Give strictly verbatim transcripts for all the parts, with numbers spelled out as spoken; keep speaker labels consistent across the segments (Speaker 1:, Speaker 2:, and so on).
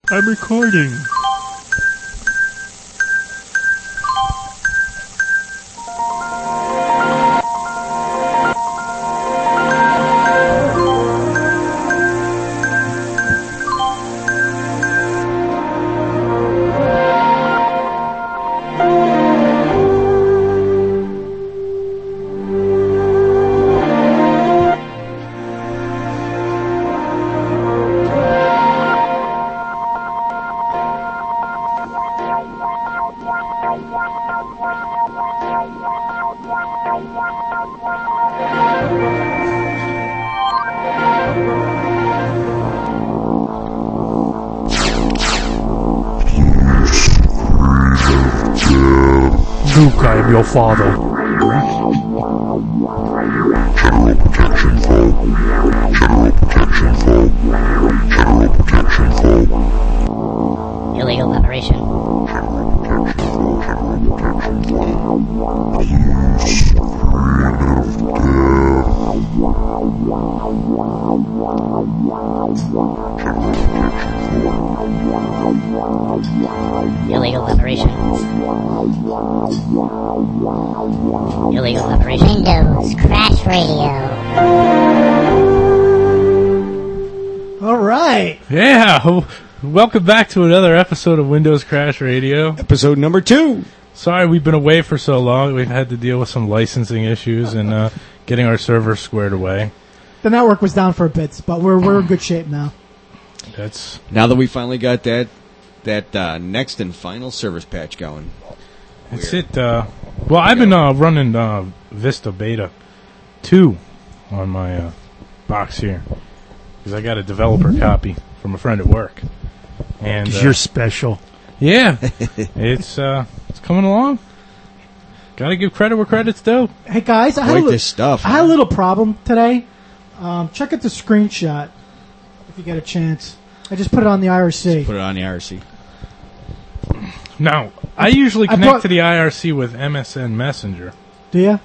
Speaker 1: I'm recording. Luke, I am your father.
Speaker 2: General protection foe. General protection foe. General protection foe.
Speaker 3: Illegal operation.
Speaker 2: General protection foe. General protection foe.
Speaker 3: Illegal operation. Illegal operation. Windows Crash Radio.
Speaker 4: All right.
Speaker 1: Yeah, welcome back to another episode of Windows Crash Radio.
Speaker 5: Episode number two.
Speaker 1: Sorry we've been away for so long. We've had to deal with some licensing issues and uh, getting our server squared away.
Speaker 4: The network was down for a bit, but we're we're in good shape now.
Speaker 1: That's
Speaker 5: Now that we finally got that that uh, next and final service patch going.
Speaker 1: That's it. Uh, well, I've been uh, running uh, Vista Beta two on my uh, box here because I got a developer copy from a friend at work. And uh,
Speaker 6: you're special.
Speaker 1: Yeah, it's uh, it's coming along. Got to give credit where credit's due.
Speaker 4: Hey guys, I had, a,
Speaker 5: Like
Speaker 4: li-
Speaker 5: this stuff.
Speaker 4: I had a
Speaker 5: huh?
Speaker 4: little problem today. Um, check out the screenshot if you get a chance. I just put it on the I R C.
Speaker 5: Put it on the I R C.
Speaker 1: Now, I usually
Speaker 4: I
Speaker 1: connect
Speaker 4: brought-
Speaker 1: to the I R C with M S N Messenger.
Speaker 4: Do you?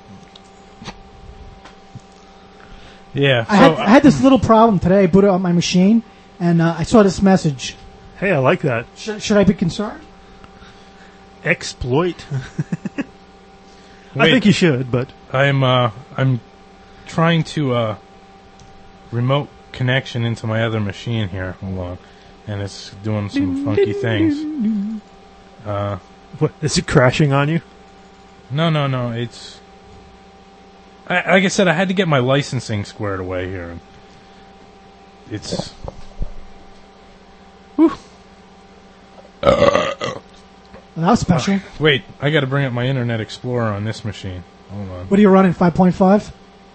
Speaker 1: Yeah,
Speaker 4: I,
Speaker 1: so
Speaker 4: had, I had this little problem today. I booted up my machine, and uh, I saw this message.
Speaker 6: Hey, I like that.
Speaker 4: Sh- should I be concerned?
Speaker 6: Exploit. I
Speaker 1: Wait.
Speaker 6: think you should, but
Speaker 1: I'm uh, I'm trying to uh, remote connection into my other machine here. Hold on, and it's doing some funky things. Uh,
Speaker 6: what, is it crashing on you?
Speaker 1: no, no, no. It's I, like I said. I had to get my licensing squared away here. It's whew.
Speaker 4: Well, that was special.
Speaker 1: Wait. I got to bring up my Internet Explorer on this machine. Hold on.
Speaker 4: What are you running? five point five?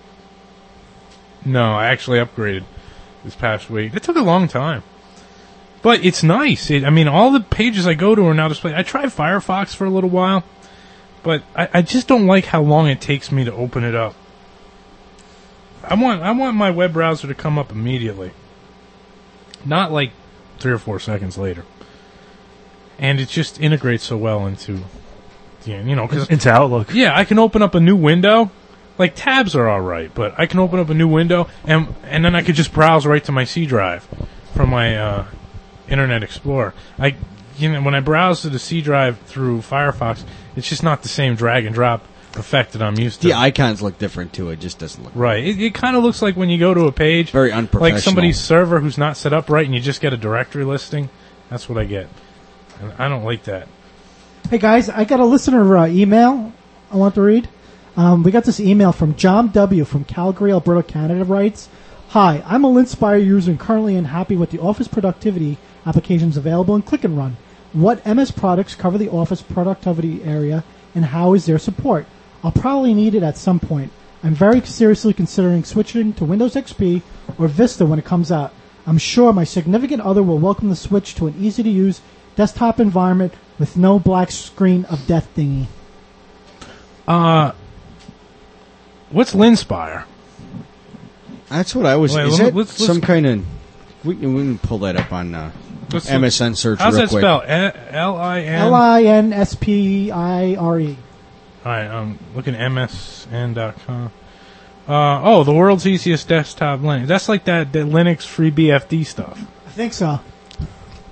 Speaker 1: No, I actually upgraded this past week. It took a long time. But it's nice. It, I mean, all the pages I go to are now displayed. I tried Firefox for a little while, but I, I just don't like how long it takes me to open it up. I want I want my web browser to come up immediately. Not like three or four seconds later. And it just integrates so well into, you know, because
Speaker 6: Into Outlook.
Speaker 1: yeah, I can open up a new window. Like, tabs are all right, but I can open up a new window, and and then I could just browse right to my C drive from my uh, Internet Explorer. I, you know, when I browse to the C drive through Firefox, it's just not the same drag and drop effect that I'm used to.
Speaker 5: The icons look different too. It just doesn't look
Speaker 1: Right. It, it kind of looks like when you go to a page,
Speaker 5: very unprofessional.
Speaker 1: like somebody's server who's not set up right, and you just get a directory listing. That's what I get. And I don't like that.
Speaker 4: Hey guys, I got a listener uh, email I want to read. Um, we got this email from John W. from Calgary, Alberta, Canada. Writes, "Hi, I'm a Linspire user and currently unhappy with the Office productivity applications available in Click and Run. What M S products cover the Office productivity area, and how is their support? I'll probably need it at some point. I'm very seriously considering switching to Windows X P or Vista when it comes out. I'm sure my significant other will welcome the switch to an easy-to-use desktop environment with no black screen of death thingy."
Speaker 1: Uh, what's Linspire?
Speaker 5: That's what I was.
Speaker 1: Wait,
Speaker 5: is
Speaker 1: let me-
Speaker 5: that
Speaker 1: let's- let's-
Speaker 5: some kind of? We can, we can pull that up on uh,
Speaker 1: What's
Speaker 5: M S N search
Speaker 1: How's
Speaker 5: real
Speaker 1: that
Speaker 5: quick.
Speaker 1: spelled? L I N.
Speaker 4: L I N S P I R E.
Speaker 1: All right, I'm looking at M S N dot com. Uh, oh, the world's easiest desktop Linux. That's like that, that Linux free B F D stuff.
Speaker 4: I think so.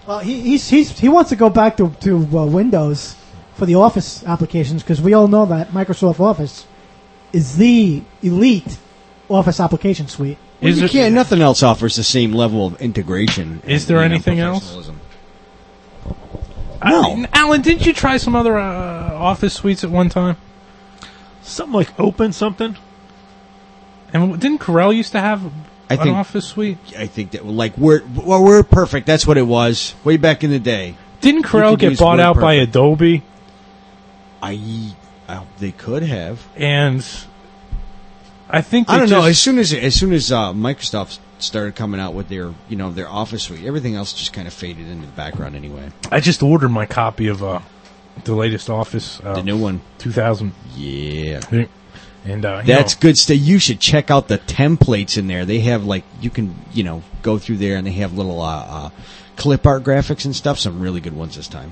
Speaker 4: Well, he he's, he's he wants to go back to to uh, Windows for the Office applications because we all know that Microsoft Office is the elite Office application suite.
Speaker 5: Well,
Speaker 1: Is
Speaker 5: you
Speaker 1: it-
Speaker 5: can't. Nothing else offers the same level of integration.
Speaker 1: Is
Speaker 5: and,
Speaker 1: there
Speaker 5: you know,
Speaker 1: anything else?
Speaker 5: professionalism.
Speaker 1: I-
Speaker 5: No.
Speaker 1: Alan, didn't you try some other uh, Office suites at one time?
Speaker 6: Something like Open something.
Speaker 1: And didn't Corel used to have
Speaker 5: I
Speaker 1: an
Speaker 5: think-
Speaker 1: Office suite?
Speaker 5: I think that like Word, well, Word Perfect. That's what it was way back in the day.
Speaker 1: Didn't Corel
Speaker 5: could
Speaker 1: get
Speaker 5: use
Speaker 1: bought
Speaker 5: WordPerfect.
Speaker 1: out by Adobe?
Speaker 5: I, I they could have.
Speaker 1: And I think they
Speaker 5: I don't know. As
Speaker 1: just-
Speaker 5: soon as as soon as uh, Microsoft started coming out with their you know their Office suite, everything else just kind of faded into the background anyway.
Speaker 1: I just ordered my copy of uh, the latest Office, uh,
Speaker 5: The new one,
Speaker 1: two thousand,
Speaker 5: yeah.
Speaker 1: and uh, you
Speaker 5: That's
Speaker 1: know,
Speaker 5: good stuff. You should check out the templates in there. They have like you can you know go through there and they have little uh, uh, clip art graphics and stuff. Some really good ones this time.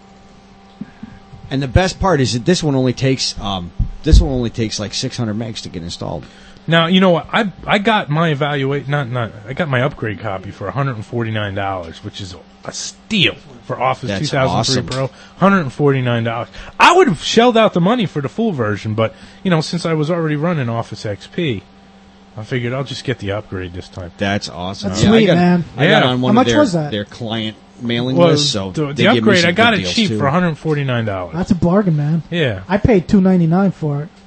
Speaker 5: And the best part is that this one only takes um, this one only takes like six hundred megs to get installed.
Speaker 1: Now you know what I I got my evaluate not not I got my upgrade copy for one hundred and forty nine dollars, which is a steal for Office
Speaker 5: That's
Speaker 1: two thousand three
Speaker 5: awesome.
Speaker 1: Pro. One hundred and forty nine dollars. I would have shelled out the money for the full version, but you know since I was already running Office X P, I figured I'll just get the upgrade this time.
Speaker 5: That's awesome.
Speaker 4: That's
Speaker 5: Yeah,
Speaker 4: sweet,
Speaker 5: I got,
Speaker 4: man.
Speaker 5: I got
Speaker 1: Yeah.
Speaker 5: on one
Speaker 4: How
Speaker 5: of
Speaker 4: much
Speaker 5: their,
Speaker 4: was that?
Speaker 5: their client mailing
Speaker 1: Well,
Speaker 5: lists, so
Speaker 1: the,
Speaker 5: they
Speaker 1: the
Speaker 5: give me
Speaker 1: upgrade
Speaker 5: some
Speaker 1: I got
Speaker 5: good
Speaker 1: it
Speaker 5: deals,
Speaker 1: cheap
Speaker 5: too.
Speaker 1: for one hundred and forty nine dollars.
Speaker 4: That's a bargain, man.
Speaker 1: Yeah.
Speaker 4: I paid two ninety nine for it.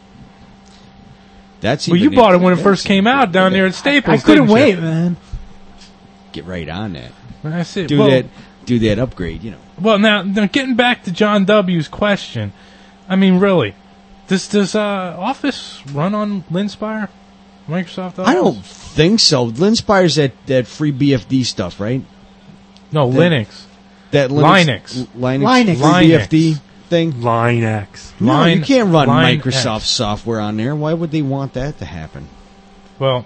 Speaker 5: That's
Speaker 1: Well,
Speaker 5: even
Speaker 1: you bought it when it
Speaker 5: that's
Speaker 1: first came out down there at Staples.
Speaker 4: I couldn't
Speaker 1: didn't you?
Speaker 4: wait, man.
Speaker 5: Get right on that.
Speaker 1: That's it.
Speaker 5: Do
Speaker 1: well,
Speaker 5: that. Do that upgrade. You know.
Speaker 1: Well, now, now getting back to John W.'s question, I mean, really, does does uh, Office run on Linspire, Microsoft Office?
Speaker 5: I don't think so. Linspire's that that free B F D stuff, right?
Speaker 1: No,
Speaker 5: that-
Speaker 1: Linux.
Speaker 5: That
Speaker 1: Linux.
Speaker 5: L- Linux,
Speaker 4: Linux.
Speaker 5: free
Speaker 1: Linux.
Speaker 5: B F D thing.
Speaker 6: Line X.
Speaker 5: No,
Speaker 1: Line-
Speaker 5: you can't run
Speaker 1: Line
Speaker 5: Microsoft
Speaker 1: X.
Speaker 5: software on there. Why would they want that to happen?
Speaker 1: Well,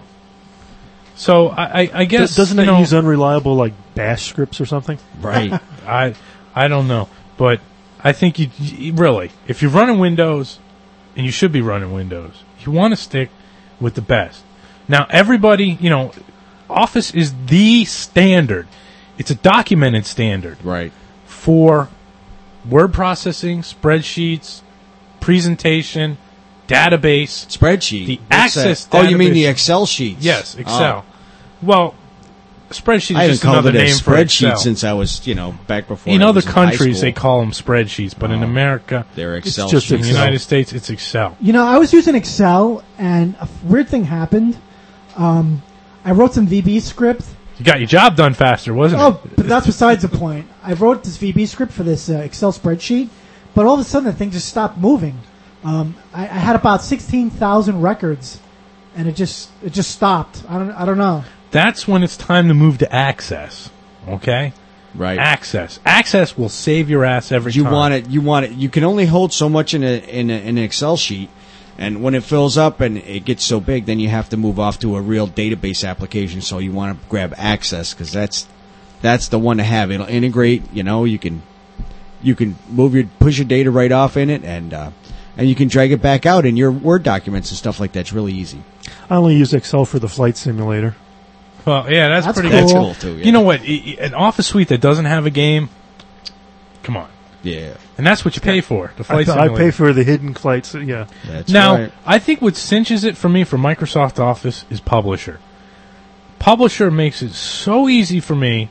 Speaker 1: so I, I, I guess
Speaker 6: Does, doesn't
Speaker 1: you
Speaker 6: it
Speaker 1: know,
Speaker 6: use unreliable like bash scripts or something?
Speaker 5: Right.
Speaker 1: I I don't know, but I think you, you really, if you're running Windows, and you should be running Windows, you want to stick with the best. Now, everybody, you know, Office is the standard. It's a documented standard
Speaker 5: right.
Speaker 1: for word processing, spreadsheets, presentation, database.
Speaker 5: Spreadsheet.
Speaker 1: The
Speaker 5: What's
Speaker 1: Access
Speaker 5: that? Oh, you mean the
Speaker 1: database.
Speaker 5: Excel sheets?
Speaker 1: Yes, Excel.
Speaker 5: Oh.
Speaker 1: Well, spreadsheet
Speaker 5: I
Speaker 1: is
Speaker 5: haven't
Speaker 1: just
Speaker 5: called
Speaker 1: another
Speaker 5: it a
Speaker 1: name for
Speaker 5: spreadsheet
Speaker 1: Excel.
Speaker 5: since I was, you know, back before.
Speaker 1: In
Speaker 5: I
Speaker 1: other
Speaker 5: was in high
Speaker 1: countries,
Speaker 5: school.
Speaker 1: they call them spreadsheets, but in
Speaker 5: Oh.
Speaker 1: America,
Speaker 5: They're Excel
Speaker 6: just
Speaker 1: in
Speaker 5: sheets.
Speaker 1: the
Speaker 6: Excel.
Speaker 1: United States, it's Excel.
Speaker 4: You know, I was using Excel, and a weird thing happened. Um, I wrote some V B script.
Speaker 1: You got your job done faster, wasn't
Speaker 4: Oh,
Speaker 1: it?
Speaker 4: but that's besides the point. I wrote this V B script for this uh, Excel spreadsheet, but all of a sudden the thing just stopped moving. Um, I, I had about sixteen thousand records, and it just it just stopped. I don't I don't know.
Speaker 1: That's when it's time to move to Access. Okay?
Speaker 5: Right.
Speaker 1: Access. Access will save your ass every
Speaker 5: you
Speaker 1: time.
Speaker 5: want it. You want it. You can only hold so much in a in, a, in an Excel sheet, and when it fills up and it gets so big, then you have to move off to a real database application. So you want to grab Access because that's that's the one to have. It'll integrate. You know, you can you can move your push your data right off in it, and uh, and you can drag it back out in your Word documents and stuff like that. It's really easy.
Speaker 6: I only use Excel for the flight simulator.
Speaker 1: Well, yeah, that's,
Speaker 4: That's
Speaker 1: pretty
Speaker 4: cool.
Speaker 5: That's
Speaker 1: good.
Speaker 5: cool too. Yeah.
Speaker 1: You know what? I- I- An Office suite that doesn't have a game, come on.
Speaker 5: Yeah,
Speaker 1: And that's what you pay for, the
Speaker 6: I,
Speaker 1: flight
Speaker 6: I
Speaker 1: simulator.
Speaker 6: pay for the hidden flights. Yeah,
Speaker 5: that's
Speaker 1: Now,
Speaker 5: right.
Speaker 1: I think what cinches it for me for Microsoft Office is Publisher. Publisher makes it so easy for me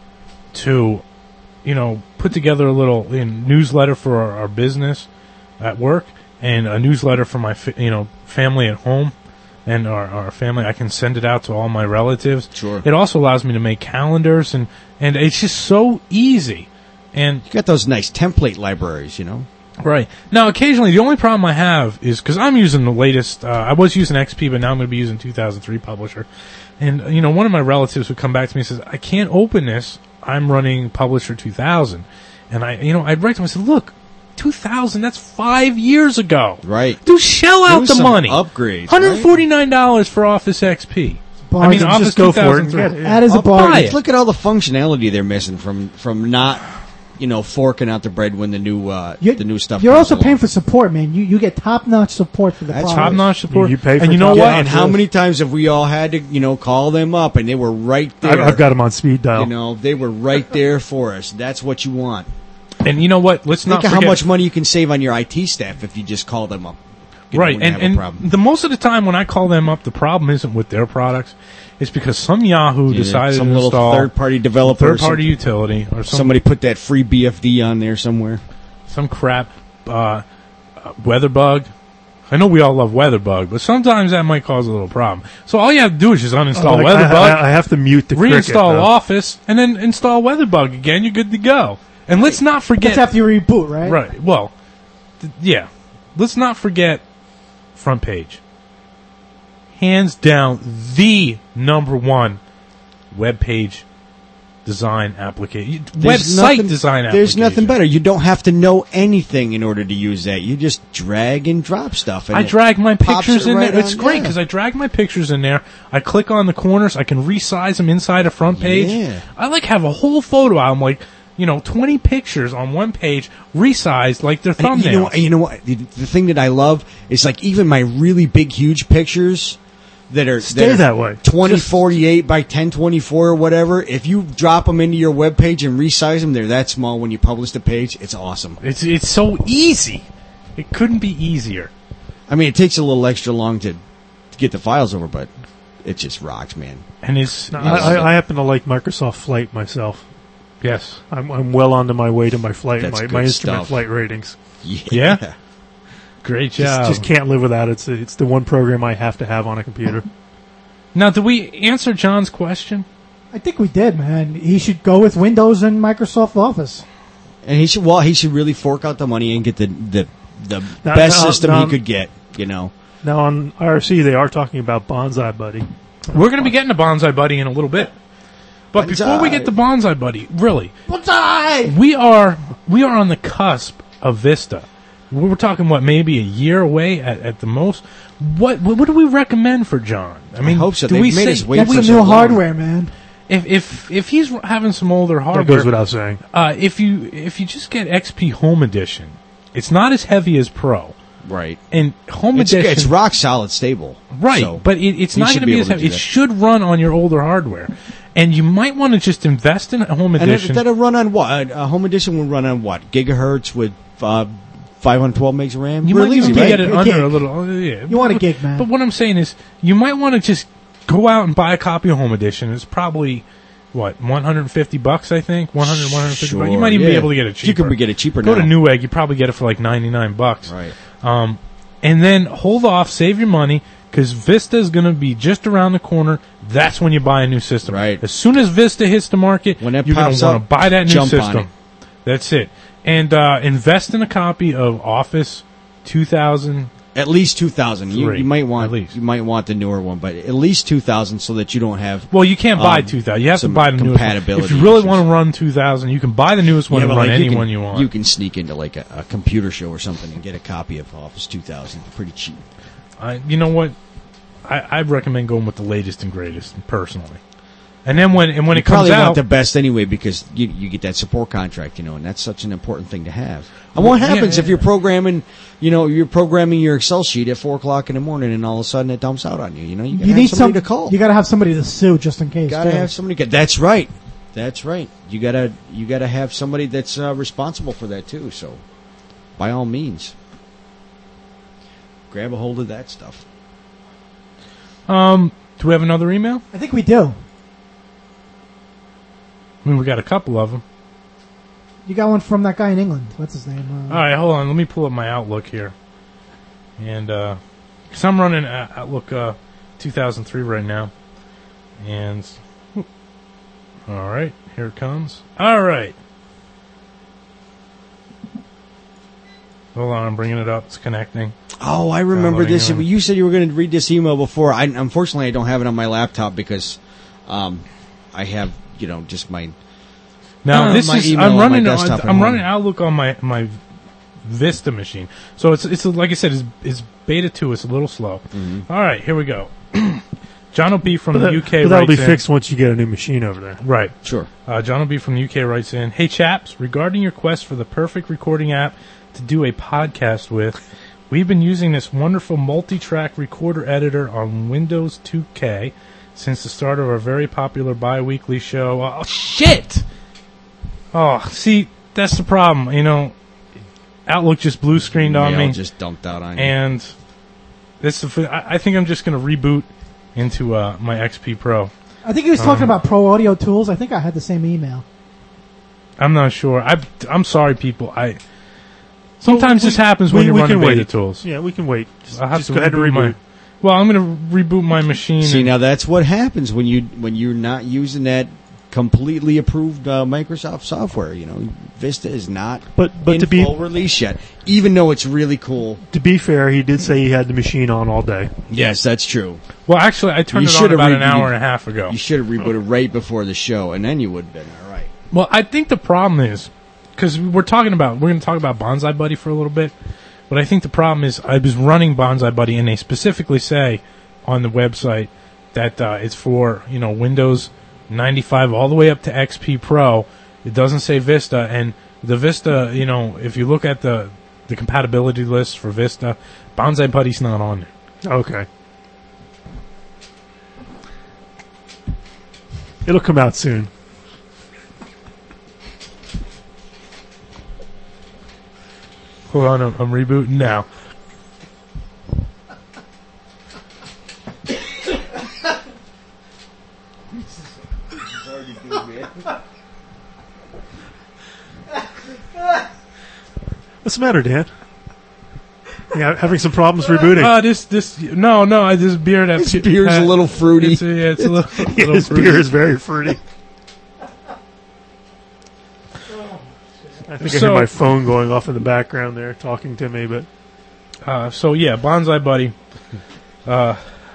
Speaker 1: to, you know, put together a little you know, newsletter for our, our business at work and a newsletter for my, fa- you know, family at home and our, our family. I can send it out to all my relatives.
Speaker 5: Sure.
Speaker 1: It also allows me to make calendars and, and it's just so easy. And
Speaker 5: You got those nice template libraries. You know.
Speaker 1: right. Now, occasionally, the only problem I have is because I'm using the latest, uh, I was using X P, but now I'm going to be using two thousand three Publisher. And, uh, you know, one of my relatives would come back to me and says, I can't open this. I'm running Publisher two thousand. And I, you know, I'd write to him and say, look, two thousand, that's five years ago.
Speaker 5: Right.
Speaker 1: Dude, shell out
Speaker 5: Do
Speaker 1: the
Speaker 5: some
Speaker 1: money.
Speaker 5: upgrades,
Speaker 1: one hundred forty-nine dollars for Office X P. I mean,
Speaker 4: Bargain.
Speaker 1: Office
Speaker 6: just go for it and
Speaker 1: two thousand three.
Speaker 6: get it.
Speaker 4: That is a
Speaker 1: I'll buy
Speaker 4: bargain.
Speaker 1: it.
Speaker 5: Look at all the functionality they're missing from from not, you know, forking out the bread when the new uh,
Speaker 4: You're,
Speaker 5: the new stuff.
Speaker 4: You're
Speaker 5: comes
Speaker 4: also
Speaker 5: along.
Speaker 4: paying for support, man. You you get top notch support for the
Speaker 5: That's
Speaker 4: product.
Speaker 1: Top notch support.
Speaker 6: You pay for
Speaker 1: and you know
Speaker 6: top
Speaker 1: what?
Speaker 6: notch.
Speaker 5: And how
Speaker 6: Yes.
Speaker 5: many times have we all had to, you know, call them up and they were right there?
Speaker 6: I've, I've got them on speed dial.
Speaker 5: You know, they were right there for us. That's what you want.
Speaker 1: And you know what? Let's not
Speaker 5: Think of
Speaker 1: forget
Speaker 5: how much money you can save on your I T staff if you just call them up. You know,
Speaker 1: right,
Speaker 5: when you
Speaker 1: and,
Speaker 5: have a
Speaker 1: and
Speaker 5: problem.
Speaker 1: the most of the time when I call them up, the problem isn't with their products. It's because some Yahoo
Speaker 5: Yeah,
Speaker 1: decided
Speaker 5: some
Speaker 1: to
Speaker 5: little
Speaker 1: install
Speaker 5: third-party developer,
Speaker 1: third-party
Speaker 5: some-
Speaker 1: utility, or some,
Speaker 5: somebody put that free B F D on there somewhere.
Speaker 1: some crap uh, uh, WeatherBug. I know we all love WeatherBug, but sometimes that might cause a little problem. So all you have to do is just uninstall
Speaker 6: Like, I,
Speaker 1: WeatherBug,
Speaker 6: I, I have to mute the cricket,
Speaker 1: reinstall
Speaker 6: though.
Speaker 1: Office, and then install WeatherBug again. You're good to go. And let's not forget.
Speaker 4: That's after you reboot, right?
Speaker 1: Right. Well, th- yeah. Let's not forget front page. Hands down, the number one web page design application,
Speaker 5: There's
Speaker 1: website
Speaker 5: nothing-
Speaker 1: design application.
Speaker 5: There's nothing better. You don't have to know anything in order to use that. You just drag and drop stuff. And
Speaker 1: I
Speaker 5: it
Speaker 1: drag my
Speaker 5: pops
Speaker 1: pictures
Speaker 5: it
Speaker 1: in
Speaker 5: right
Speaker 1: there. It's
Speaker 5: on
Speaker 1: great
Speaker 5: there.
Speaker 1: because I drag my pictures in there. I click on the corners. I can resize them inside a front page.
Speaker 5: Yeah.
Speaker 1: I like have a whole photo album, like you know, twenty pictures on one page, resized like they're
Speaker 5: And
Speaker 1: thumbnails.
Speaker 5: You know, what- you know what? The, the thing that I love is like even my really big, huge pictures that are
Speaker 6: Stay
Speaker 5: that, are
Speaker 6: that way.
Speaker 5: twenty
Speaker 6: Just-
Speaker 5: forty-eight by ten twenty-four or whatever. If you drop them into your web page and resize them, they're that small. When you publish the page, it's awesome.
Speaker 1: It's it's so easy. It couldn't be easier.
Speaker 5: I mean, it takes a little extra long to, to get the files over, but it just rocks, man.
Speaker 1: And it's,
Speaker 6: No,
Speaker 1: it's-
Speaker 6: I, I, I happen to like Microsoft Flight myself.
Speaker 1: yes,
Speaker 6: I'm, I'm well on to my way to my flight,
Speaker 5: That's
Speaker 6: my,
Speaker 5: good
Speaker 6: my instrument
Speaker 5: stuff.
Speaker 6: flight ratings.
Speaker 1: Yeah? great
Speaker 6: Just,
Speaker 1: job.
Speaker 6: just can't live without it. It's, it's the one program I have to have on a computer.
Speaker 1: Now, did we answer John's question?
Speaker 4: I think we did, man. He should go with Windows and Microsoft Office.
Speaker 5: And he should, well, he should really fork out the money and get the the, the
Speaker 6: Now-
Speaker 5: best
Speaker 6: now-
Speaker 5: system
Speaker 6: now-
Speaker 5: he could get. You know,
Speaker 6: Now on I R C, they are talking about Bonsai Buddy.
Speaker 1: We're going to be getting to Bonsai Buddy in a little bit. But before we
Speaker 5: Bonsai.
Speaker 1: get to Bonsai Buddy, really,
Speaker 4: Bonsai!
Speaker 1: we are we are on the cusp of Vista. We were talking what maybe a year away at, at the most. What, what what do we recommend for John? I mean,
Speaker 5: hope so.
Speaker 1: Do
Speaker 5: They've
Speaker 1: we
Speaker 5: made
Speaker 1: say
Speaker 5: us wait
Speaker 4: Get
Speaker 5: for
Speaker 4: some
Speaker 5: so
Speaker 4: new
Speaker 5: long.
Speaker 4: hardware, man.
Speaker 1: if if if he's having some older
Speaker 6: That
Speaker 1: hardware,
Speaker 6: goes without saying.
Speaker 1: uh, if you if you just get X P Home Edition, it's not as heavy as Pro.
Speaker 5: right?
Speaker 1: And Home
Speaker 5: It's,
Speaker 1: Edition,
Speaker 5: it's rock solid stable,
Speaker 1: right?
Speaker 5: So
Speaker 1: but it, it's
Speaker 5: he
Speaker 1: not
Speaker 5: should
Speaker 1: going to
Speaker 5: be
Speaker 1: be
Speaker 5: able
Speaker 1: as
Speaker 5: to
Speaker 1: heavy.
Speaker 5: do
Speaker 1: It
Speaker 5: that.
Speaker 1: should run on your older hardware, and you might want to just invest in a Home
Speaker 5: and
Speaker 1: Edition.
Speaker 5: it, that'll run on what? A home edition will run on what? Gigahertz with uh, five hundred twelve megs of RAM.
Speaker 1: You
Speaker 5: Real
Speaker 1: might
Speaker 5: easy,
Speaker 1: even
Speaker 5: right?
Speaker 1: get it
Speaker 4: A
Speaker 1: under
Speaker 4: gig.
Speaker 1: a little. oh, yeah.
Speaker 4: You want a gig, man.
Speaker 1: But what I'm saying is, you might want to just go out and buy a copy of Home Edition. It's probably what one hundred fifty bucks, I think. one hundred, one hundred fifty bucks. You
Speaker 5: Sure,
Speaker 1: might even be
Speaker 5: yeah.
Speaker 1: able to get it cheaper.
Speaker 5: You could get it cheaper
Speaker 1: Go
Speaker 5: now.
Speaker 1: to Newegg, you probably get it for like ninety-nine bucks.
Speaker 5: Right.
Speaker 1: Um, and then hold off, save your money, because Vista is going to be just around the corner. That's when you buy a new system.
Speaker 5: Right.
Speaker 1: As soon as Vista hits the market,
Speaker 5: When that
Speaker 1: you're going
Speaker 5: pops
Speaker 1: to want to
Speaker 5: up,
Speaker 1: buy that new
Speaker 5: jump on
Speaker 1: system.
Speaker 5: it.
Speaker 1: That's it. And uh, invest in a copy of Office two thousand.
Speaker 5: At least two thousand. You,
Speaker 1: Three,
Speaker 5: you might want
Speaker 1: at least.
Speaker 5: you might want the newer one, but at least two thousand so that you don't have.
Speaker 1: Well, you can't buy
Speaker 5: Um,
Speaker 1: two thousand. You have to
Speaker 5: some
Speaker 1: buy the newest one.
Speaker 5: compatibility
Speaker 1: If you really
Speaker 5: issues.
Speaker 1: want to run two thousand, you can buy the newest one
Speaker 5: Yeah,
Speaker 1: and
Speaker 5: but
Speaker 1: run
Speaker 5: like
Speaker 1: any
Speaker 5: you can,
Speaker 1: one you want.
Speaker 5: You can sneak into like a, a computer show or something and get a copy of Office two thousand pretty cheap.
Speaker 1: I, you know what? I, I'd recommend going with the latest and greatest, personally. And then when and when
Speaker 5: you
Speaker 1: it comes
Speaker 5: probably
Speaker 1: out,
Speaker 5: want the best anyway because you you get that support contract, you know, and that's such an important thing to have. And what
Speaker 1: Yeah,
Speaker 5: happens
Speaker 1: yeah,
Speaker 5: if you're
Speaker 1: yeah.
Speaker 5: programming, you know, you're programming your Excel sheet at four o'clock in the morning, and all of a sudden it dumps out on you? You know, you, gotta
Speaker 4: You
Speaker 5: have
Speaker 4: need
Speaker 5: somebody
Speaker 4: some.
Speaker 5: to call.
Speaker 4: You got to have somebody to sue just in case.
Speaker 5: gotta
Speaker 4: too.
Speaker 5: have somebody. Get, that's right. That's right. You gotta you gotta have somebody that's uh, responsible for that too. So, by all means, grab a hold of that stuff.
Speaker 1: um, do we have another email?
Speaker 4: I think we do.
Speaker 1: I mean, we got a couple of them.
Speaker 4: You got one from that guy in England. What's his name? Uh,
Speaker 1: All right, hold on. Let me pull up my Outlook here, and because I'm running uh, Outlook uh, two thousand three right now, and all right, here it comes. All right, hold on. I'm bringing it up. It's connecting.
Speaker 5: Oh, I remember
Speaker 1: let me
Speaker 5: this.
Speaker 1: go.
Speaker 5: You said you were going to read this email before. I, unfortunately, I don't have it on my laptop because um, I have, you know, just my.
Speaker 1: Now
Speaker 5: Uh,
Speaker 1: this
Speaker 5: my
Speaker 1: is
Speaker 5: email
Speaker 1: I'm
Speaker 5: on my
Speaker 1: running
Speaker 5: desktop at
Speaker 1: I'm
Speaker 5: home.
Speaker 1: running Outlook on my my Vista machine. So it's it's like I said, it's, it's beta two. It's a little slow.
Speaker 5: Mm-hmm.
Speaker 1: All right, here we go. John O'B from
Speaker 6: But,
Speaker 1: the
Speaker 6: that,
Speaker 1: U K
Speaker 6: but that'll be
Speaker 1: writes in-
Speaker 6: fixed once you get a new machine over there.
Speaker 1: Right.
Speaker 5: Sure.
Speaker 1: Uh, John O'B from the U K writes in, "Hey chaps, regarding your quest for the perfect recording app to do a podcast with, we've been using this wonderful multi-track recorder editor on Windows two K since the start of our very popular bi-weekly show." Oh, shit! Oh, see, that's the problem. You know, Outlook just blue screened on
Speaker 5: Mail
Speaker 1: me,
Speaker 5: just dumped out on you.
Speaker 1: and this is the, I I think I'm just going to reboot into uh, my X P Pro.
Speaker 4: I think he was talking
Speaker 1: Um,
Speaker 4: about Pro Audio Tools. I think I had the same email.
Speaker 1: I'm not sure. I, I'm sorry, people. I sometimes
Speaker 6: We-
Speaker 1: this happens
Speaker 6: we-
Speaker 1: when you're
Speaker 6: we
Speaker 1: running
Speaker 6: can
Speaker 1: beta
Speaker 6: wait.
Speaker 1: tools.
Speaker 6: Yeah, we can wait. Just,
Speaker 1: I'll have
Speaker 6: just
Speaker 1: to
Speaker 6: go ahead and
Speaker 1: reboot
Speaker 6: reboot.
Speaker 1: my. Well, I'm going to reboot my machine.
Speaker 5: See,
Speaker 1: and-
Speaker 5: now that's what happens when you when you're not using that completely approved uh, Microsoft software. You know, Vista is not
Speaker 6: But but
Speaker 5: in
Speaker 6: to be
Speaker 5: full release yet, even though it's really cool.
Speaker 6: to be fair, he did say he had the machine on all day.
Speaker 5: Yes, that's true.
Speaker 1: well, actually, I turned
Speaker 5: You
Speaker 1: it on
Speaker 5: should've
Speaker 1: about an
Speaker 5: rebooted-
Speaker 1: hour and a half ago.
Speaker 5: You should have rebooted right before the show, and then you would have been all right.
Speaker 1: Well, I think the problem is because we're talking about we're going to talk about Bonsai Buddy for a little bit, but I think the problem is I was running Bonsai Buddy, and they specifically say on the website that uh, it's for you know Windows ninety-five all the way up to X P Pro. It doesn't say Vista, and the Vista, you know, if you look at the the compatibility list for Vista, Bonsai Buddy's not on there.
Speaker 6: Okay. It'll come out soon.
Speaker 1: Hold on, I'm, I'm rebooting now.
Speaker 6: What's the matter, Dan? Yeah, having some problems rebooting.
Speaker 1: Uh, this this no no I this beer that
Speaker 5: This beer's a little fruity.
Speaker 1: It's, uh, yeah, it's a little, little
Speaker 6: His
Speaker 1: fruity.
Speaker 6: beer is very fruity. I think I
Speaker 1: So-
Speaker 6: hear my phone going off in the background there, talking to me. But
Speaker 1: Uh, so yeah, Bonsai Buddy. Uh,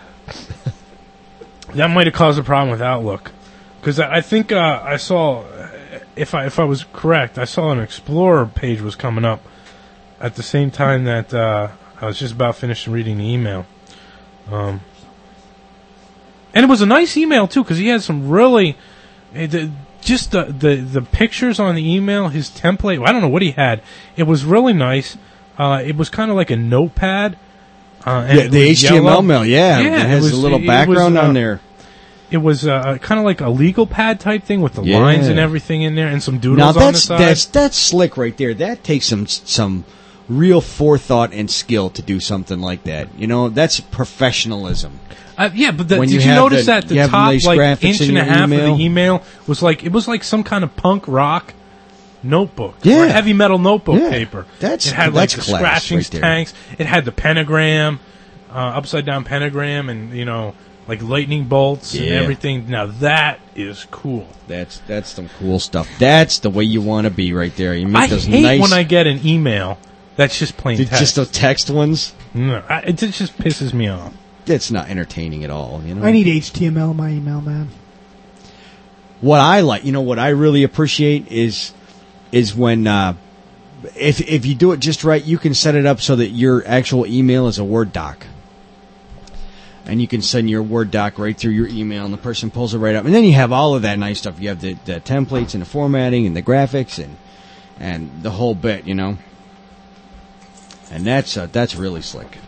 Speaker 1: that might have caused a problem with Outlook, because I, I think uh, I saw, if I if I was correct, I saw an Explorer page was coming up at the same time that uh, I was just about finishing reading the email. Um, and it was a nice email too, because he had some really, eh, the, just the, the the pictures on the email, his template. I don't know what he had. It was really nice. Uh, it was kind of like a notepad. Uh, and
Speaker 5: Yeah,
Speaker 1: it
Speaker 5: the
Speaker 1: was
Speaker 5: H T M L
Speaker 1: yellow.
Speaker 5: mail, yeah,
Speaker 1: Yeah,
Speaker 5: it
Speaker 1: it
Speaker 5: has
Speaker 1: was-
Speaker 5: a little
Speaker 1: it was,
Speaker 5: background
Speaker 1: uh,
Speaker 5: on there.
Speaker 1: It was uh, kind of like a legal pad type thing with the
Speaker 5: Yeah.
Speaker 1: lines and everything in there, and some doodles
Speaker 5: Now
Speaker 1: on the
Speaker 5: that's
Speaker 1: side.
Speaker 5: that's that's slick right there. That takes some some real forethought and skill to do something like that. You know, that's professionalism.
Speaker 1: Uh, yeah, but the,
Speaker 5: When
Speaker 1: did
Speaker 5: you
Speaker 1: you,
Speaker 5: have
Speaker 1: notice
Speaker 5: the-
Speaker 1: that the
Speaker 5: you have
Speaker 1: top
Speaker 5: nice
Speaker 1: like
Speaker 5: graphics
Speaker 1: inch
Speaker 5: in
Speaker 1: and a
Speaker 5: your
Speaker 1: half of
Speaker 5: email?
Speaker 1: the email was like it was like some kind of punk rock notebook,
Speaker 5: Yeah.
Speaker 1: or heavy metal notebook
Speaker 5: Yeah.
Speaker 1: paper.
Speaker 5: That's-
Speaker 1: it had like
Speaker 5: that's
Speaker 1: the
Speaker 5: class
Speaker 1: scratching
Speaker 5: right there.
Speaker 1: tanks. It had the pentagram, uh, upside down pentagram, and you know like lightning bolts and
Speaker 5: Yeah.
Speaker 1: everything. Now that is cool.
Speaker 5: That's that's some cool stuff. That's the way you want to be right there. You make
Speaker 1: I
Speaker 5: those
Speaker 1: hate
Speaker 5: nice,
Speaker 1: when I get an email that's just plain text.
Speaker 5: just those text ones.
Speaker 1: no, I, it just pisses me off.
Speaker 5: That's not entertaining at all. You know,
Speaker 4: I need H T M L in my email, man.
Speaker 5: what I like, you know, what I really appreciate is is when uh, if if you do it just right, you can set it up so that your actual email is a Word doc, and you can send your Word doc right through your email, and the person pulls it right up, and then you have all of that nice stuff. You have the, the templates and the formatting and the graphics and and the whole bit, you know, and that's uh, that's really slick.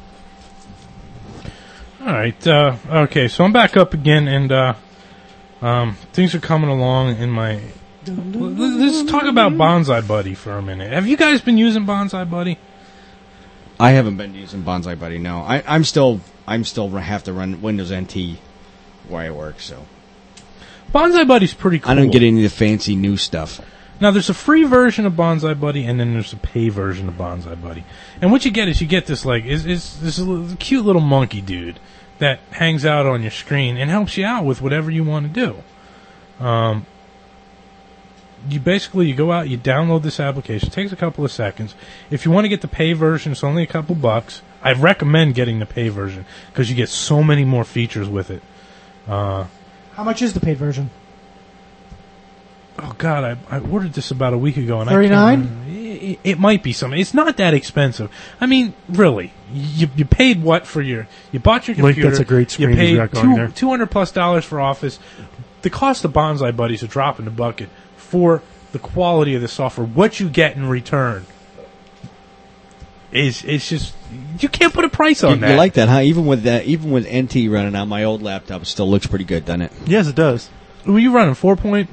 Speaker 1: All right. Uh, okay, so I'm back up again, and uh, um, things are coming along in my. Let's talk about Bonsai Buddy for a minute. Have you guys been using Bonsai Buddy?
Speaker 5: I haven't been using Bonsai Buddy. No, I, I'm still I'm still have to run Windows N T where I work, so
Speaker 1: Bonsai Buddy's pretty cool.
Speaker 5: I don't get any of the fancy new stuff.
Speaker 1: Now, there's a free version of Bonsai Buddy, and then there's a pay version of Bonsai Buddy. And what you get is you get this like is is this little, cute little monkey dude that hangs out on your screen and helps you out with whatever you want to do. Um, you basically you go out, you download this application. It takes a couple of seconds. If you want to get the pay version, it's only a couple bucks. I recommend getting the pay version because you get so many more features with it. Uh,
Speaker 4: How much is the paid version?
Speaker 1: Oh God, I, I ordered this about a week ago, and
Speaker 4: thirty-nine?
Speaker 1: I can't remember. It, it might be something. It's not that expensive. I mean, really, you you paid what for your you bought your
Speaker 6: Link,
Speaker 1: computer?
Speaker 6: that's a great screen
Speaker 1: You
Speaker 6: he's
Speaker 1: paid
Speaker 6: got going there.
Speaker 1: two two hundred plus dollars for Office. The cost of Bonsai Buddy is a drop in the bucket for the quality of the software. What you get in return is it's just you can't put a price on
Speaker 5: You,
Speaker 1: that.
Speaker 5: you like that, huh? Even with that, even with N T running on my old laptop, it still looks pretty good, doesn't it?
Speaker 6: Yes, it does.
Speaker 1: Were you running four point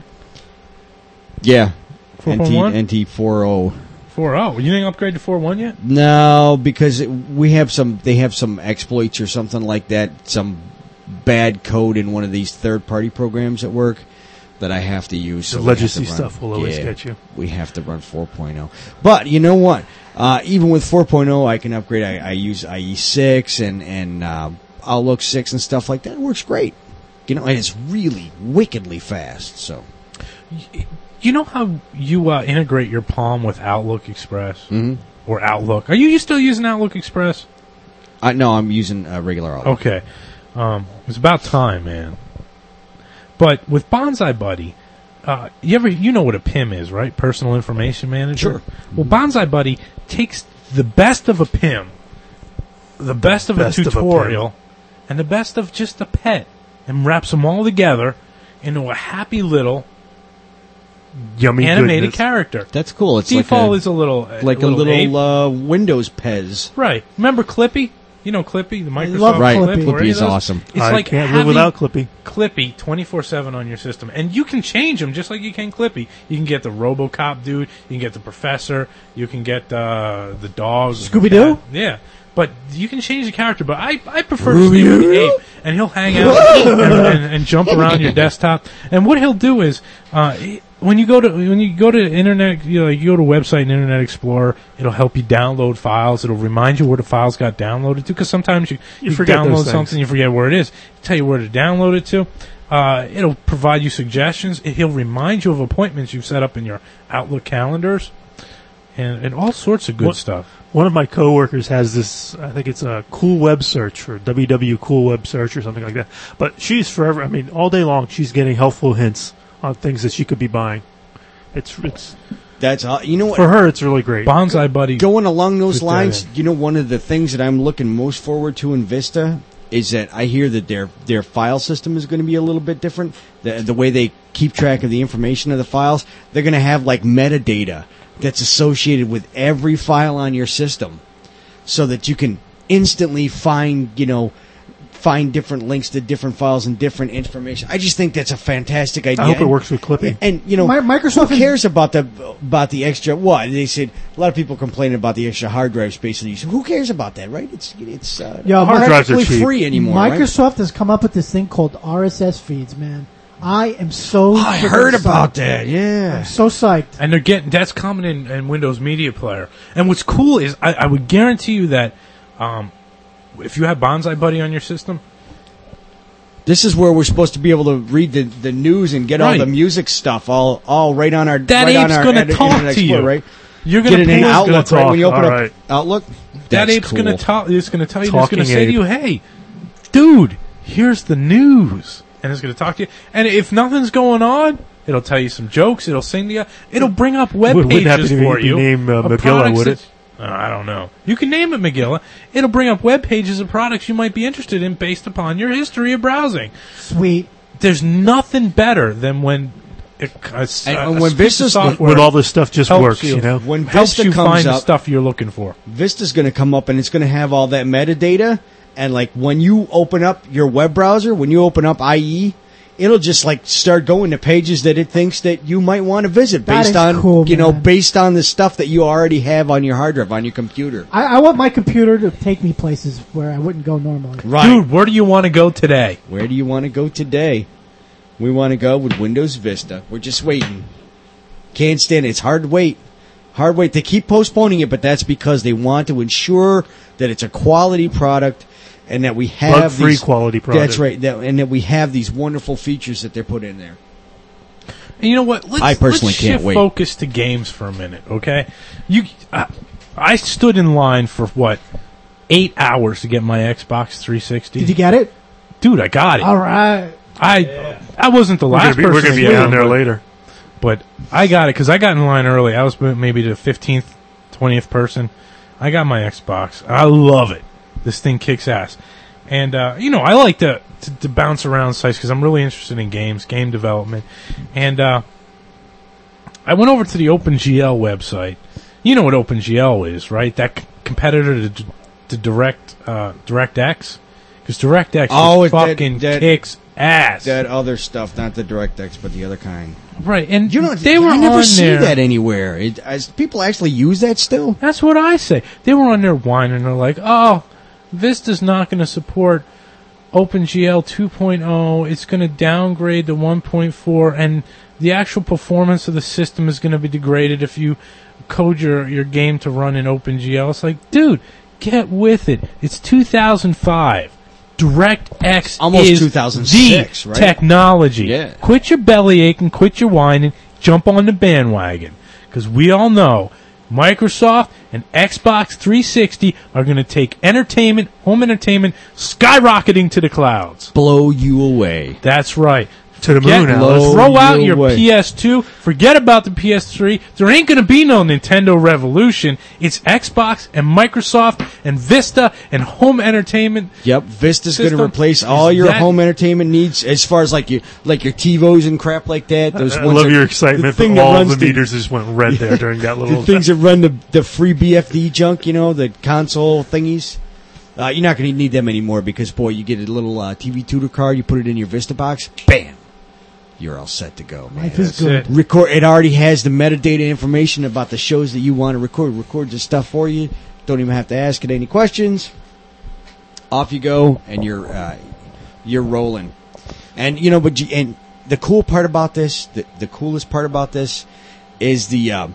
Speaker 5: Yeah.
Speaker 1: four
Speaker 5: N
Speaker 1: point
Speaker 5: T
Speaker 1: one?
Speaker 5: N T four oh.
Speaker 1: Four oh. You didn't upgrade to four one yet?
Speaker 5: No, because it, we have some. They have some exploits or something like that. Some bad code in one of these third-party programs at work that I have to use.
Speaker 6: The
Speaker 5: so we have to
Speaker 6: legacy
Speaker 5: run-
Speaker 6: stuff will always
Speaker 5: yeah,
Speaker 6: get you.
Speaker 5: We have to run four point oh. But you know what? Uh, even with four point oh, I can upgrade. I, I use I E six and and uh, Outlook six and stuff like that. It works great. You know, and it's really wickedly fast. So.
Speaker 1: You know how you uh, integrate your Palm with Outlook Express
Speaker 5: Mm-hmm.
Speaker 1: or Outlook? Are you, you still using Outlook Express?
Speaker 5: I no, I'm using uh, regular Outlook.
Speaker 1: Okay, um, it's about time, man. But with Bonsai Buddy, uh, you ever you know what a P I M is, right? Personal Information Manager.
Speaker 5: Sure.
Speaker 1: Well, Bonsai Buddy takes the best of a P I M, the best of
Speaker 6: best
Speaker 1: a
Speaker 6: of a
Speaker 1: tutorial, and the best of just a pet, and wraps them all together into a happy little
Speaker 6: Yummy
Speaker 1: animated
Speaker 6: goodness.
Speaker 1: character.
Speaker 5: That's cool. It's
Speaker 1: Default
Speaker 5: like a,
Speaker 1: is a little
Speaker 5: like a little,
Speaker 1: ape.
Speaker 5: uh, Windows Pez.
Speaker 1: Right. Remember Clippy? You know Clippy, the Microsoft
Speaker 4: love
Speaker 5: Right.
Speaker 1: Clip?
Speaker 4: Clippy.
Speaker 1: or any
Speaker 5: Clippy
Speaker 1: of
Speaker 5: is
Speaker 1: those?
Speaker 5: awesome.
Speaker 1: It's
Speaker 6: I
Speaker 1: like
Speaker 6: can't
Speaker 1: having
Speaker 6: live without Clippy.
Speaker 1: Clippy twenty-four seven on your system. And you can change them just like you can Clippy. You can get the RoboCop dude. You can get the professor. You can get uh, the dog.
Speaker 4: Scooby-Doo?
Speaker 1: cat. Yeah. But you can change the character. But I, I prefer to stay with the ape. And he'll hang out and, and, and jump around your desktop. And what he'll do is, uh, he- when you go to when you go to internet, you know, you go to a website in Internet Explorer, it'll help you download files. It'll remind you where the files got downloaded to. Because sometimes you,
Speaker 6: You
Speaker 1: you,
Speaker 6: forget
Speaker 1: download
Speaker 6: those things.
Speaker 1: something, you forget where it is. It'll tell you where to download it to. Uh, it'll provide you suggestions. It, he'll remind you of appointments you've set up in your Outlook calendars, and, and all sorts of good
Speaker 6: What-
Speaker 1: stuff.
Speaker 6: One of my coworkers has this. I think it's a Cool Web Search or W W Cool Web Search or something like that. But she's forever. I mean, all day long, she's getting helpful hints on things that she could be buying. It's it's
Speaker 5: That's uh, you know what.
Speaker 6: for her. It's really great.
Speaker 1: Bonsai Buddy.
Speaker 5: Going along those
Speaker 1: Put that
Speaker 5: lines,
Speaker 1: in.
Speaker 5: you know, one of the things that I'm looking most forward to in Vista is that I hear that their their file system is going to be a little bit different. The the way they keep track of the information of the files, they're going to have like metadata that's associated with every file on your system, so that you can instantly find, you know, find different links to different files and different information. I just think that's a fantastic idea.
Speaker 6: I hope it
Speaker 5: And-
Speaker 6: works with Clippy.
Speaker 5: And you know,
Speaker 4: Mi- Microsoft
Speaker 5: who
Speaker 4: is-
Speaker 5: cares about the about the extra? What they said. A lot of people complaining about the extra hard drive space. And you say, who cares about that, right? It's it's uh,
Speaker 4: Yeah,
Speaker 6: Hard drives are
Speaker 5: practically
Speaker 6: cheap.
Speaker 5: free anymore. right?
Speaker 4: Microsoft has come up with this thing called R S S feeds, man. I am so.
Speaker 5: I
Speaker 4: freaking
Speaker 5: heard
Speaker 4: psyched.
Speaker 5: about that. Yeah.
Speaker 4: I'm so psyched.
Speaker 1: And they're getting that's common in, in Windows Media Player. And what's cool is I, I would guarantee you that um, if you have Bonsai Buddy on your system,
Speaker 5: This is where we're supposed to be able to read the, the news and get all
Speaker 1: Right.
Speaker 5: the music stuff all all right on our
Speaker 1: that
Speaker 5: right on
Speaker 1: ape's
Speaker 5: our
Speaker 1: going to
Speaker 5: Internet
Speaker 1: talk to
Speaker 5: Explorer,
Speaker 1: you.
Speaker 5: right?
Speaker 1: You're
Speaker 5: Get
Speaker 1: going
Speaker 5: it
Speaker 1: to
Speaker 5: in
Speaker 1: pay
Speaker 6: gonna
Speaker 5: Outlook, right?
Speaker 6: talk.
Speaker 5: When you open
Speaker 6: All
Speaker 5: up
Speaker 6: right.
Speaker 5: Outlook,
Speaker 1: that
Speaker 5: that's
Speaker 1: ape's
Speaker 5: cool.
Speaker 1: going to talk. It's going to tell you. It's
Speaker 6: Talking
Speaker 1: going to say
Speaker 6: ape.
Speaker 1: to you, "Hey, dude, here's the news," and it's going to talk to you. And if nothing's going on, it'll tell you some jokes. It'll sing to you. It'll bring up web
Speaker 6: Would- wouldn't happen
Speaker 1: pages
Speaker 6: to
Speaker 1: for
Speaker 6: be
Speaker 1: you.
Speaker 6: named, uh,
Speaker 1: of
Speaker 6: Megillah,
Speaker 1: products
Speaker 6: would it?
Speaker 1: that- Uh, I don't know. You can name it Megillah. It'll bring up web pages of products you might be interested in based upon your history of browsing.
Speaker 4: Sweet.
Speaker 1: There's nothing better than when a, a,
Speaker 5: And-
Speaker 1: a
Speaker 5: and when
Speaker 1: piece of
Speaker 5: Vista's-
Speaker 1: software
Speaker 6: When all this stuff just
Speaker 1: helps
Speaker 6: works,
Speaker 1: you.
Speaker 6: you know.
Speaker 5: When
Speaker 1: helps
Speaker 5: Vista
Speaker 1: you
Speaker 5: comes
Speaker 1: find the
Speaker 5: up,
Speaker 1: stuff you're looking for.
Speaker 5: Vista's going to come up and it's going to have all that metadata. And like when you open up your web browser, when you open up I E, it'll just like start going to pages that it thinks that you might want to visit
Speaker 4: That
Speaker 5: based
Speaker 4: is
Speaker 5: on
Speaker 4: cool,
Speaker 5: you know
Speaker 4: man.
Speaker 5: based on the stuff that you already have on your hard drive on your computer.
Speaker 4: I, I want my computer to take me places where I wouldn't go normally.
Speaker 5: Right.
Speaker 1: Dude, where do you want to go today?
Speaker 5: Where do you want to go today? We want to go with Windows Vista. We're just waiting. Can't stand it. It's hard to wait. Hard wait. They keep postponing it, but that's because they want to ensure that it's a quality product and that we have
Speaker 6: Bug-free
Speaker 5: these,
Speaker 6: quality product.
Speaker 5: That's right. That, and that we have these wonderful features that they're put in there.
Speaker 1: And you know what? Let's,
Speaker 5: I personally
Speaker 1: let's
Speaker 5: can't
Speaker 1: shift
Speaker 5: wait.
Speaker 1: focus to games for a minute, okay? You, uh, I stood in line for what eight hours to get my Xbox three sixty.
Speaker 4: Did you get it?
Speaker 1: Dude, I got it.
Speaker 4: All right.
Speaker 1: I I wasn't the
Speaker 6: We're
Speaker 1: last
Speaker 6: gonna be, we're
Speaker 1: person
Speaker 6: gonna be
Speaker 1: in
Speaker 6: down
Speaker 1: line,
Speaker 6: there
Speaker 1: but-
Speaker 6: later.
Speaker 1: But I got it because I got in line early. I was maybe the fifteenth, twentieth person. I got my Xbox. I love it. this thing kicks ass. And, uh, you know, I like to, to, to bounce around sites because I'm really interested in games, game development. And uh, I went over to the OpenGL website. You know what OpenGL is, right? That c- competitor to, to Direct uh, DirectX? Because DirectX
Speaker 5: Oh,
Speaker 1: just
Speaker 5: it- that-
Speaker 1: fucking
Speaker 5: that-
Speaker 1: kicks ass.
Speaker 5: That other stuff, not the DirectX, but the other kind.
Speaker 1: right, and
Speaker 5: You know,
Speaker 1: they were
Speaker 5: I never
Speaker 1: on
Speaker 5: see
Speaker 1: there.
Speaker 5: that anywhere. It, as people actually use that still?
Speaker 1: That's what I say. They were on there whining. They're like, oh, Vista's not going to support OpenGL two point oh. It's going to downgrade to one point four, and the actual performance of the system is going to be degraded if you code your, your game to run in OpenGL. It's like, dude, get with it. It's two thousand five. DirectX
Speaker 5: Almost
Speaker 1: is
Speaker 5: two thousand six,
Speaker 1: the
Speaker 5: right?
Speaker 1: technology.
Speaker 5: Yeah.
Speaker 1: Quit your belly aching, quit your whining, jump on the bandwagon. Because we all know Microsoft and Xbox three sixty are going to take entertainment, home entertainment, skyrocketing to the clouds.
Speaker 5: Blow you away.
Speaker 1: That's right.
Speaker 6: To the
Speaker 1: Get-
Speaker 6: moon,
Speaker 5: low.
Speaker 6: Alice.
Speaker 1: Throw out
Speaker 5: you
Speaker 1: your
Speaker 5: away.
Speaker 1: P S two. Forget about the P S three. There ain't going to be no Nintendo Revolution. It's Xbox and Microsoft and Vista and home entertainment.
Speaker 5: Yep, Vista's going to
Speaker 1: System
Speaker 5: replace
Speaker 1: is
Speaker 5: all your
Speaker 1: that-
Speaker 5: home entertainment needs as far as like your like your TiVos and crap like that. Those
Speaker 6: I
Speaker 5: ones
Speaker 6: love
Speaker 5: that-
Speaker 6: your
Speaker 5: the
Speaker 6: excitement,
Speaker 5: thing
Speaker 6: but
Speaker 5: that
Speaker 6: all
Speaker 5: runs
Speaker 6: the meters just went red there during that
Speaker 5: the
Speaker 6: little...
Speaker 5: things that run the the free B F D junk, you know, the console thingies. Uh, you're not going to need them anymore because boy, you get a little uh, T V tutor card, you put it in your Vista box, bam, you're all set to go, man.
Speaker 4: Life is
Speaker 1: That's
Speaker 4: good.
Speaker 1: it.
Speaker 5: Record. It already has the metadata information about the shows that you want to record. Records the stuff for you. Don't even have to ask it any questions. Off you go, and you're uh, you're rolling. And you know, but you, and the cool part about this, the, the coolest part about this, is the um,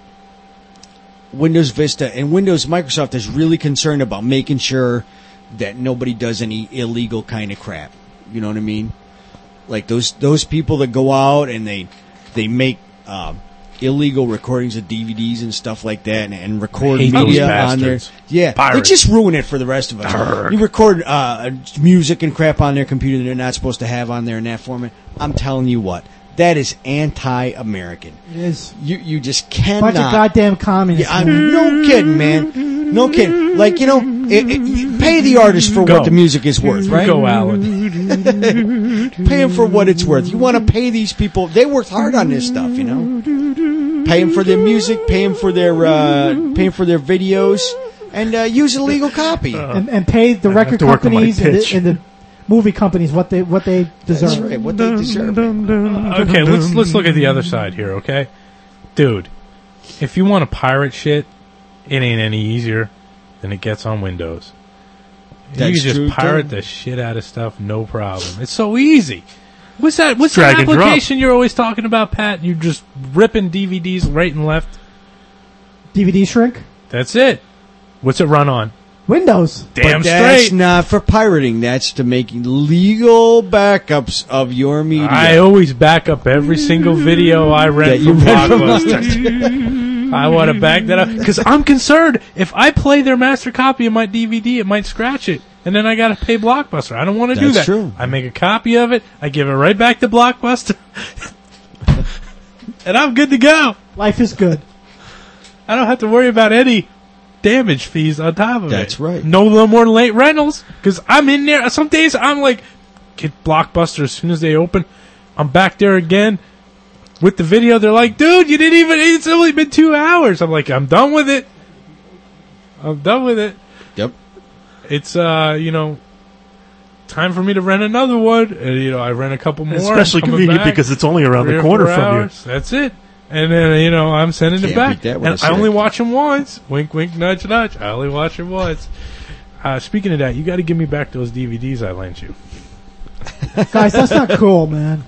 Speaker 5: Windows Vista and Windows. Microsoft is really concerned about making sure that nobody does any illegal kind of crap. You know what I mean? Like those those people that go out and they they make um, illegal recordings of D V Ds and stuff like that, and, and record
Speaker 1: hate those
Speaker 5: media on there.
Speaker 1: bastards.
Speaker 5: Yeah,
Speaker 1: Pirates.
Speaker 5: they just ruin it for the rest of us.
Speaker 1: Arrgh.
Speaker 5: You record uh, music and crap on their computer that they're not supposed to have on there in that format. I'm telling you what, that is anti-American.
Speaker 4: It is.
Speaker 5: You you just
Speaker 4: Bunch
Speaker 5: cannot.
Speaker 4: of goddamn communists.
Speaker 5: Yeah, I'm no kidding, man. No kidding. Like you know, it, it, you pay the artist for
Speaker 1: Go.
Speaker 5: what the music is worth, right?
Speaker 1: Go, Alan.
Speaker 5: Pay them for what it's worth. You want to pay these people. They worked hard on this stuff, you know. Pay them for their music. Pay them for their uh, pay them for their videos, and uh, use a legal copy.
Speaker 4: and, and pay the
Speaker 6: I have
Speaker 4: record
Speaker 6: to work on my
Speaker 4: companies and
Speaker 6: pitch.
Speaker 4: the, and the movie companies what they what they deserve.
Speaker 5: That's right. What they deserve. man.
Speaker 1: Okay, let's let's look at the other side here, okay? Dude, if you want to pirate shit, it ain't any easier than it gets on Windows. you
Speaker 5: That's
Speaker 1: can just
Speaker 5: true,
Speaker 1: pirate
Speaker 5: too.
Speaker 1: the shit out of stuff, no problem. It's so easy. What's that? What's
Speaker 6: Drag
Speaker 1: that
Speaker 6: and drop.
Speaker 1: application you're always talking about, Pat? You're just ripping D V Ds right and left.
Speaker 4: D V D shrink.
Speaker 1: That's it. What's it run on?
Speaker 4: Windows.
Speaker 1: Damn
Speaker 5: but that's
Speaker 1: straight.
Speaker 5: not for pirating. That's to making legal backups of your media.
Speaker 1: I always back up every single video I
Speaker 5: That
Speaker 1: rent
Speaker 5: you
Speaker 1: from
Speaker 5: rent from
Speaker 1: Blockbuster. I want to back that up because I'm concerned if I play their master copy of my D V D, it might scratch it, and then I got to pay Blockbuster. I don't want to do
Speaker 5: That's
Speaker 1: that.
Speaker 5: true.
Speaker 1: I make a copy of it, I give it right back to Blockbuster, and I'm good to go.
Speaker 4: Life is good.
Speaker 1: I don't have to worry about any damage fees on top of it.
Speaker 5: That's right.
Speaker 1: No, no more late rentals because I'm in there. Some days I'm like, get Blockbuster as soon as they open. I'm back there again with the video. They're like, dude, you didn't even. It's only been two hours. I'm like, I'm done with it. I'm done with it.
Speaker 5: Yep.
Speaker 1: It's uh, you know, time for me to rent another one. And, you know, I rent a couple more.
Speaker 6: Especially
Speaker 1: coming
Speaker 6: convenient
Speaker 1: back.
Speaker 6: because it's only around
Speaker 1: Three
Speaker 6: the
Speaker 1: or
Speaker 6: corner
Speaker 1: four
Speaker 6: from
Speaker 1: hours. That's it. And then, you know, I'm sending it
Speaker 5: Can't
Speaker 1: back.
Speaker 5: beat that with
Speaker 1: And
Speaker 5: a
Speaker 1: I only
Speaker 5: stick.
Speaker 1: watch them once. Wink, wink, nudge, nudge. I only watch them once. Uh, speaking of that, you got to give me back those D V Ds I lent you.
Speaker 4: Guys, that's not cool, man.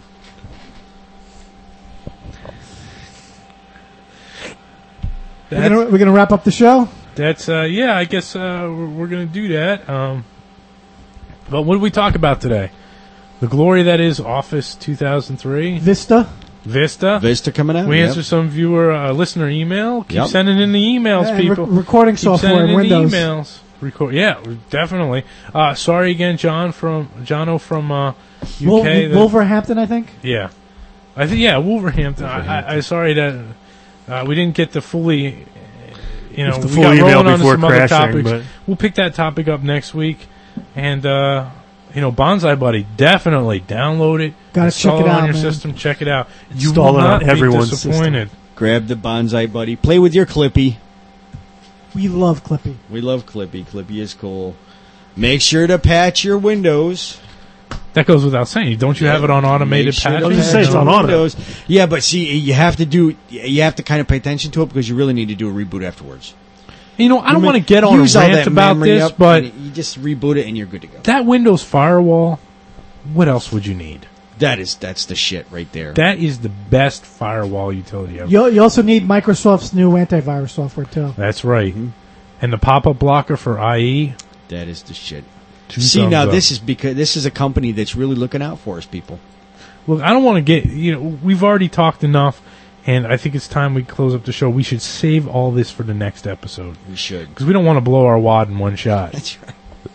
Speaker 4: We're
Speaker 1: That's,
Speaker 4: gonna, we're gonna wrap up the show.
Speaker 1: that's uh, yeah, I guess uh, we're, we're going to do that. Um, but what did we talk about today? The glory that is Office two thousand three,
Speaker 4: Vista.
Speaker 1: Vista.
Speaker 5: Vista coming out.
Speaker 1: We
Speaker 5: Yep.
Speaker 1: answer some viewer uh, listener email. Keep
Speaker 5: Yep.
Speaker 1: sending in the emails,
Speaker 4: And re-
Speaker 1: people.
Speaker 4: recording
Speaker 1: Keep
Speaker 4: software
Speaker 1: sending
Speaker 4: in
Speaker 1: in the
Speaker 4: Windows.
Speaker 1: emails. Record, yeah, definitely. Uh, sorry again, John from Jono from uh, U
Speaker 4: Wol-
Speaker 1: K. that-
Speaker 4: Wolverhampton, I think.
Speaker 1: yeah, I think yeah, Wolverhampton. I, I, I sorry that uh, we didn't get to fully you know,
Speaker 6: It's the
Speaker 1: we
Speaker 6: full
Speaker 1: got
Speaker 6: email
Speaker 1: rolling on to
Speaker 6: before
Speaker 1: some other
Speaker 6: crashing,
Speaker 1: topics.
Speaker 6: but-
Speaker 1: We'll pick that topic up next week. And, uh, you know, Bonsai Buddy, definitely download it.
Speaker 4: Gotta
Speaker 1: install
Speaker 4: check it
Speaker 1: on
Speaker 4: out,
Speaker 1: your
Speaker 4: man.
Speaker 1: system. Check it out. You
Speaker 6: Install
Speaker 1: will
Speaker 6: it on
Speaker 1: not be
Speaker 6: everyone's
Speaker 1: disappointed.
Speaker 5: Grab the Bonsai Buddy. Play with your Clippy.
Speaker 4: We love Clippy.
Speaker 5: We love Clippy. Clippy is cool. Make sure to patch your windows.
Speaker 1: That goes without saying. Don't you have it on automated
Speaker 5: Make sure to
Speaker 1: patches?
Speaker 6: Don't you say it's
Speaker 5: patch
Speaker 6: on
Speaker 5: your
Speaker 6: auto?
Speaker 5: windows. Yeah, but see, you have to do. You have to kind of pay attention to it because you really need to do a reboot afterwards.
Speaker 1: You know, I don't
Speaker 5: You
Speaker 1: want to
Speaker 5: mean,
Speaker 1: get on a
Speaker 5: use all
Speaker 1: rant
Speaker 5: that
Speaker 1: about
Speaker 5: memory
Speaker 1: this,
Speaker 5: up,
Speaker 1: but
Speaker 5: and you just reboot it and you're good to go.
Speaker 1: that Windows firewall, what else would you need?
Speaker 5: That is that's the shit right there.
Speaker 1: That is the best firewall utility ever.
Speaker 4: You, you also need Microsoft's new antivirus software too.
Speaker 1: That's right.
Speaker 5: Mm-hmm.
Speaker 1: And the pop-up blocker for I E.
Speaker 5: That is the shit.
Speaker 1: two
Speaker 5: See
Speaker 1: thumbs
Speaker 5: now,
Speaker 1: up.
Speaker 5: this is because this is a company that's really looking out for us, people.
Speaker 1: Look, I don't want to get, you know, we've already talked enough, and I think it's time we close up the show. We should save all this for the next episode.
Speaker 5: We should.
Speaker 1: Because we don't want to blow our wad in one shot.
Speaker 5: That's right.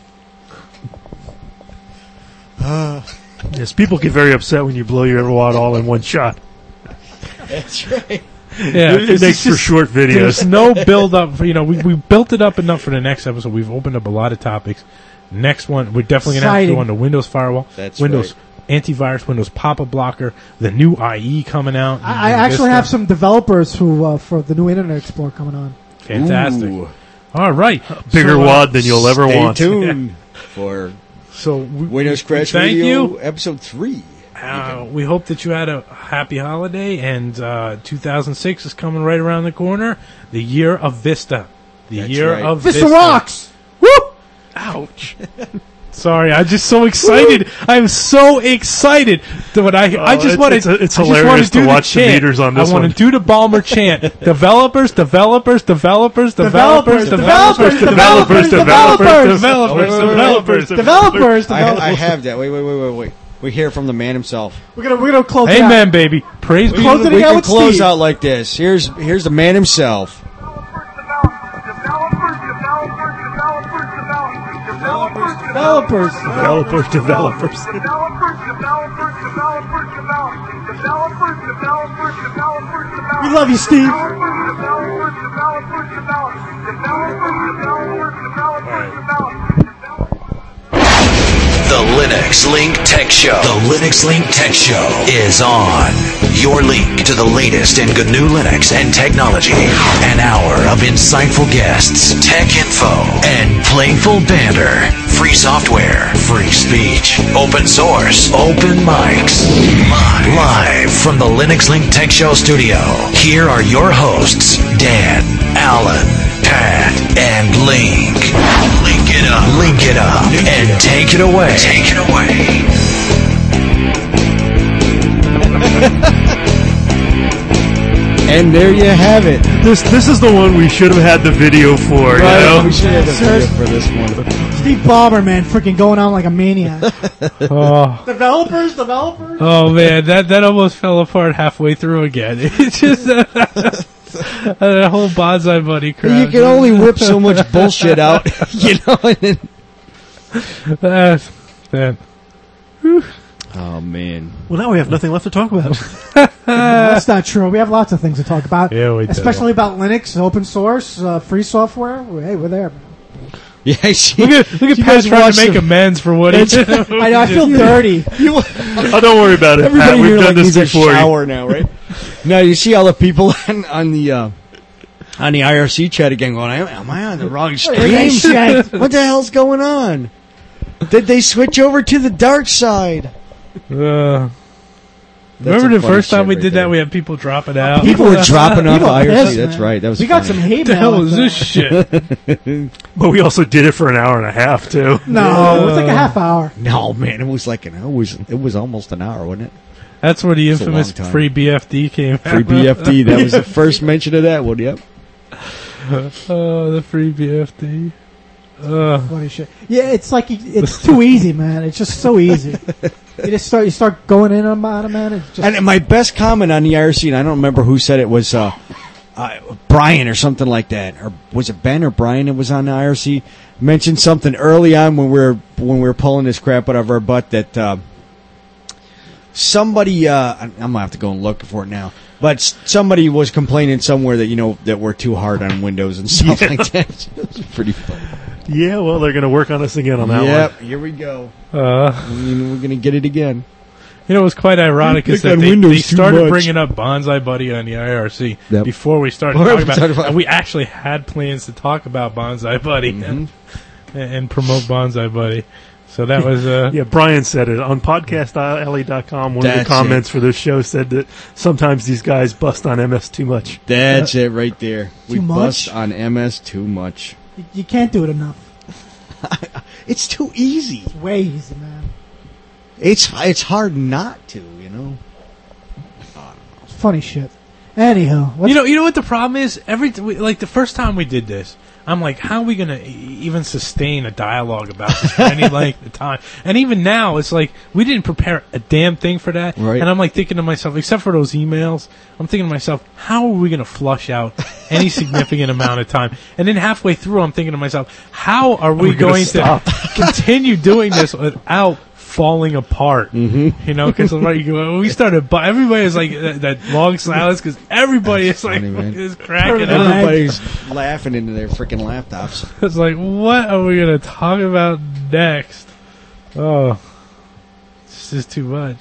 Speaker 6: Yes, people get very upset when you blow your wad all in one shot.
Speaker 5: That's right.
Speaker 1: Yeah,
Speaker 6: It makes for short
Speaker 1: There's
Speaker 6: videos.
Speaker 1: no build up. For, you know, we, we built it up enough for the next episode. We've opened up a lot of topics. Next one, we're definitely going to have to go
Speaker 4: Exciting.
Speaker 1: on the Windows firewall.
Speaker 5: That's
Speaker 1: Windows antivirus, Windows pop-up blocker, the new I E coming out.
Speaker 4: I, I
Speaker 1: and
Speaker 4: actually
Speaker 1: Vista.
Speaker 4: have some developers who uh, for the new Internet Explorer coming on.
Speaker 1: Fantastic.
Speaker 5: Ooh.
Speaker 1: All right.
Speaker 6: Bigger
Speaker 1: So, uh,
Speaker 6: wad than you'll ever
Speaker 5: Stay
Speaker 6: want.
Speaker 5: tuned for
Speaker 1: So we,
Speaker 5: Windows Crash
Speaker 1: thank
Speaker 5: Radio
Speaker 1: you.
Speaker 5: episode three.
Speaker 1: Uh, we hope that you had a happy holiday, and uh, two thousand six is coming right around the corner. The year of Vista. The
Speaker 5: That's
Speaker 1: year
Speaker 5: right.
Speaker 1: of
Speaker 4: Vista
Speaker 1: Vista.
Speaker 4: rocks. Woo!
Speaker 1: Ouch. Sorry, I'm just so excited. I'm so excited. That when I, I
Speaker 6: Oh,
Speaker 1: just
Speaker 6: it-
Speaker 1: want to.
Speaker 6: it's a- it's
Speaker 1: I just wanna
Speaker 6: hilarious to
Speaker 1: do
Speaker 6: watch the
Speaker 1: chant.
Speaker 6: meters on this
Speaker 1: I want
Speaker 6: one.
Speaker 1: to do the Balmer chant. Developers, developers, developers, developers,
Speaker 4: Developers,
Speaker 1: developers,
Speaker 4: developers,
Speaker 1: developers,
Speaker 4: developers,
Speaker 1: developers,
Speaker 5: Oh, wait, wait, wait,
Speaker 1: developers,
Speaker 4: Developers,
Speaker 5: I,
Speaker 4: developers.
Speaker 5: I have that. Wait, wait, wait, wait, wait. We hear from the man himself.
Speaker 4: We're gonna we're gonna close it out.
Speaker 1: Amen, baby. Praise be
Speaker 4: Close
Speaker 1: to
Speaker 4: it
Speaker 1: the
Speaker 5: We
Speaker 4: out
Speaker 5: can
Speaker 4: with
Speaker 5: close
Speaker 4: Steve.
Speaker 5: out like this. Here's here's the man himself.
Speaker 4: Developers.
Speaker 6: Developers, developers.
Speaker 4: We love you, Steve.
Speaker 7: The Linux Link Tech Show. The Linux Link Tech Show is on. Your link to the latest in G N U Linux and technology. An hour of insightful guests, tech info, and playful banter. Free software, free speech, open source, open mics. Live, live from the Linux Link Tech Show studio. Here are your hosts, Dan, Alan, Pat, and Link. Link it up, link it up, and take it away. Take it away.
Speaker 5: And there you have it.
Speaker 6: This this is the one we should have had the video for. You know?
Speaker 5: We should have the
Speaker 4: Sir.
Speaker 5: video for this one.
Speaker 4: Steve Ballmer, man, freaking going on like a maniac.
Speaker 1: Oh,
Speaker 4: Developers, developers.
Speaker 1: oh man, that that almost fell apart halfway through again. It's just uh, that whole bonsai buddy crowd.
Speaker 5: You can only whip so much bullshit out, you know. And then,
Speaker 1: Uh, that.
Speaker 5: oh man.
Speaker 6: Well, now we have nothing left to talk about.
Speaker 4: That's not true. We have lots of things to talk about.
Speaker 1: Yeah, we do.
Speaker 4: Especially about Linux, open source, uh, free software. Hey, we're there, man.
Speaker 5: Yeah, I see.
Speaker 1: Look at look at
Speaker 5: You
Speaker 1: Pat
Speaker 5: guys
Speaker 1: trying
Speaker 5: watch
Speaker 1: to make
Speaker 5: some-
Speaker 1: amends for what he did.
Speaker 4: I know. I feel dirty.
Speaker 6: Oh, don't worry about it,
Speaker 5: Everybody
Speaker 6: Pat. We've
Speaker 5: here
Speaker 6: done
Speaker 5: like
Speaker 6: this
Speaker 5: needs
Speaker 6: before.
Speaker 5: a shower now, right? Now you see all the people on, on the uh, on the I R C chat again going, am I on the wrong stream?
Speaker 4: Shit.
Speaker 5: What the hell's going on? Did they switch over to the dark side?
Speaker 1: Uh,
Speaker 5: That's
Speaker 1: remember
Speaker 5: some
Speaker 1: the
Speaker 5: funny
Speaker 1: first time
Speaker 5: shit
Speaker 1: we
Speaker 5: right
Speaker 1: did
Speaker 5: there.
Speaker 1: that? We had people dropping out.
Speaker 5: People were dropping off
Speaker 4: People
Speaker 5: I R C.
Speaker 4: pissed,
Speaker 5: That's
Speaker 4: man.
Speaker 5: right. That was
Speaker 4: We got
Speaker 5: funny.
Speaker 4: some hate
Speaker 1: What the
Speaker 4: mail.
Speaker 1: hell
Speaker 4: like
Speaker 1: is
Speaker 4: that.
Speaker 1: this shit?
Speaker 6: But we also did it for an hour and a half, too.
Speaker 4: No, it was like a half hour.
Speaker 5: No, man, it was like an it was it was almost an hour, wasn't it?
Speaker 1: That's where the
Speaker 5: It's a
Speaker 1: infamous
Speaker 5: long time.
Speaker 1: free B F D came out.
Speaker 5: Free B F D. That was the first mention of that one. Yep.
Speaker 1: Oh, the free B F D. Uh,
Speaker 4: Funny shit. Yeah, it's like you- it's too easy, man. It's just so easy. You just start you start going in on it, man. It's just
Speaker 5: And my best comment on the I R C, and I don't remember who said it, was uh, uh, Brian or something like that, or was it Ben or Brian that was on the I R C? Mentioned something early on when we were when we were pulling this crap out of our butt that uh, somebody uh, I'm gonna have to go and look for it now. But s- somebody was complaining somewhere that you know that we're too hard on Windows and stuff
Speaker 6: Yeah.
Speaker 5: like that. It was pretty funny.
Speaker 6: Yeah, well, they're going to work on us again on that
Speaker 5: Yep,
Speaker 6: one.
Speaker 5: here we go.
Speaker 1: Uh,
Speaker 5: I mean, we're gonna get it again.
Speaker 1: You know, it was quite ironic
Speaker 5: You
Speaker 1: is
Speaker 5: pick
Speaker 1: that
Speaker 5: on
Speaker 1: they,
Speaker 5: Windows
Speaker 1: they
Speaker 5: too
Speaker 1: started
Speaker 5: much.
Speaker 1: bringing up Bonsai Buddy on the I R C
Speaker 5: Yep.
Speaker 1: before we started
Speaker 5: Before
Speaker 1: talking
Speaker 5: we
Speaker 1: about
Speaker 5: started
Speaker 1: it.
Speaker 5: about-
Speaker 1: And we actually had plans to talk about Bonsai Buddy and, and promote Bonsai Buddy. So that was... Uh,
Speaker 6: Yeah, Brian said it on podcast alley dot com. One of
Speaker 5: That's
Speaker 6: the comments
Speaker 5: it.
Speaker 6: for this show said that sometimes these guys bust on M S too much.
Speaker 5: That's it right there. We
Speaker 4: Too much?
Speaker 5: bust on M S too much.
Speaker 4: You, you can't do it enough.
Speaker 5: It's too easy.
Speaker 4: It's way easy, man.
Speaker 5: It's it's hard not to, you know.
Speaker 4: It's funny shit. Anyhow, what's
Speaker 1: You know, you know what the problem is? Every t- we, like the first time we did this, I'm like, how are we going to e- even sustain a dialogue about this for any length of time? And even now, it's like we didn't prepare a damn thing for that.
Speaker 5: Right.
Speaker 1: And I'm like thinking to myself, except for those emails, I'm thinking to myself, how are we going to flush out any significant amount of time? And then halfway through, I'm thinking to myself, how are we
Speaker 6: we gonna
Speaker 1: going
Speaker 6: stop?
Speaker 1: to continue doing this without falling apart? Mm-hmm. You know, because when we started, but everybody is like that, that long silence because everybody is like
Speaker 5: funny, man.
Speaker 1: is cracking up.
Speaker 5: Everybody's laughing into their freaking laptops.
Speaker 1: It's like, what are we going to talk about next? Oh, this is too much.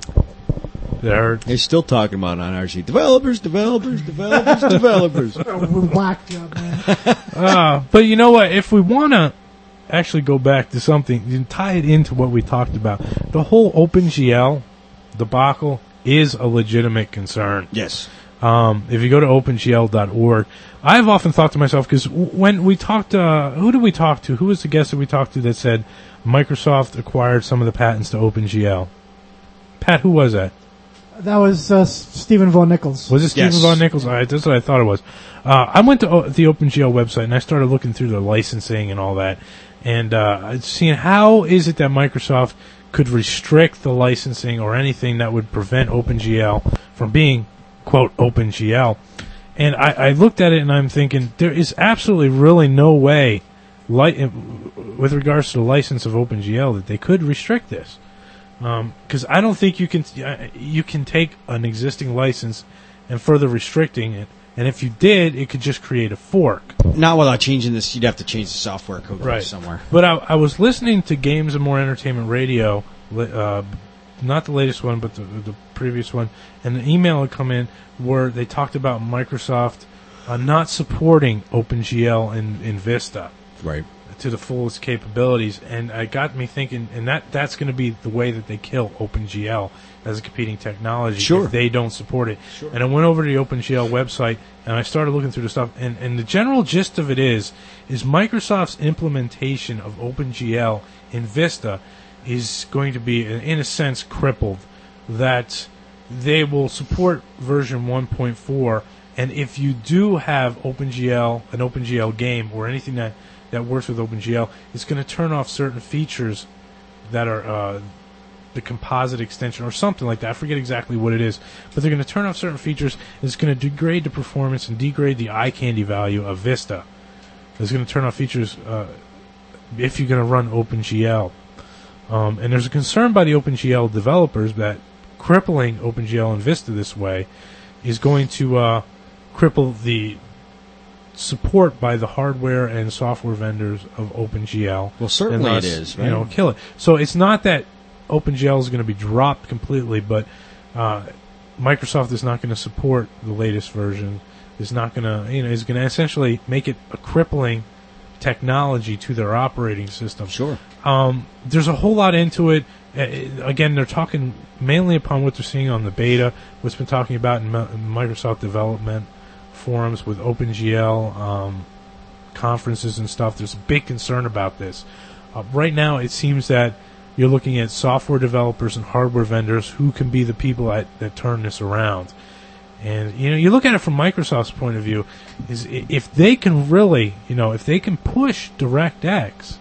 Speaker 1: It hurts.
Speaker 5: They're still talking about on R C developers, developers, developers, developers.
Speaker 4: we whacked you up, man.
Speaker 1: Uh, but you know what? If we want to actually go back to something and tie it into what we talked about, the whole OpenGL debacle is a legitimate concern.
Speaker 5: Yes.
Speaker 1: Um, if you go to open G L dot org, I've often thought to myself, because w- when we talked, uh, who did we talk to? Who was the guest that we talked to that said Microsoft acquired some of the patents to OpenGL? Pat, who was that?
Speaker 4: That was uh, Stephen Von Nichols.
Speaker 1: Was it Stephen
Speaker 5: Yes.
Speaker 1: Von Nichols? All right, that's what I thought it was. Uh, I went to o- the OpenGL website and I started looking through the licensing and all that, and uh, seeing how is it that Microsoft could restrict the licensing or anything that would prevent OpenGL from being, quote, OpenGL. And I, I looked at it and I'm thinking, there is absolutely really no way, li- with regards to the license of OpenGL, that they could restrict this. Because I don't think you can uh, you can take an existing license and further restricting it. And if you did, it could just create a fork.
Speaker 5: Not without changing this. You'd have to change the software code base
Speaker 1: Right.
Speaker 5: somewhere.
Speaker 1: But I, I was listening to Games and More Entertainment Radio, li- uh, not the latest one, but the, the previous one, and the email had come in where they talked about Microsoft uh, not supporting OpenGL in, in Vista
Speaker 5: Right.
Speaker 1: to the fullest capabilities, and it got me thinking, and that that's going to be the way that they kill OpenGL as a competing technology
Speaker 5: Sure.
Speaker 1: if they don't support it. And I went over to the OpenGL website and I started looking through the stuff, and, and the general gist of it is is Microsoft's implementation of OpenGL in Vista is going to be, in a sense, crippled. That they will support version one point four, and if you do have OpenGL, an OpenGL game, or anything that that works with OpenGL, it's going to turn off certain features that are uh, the composite extension or something like that. I forget exactly what it is, but they're going to turn off certain features. And it's going to degrade the performance and degrade the eye candy value of Vista. It's going to turn off features uh, if you're going to run OpenGL. Um, and there's a concern by the OpenGL developers that crippling OpenGL and Vista this way is going to uh, cripple the support by the hardware and software vendors of OpenGL.
Speaker 5: Well, certainly
Speaker 1: and thus,
Speaker 5: it is,
Speaker 1: You
Speaker 5: right?
Speaker 1: know, kill it. So it's not that OpenGL is going to be dropped completely, but uh, Microsoft is not going to support the latest version. Is not going to, you know, is going to essentially make it a crippling technology to their operating system.
Speaker 5: Sure.
Speaker 1: Um, there's a whole lot into it. Uh, again, they're talking mainly upon what they're seeing on the beta, what's been talking about in Mi- Microsoft development forums with OpenGL um, conferences and stuff. There's a big concern about this. Uh, right now, it seems that you're looking at software developers and hardware vendors who can be the people that, that turn this around. And, you know, you look at it from Microsoft's point of view, is i- if they can really, you know, if they can push DirectX,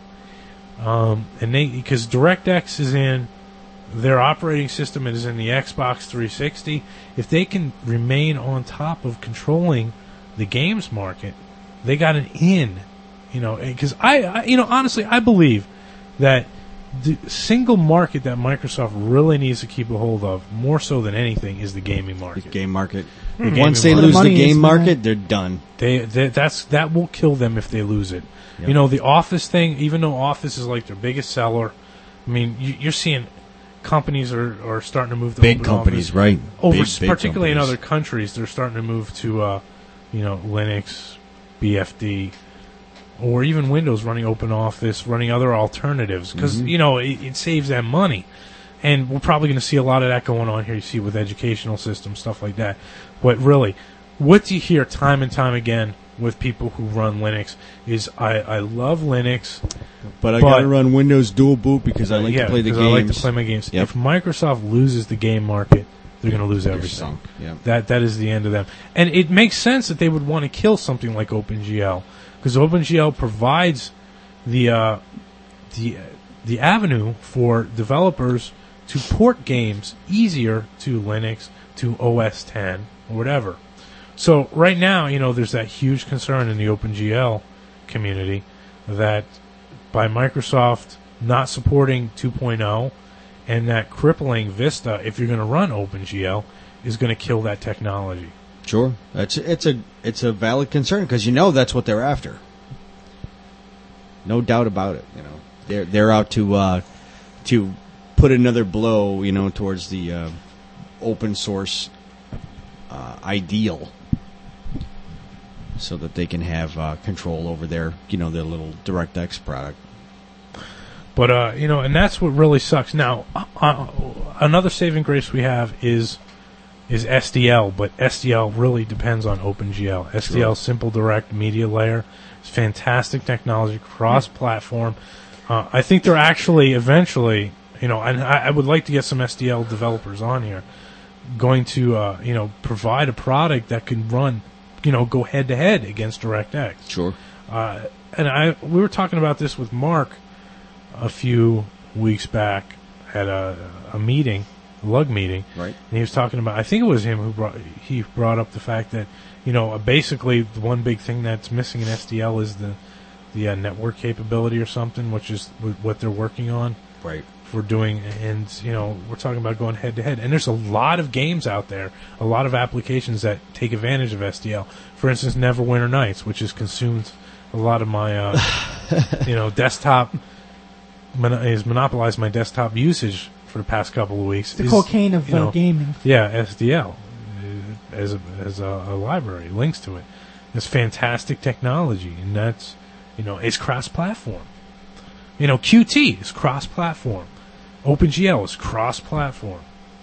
Speaker 1: um, and they, because DirectX is in their operating system, it is in the Xbox three sixty, if they can remain on top of controlling the games market, they got an in, you know, because I, I, you know, honestly, I believe that the single market that Microsoft really needs to keep a hold of, more so than anything, is the gaming
Speaker 5: The
Speaker 1: market.
Speaker 5: game market.
Speaker 1: The gaming
Speaker 5: Once they
Speaker 1: market.
Speaker 5: lose
Speaker 4: Where the
Speaker 5: the
Speaker 4: money
Speaker 5: game
Speaker 4: is, man.
Speaker 5: market, they're done.
Speaker 1: They, they that's that will kill them if they lose it.
Speaker 5: Yep.
Speaker 1: You know, the Office thing, even though Office is like their biggest seller, I mean, you, you're seeing companies are, are starting to move to
Speaker 5: Big
Speaker 1: open
Speaker 5: companies,
Speaker 1: office.
Speaker 5: right?
Speaker 1: Over,
Speaker 5: Big, big
Speaker 1: particularly
Speaker 5: companies.
Speaker 1: in other countries, they're starting to move to, uh, you know, Linux, B F D, or even Windows running Open Office, running other alternatives, because
Speaker 5: Mm-hmm.
Speaker 1: you know it, it saves them money. And we're probably going to see a lot of that going on here. You see with educational systems, stuff like that. But really, what do you hear time and time again with people who run Linux is, I, I love Linux.
Speaker 5: But I
Speaker 1: But-
Speaker 5: gotta run Windows Dual Boot because I like
Speaker 1: yeah,
Speaker 5: to play the
Speaker 1: 'cause
Speaker 5: games.
Speaker 1: I like to play my games.
Speaker 5: Yep.
Speaker 1: If Microsoft loses the game market, they're going to lose
Speaker 5: They're
Speaker 1: everything.
Speaker 5: sunk. Yeah.
Speaker 1: That that is the end of them. And it makes sense that they would want to kill something like OpenGL, because OpenGL provides the uh, the the avenue for developers to port games easier to Linux, to O S ten, or whatever. So right now, you know, there's that huge concern in the OpenGL community that by Microsoft not supporting two point oh and that crippling Vista, if you're going to run OpenGL, is going to kill that technology.
Speaker 5: Sure, that's it's a it's a valid concern because you know that's what they're after. No doubt about it. You know, they're they're out to uh, to put another blow, you know, towards the uh, open source uh, ideal, so that they can have uh, control over their you know their little DirectX product.
Speaker 1: But, uh, you know, and that's what really sucks. Now, uh, uh, another saving grace we have is is S D L, but S D L really depends on OpenGL. S D L, Simple Direct Media Layer, is fantastic technology, cross-platform. Uh, I think they're actually eventually, you know, and I, I would like to get some S D L developers on here, going to, uh, you know, provide a product that can run, you know, go head-to-head against DirectX.
Speaker 5: Sure.
Speaker 1: Uh, and I we were talking about this with Mark a few weeks back at a, a meeting, a lug meeting,
Speaker 5: Right.
Speaker 1: and he was talking about, I think it was him who brought, he brought up the fact that, you know, basically the one big thing that's missing in S D L is the, the uh, network capability or something, which is w- what they're working on
Speaker 5: Right.
Speaker 1: for doing, and, you know, we're talking about going head to head, and there's a lot of games out there, a lot of applications that take advantage of S D L. For instance, Neverwinter Nights, which has consumed a lot of my, uh, you know, desktop, mon- has monopolized my desktop usage for the past couple of weeks.
Speaker 4: The
Speaker 1: is,
Speaker 4: cocaine of
Speaker 1: you know,
Speaker 4: uh, gaming.
Speaker 1: Yeah, S D L uh, as a, as a, a library, links to it. It's fantastic technology, and that's, you know, it's cross-platform. You know, Qt is cross-platform. OpenGL is cross-platform.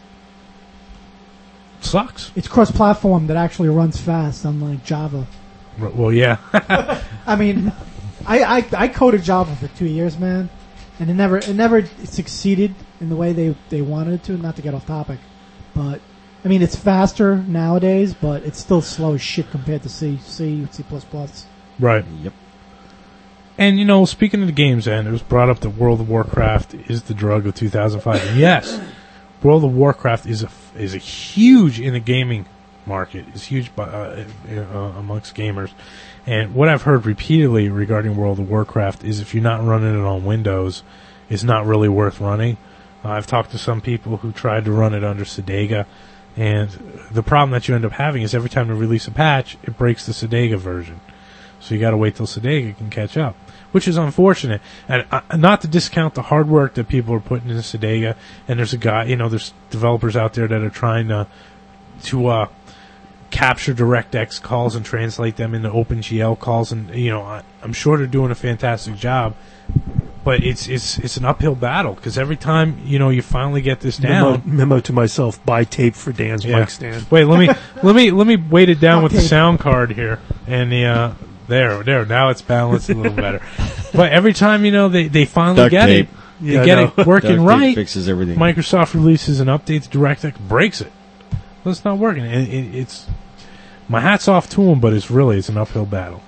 Speaker 1: Sucks.
Speaker 4: It's cross-platform that actually runs fast, unlike Java.
Speaker 1: R- Well, yeah.
Speaker 4: I mean, I, I I coded Java for two years, man, and it never it never succeeded in the way they, they wanted it to. Not to get off topic, but I mean, it's faster nowadays, but it's still slow as shit compared to C, C, C++.
Speaker 1: Right.
Speaker 5: Yep.
Speaker 1: And, you know, speaking of the games end, it was brought up that World of Warcraft is the drug of two thousand five. And yes, World of Warcraft is a, is a huge in the gaming market. It's huge by, uh, uh, amongst gamers. And what I've heard repeatedly regarding World of Warcraft is if you're not running it on Windows, it's not really worth running. Uh, I've talked to some people who tried to run it under Sedega, and the problem that you end up having is every time they release a patch, it breaks the Sedega version. So you got to wait till Sedega can catch up, which is unfortunate. And uh, not to discount the hard work that people are putting into Sedega. And there's a guy, you know, there's developers out there that are trying to to uh, capture DirectX calls and translate them into OpenGL calls, and you know, I, I'm sure they're doing a fantastic job. But it's it's it's an uphill battle because every time you know you finally get this
Speaker 6: Memo,
Speaker 1: down.
Speaker 6: memo to myself: buy tape for Dan's
Speaker 1: Yeah.
Speaker 6: mic stand.
Speaker 1: Wait, let me let me let me weight it down with the
Speaker 4: Okay.
Speaker 1: sound card here, and the uh, there there now it's balanced a little better. But every time you know they, they finally
Speaker 5: Duct
Speaker 1: get
Speaker 5: tape.
Speaker 1: it, they
Speaker 6: Yeah, I
Speaker 1: get
Speaker 6: know.
Speaker 1: it working
Speaker 5: Duct tape
Speaker 1: right.
Speaker 5: fixes everything.
Speaker 1: Microsoft releases an update to DirectX, breaks it. Well, it's not working. It, it, it's my hat's off to them, but it's really it's an uphill battle.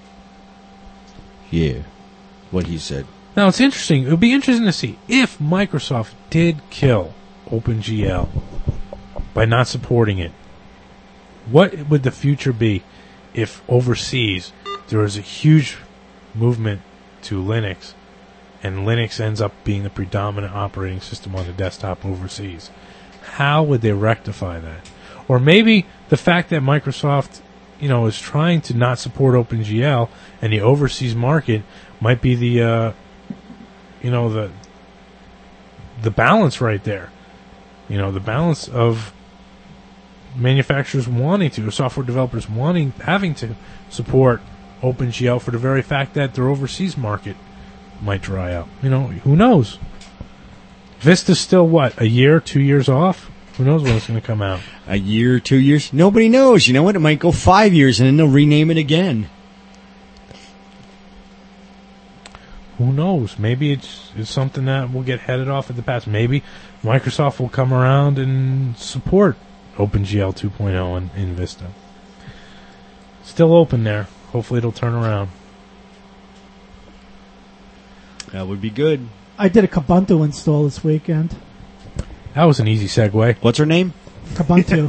Speaker 5: Yeah. What he said.
Speaker 1: Now it's interesting. It would be interesting to see if Microsoft did kill OpenGL by not supporting it. What would the future be if overseas there was a huge movement to Linux and Linux ends up being the predominant operating system on the desktop overseas. How would they rectify that? Or maybe the fact that Microsoft, you know, is trying to not support OpenGL and the overseas market might be the, uh, you know, the the balance right there. You know, the balance of manufacturers wanting to, or software developers wanting, having to support OpenGL for the very fact that their overseas market might dry up. You know, who knows? Vista's still, what, a year, two years off? Who knows when it's going to come out?
Speaker 5: A year, two years? Nobody knows. You know what? It might go five years and then they'll rename it again.
Speaker 1: Who knows? Maybe it's, it's something that will get headed off at the pass. Maybe Microsoft will come around and support OpenGL two point oh in, in Vista. Still open there. Hopefully it'll turn around.
Speaker 5: That would be good.
Speaker 4: I did a Kubuntu install this weekend.
Speaker 1: That was an easy segue.
Speaker 5: What's her name?
Speaker 4: Kubuntu.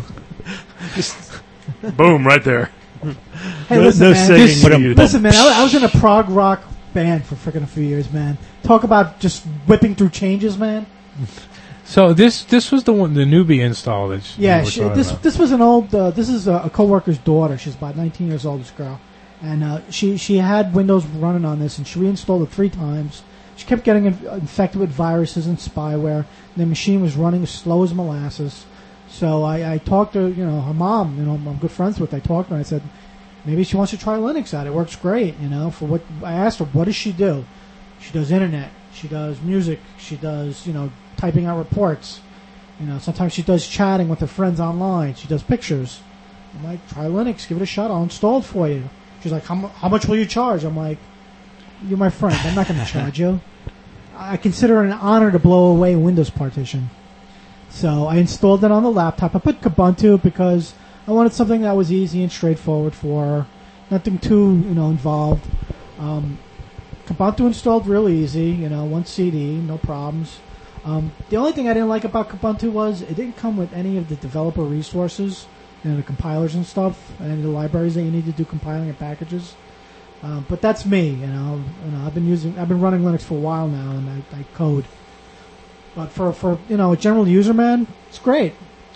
Speaker 6: Boom, right there.
Speaker 4: Hey,
Speaker 6: no,
Speaker 4: listen,
Speaker 6: no
Speaker 4: man.
Speaker 6: saying
Speaker 4: This-
Speaker 6: to you.
Speaker 4: listen, man. I, I was in a prog rock band for freaking a few years, man. Talk about just whipping through changes, man.
Speaker 1: So this this was the one, the newbie install that you
Speaker 4: Yeah,
Speaker 1: were
Speaker 4: she,
Speaker 1: talking
Speaker 4: this
Speaker 1: about.
Speaker 4: this was an old. Uh, this is a, a coworker's daughter. She's about nineteen years old. This girl, and uh, she she had Windows running on this, and she reinstalled it three times. She kept getting in, infected with viruses and spyware. And the machine was running as slow as molasses. So I, I talked to you know her mom. You know I'm good friends with. I talked to her. I said maybe she wants to try Linux out. It works great. You know for what I asked her. What does she do? She does internet. She does music. She does you know typing out reports. You know, sometimes she does chatting with her friends online. She does pictures. I'm like, try Linux, give it a shot. I'll install it for you. She's like, how, mu- how much will you charge? I'm like, you're my friend. I'm not going to charge you. I consider it an honor to blow away a Windows partition. So I installed it on the laptop. I put Kubuntu because I wanted something that was easy and straightforward for her. Nothing too, you know, involved. Um, Kubuntu installed real easy. You know, one C D, no problems. Um, the only thing I didn't like about Kubuntu was it didn't come with any of the developer resources, you know, the compilers and stuff, and the libraries that you need to do compiling of packages. Um, but that's me, you know. You know, I've been using, I've been running Linux for a while now, and I, I code. But for for you know a general user, man, it's great.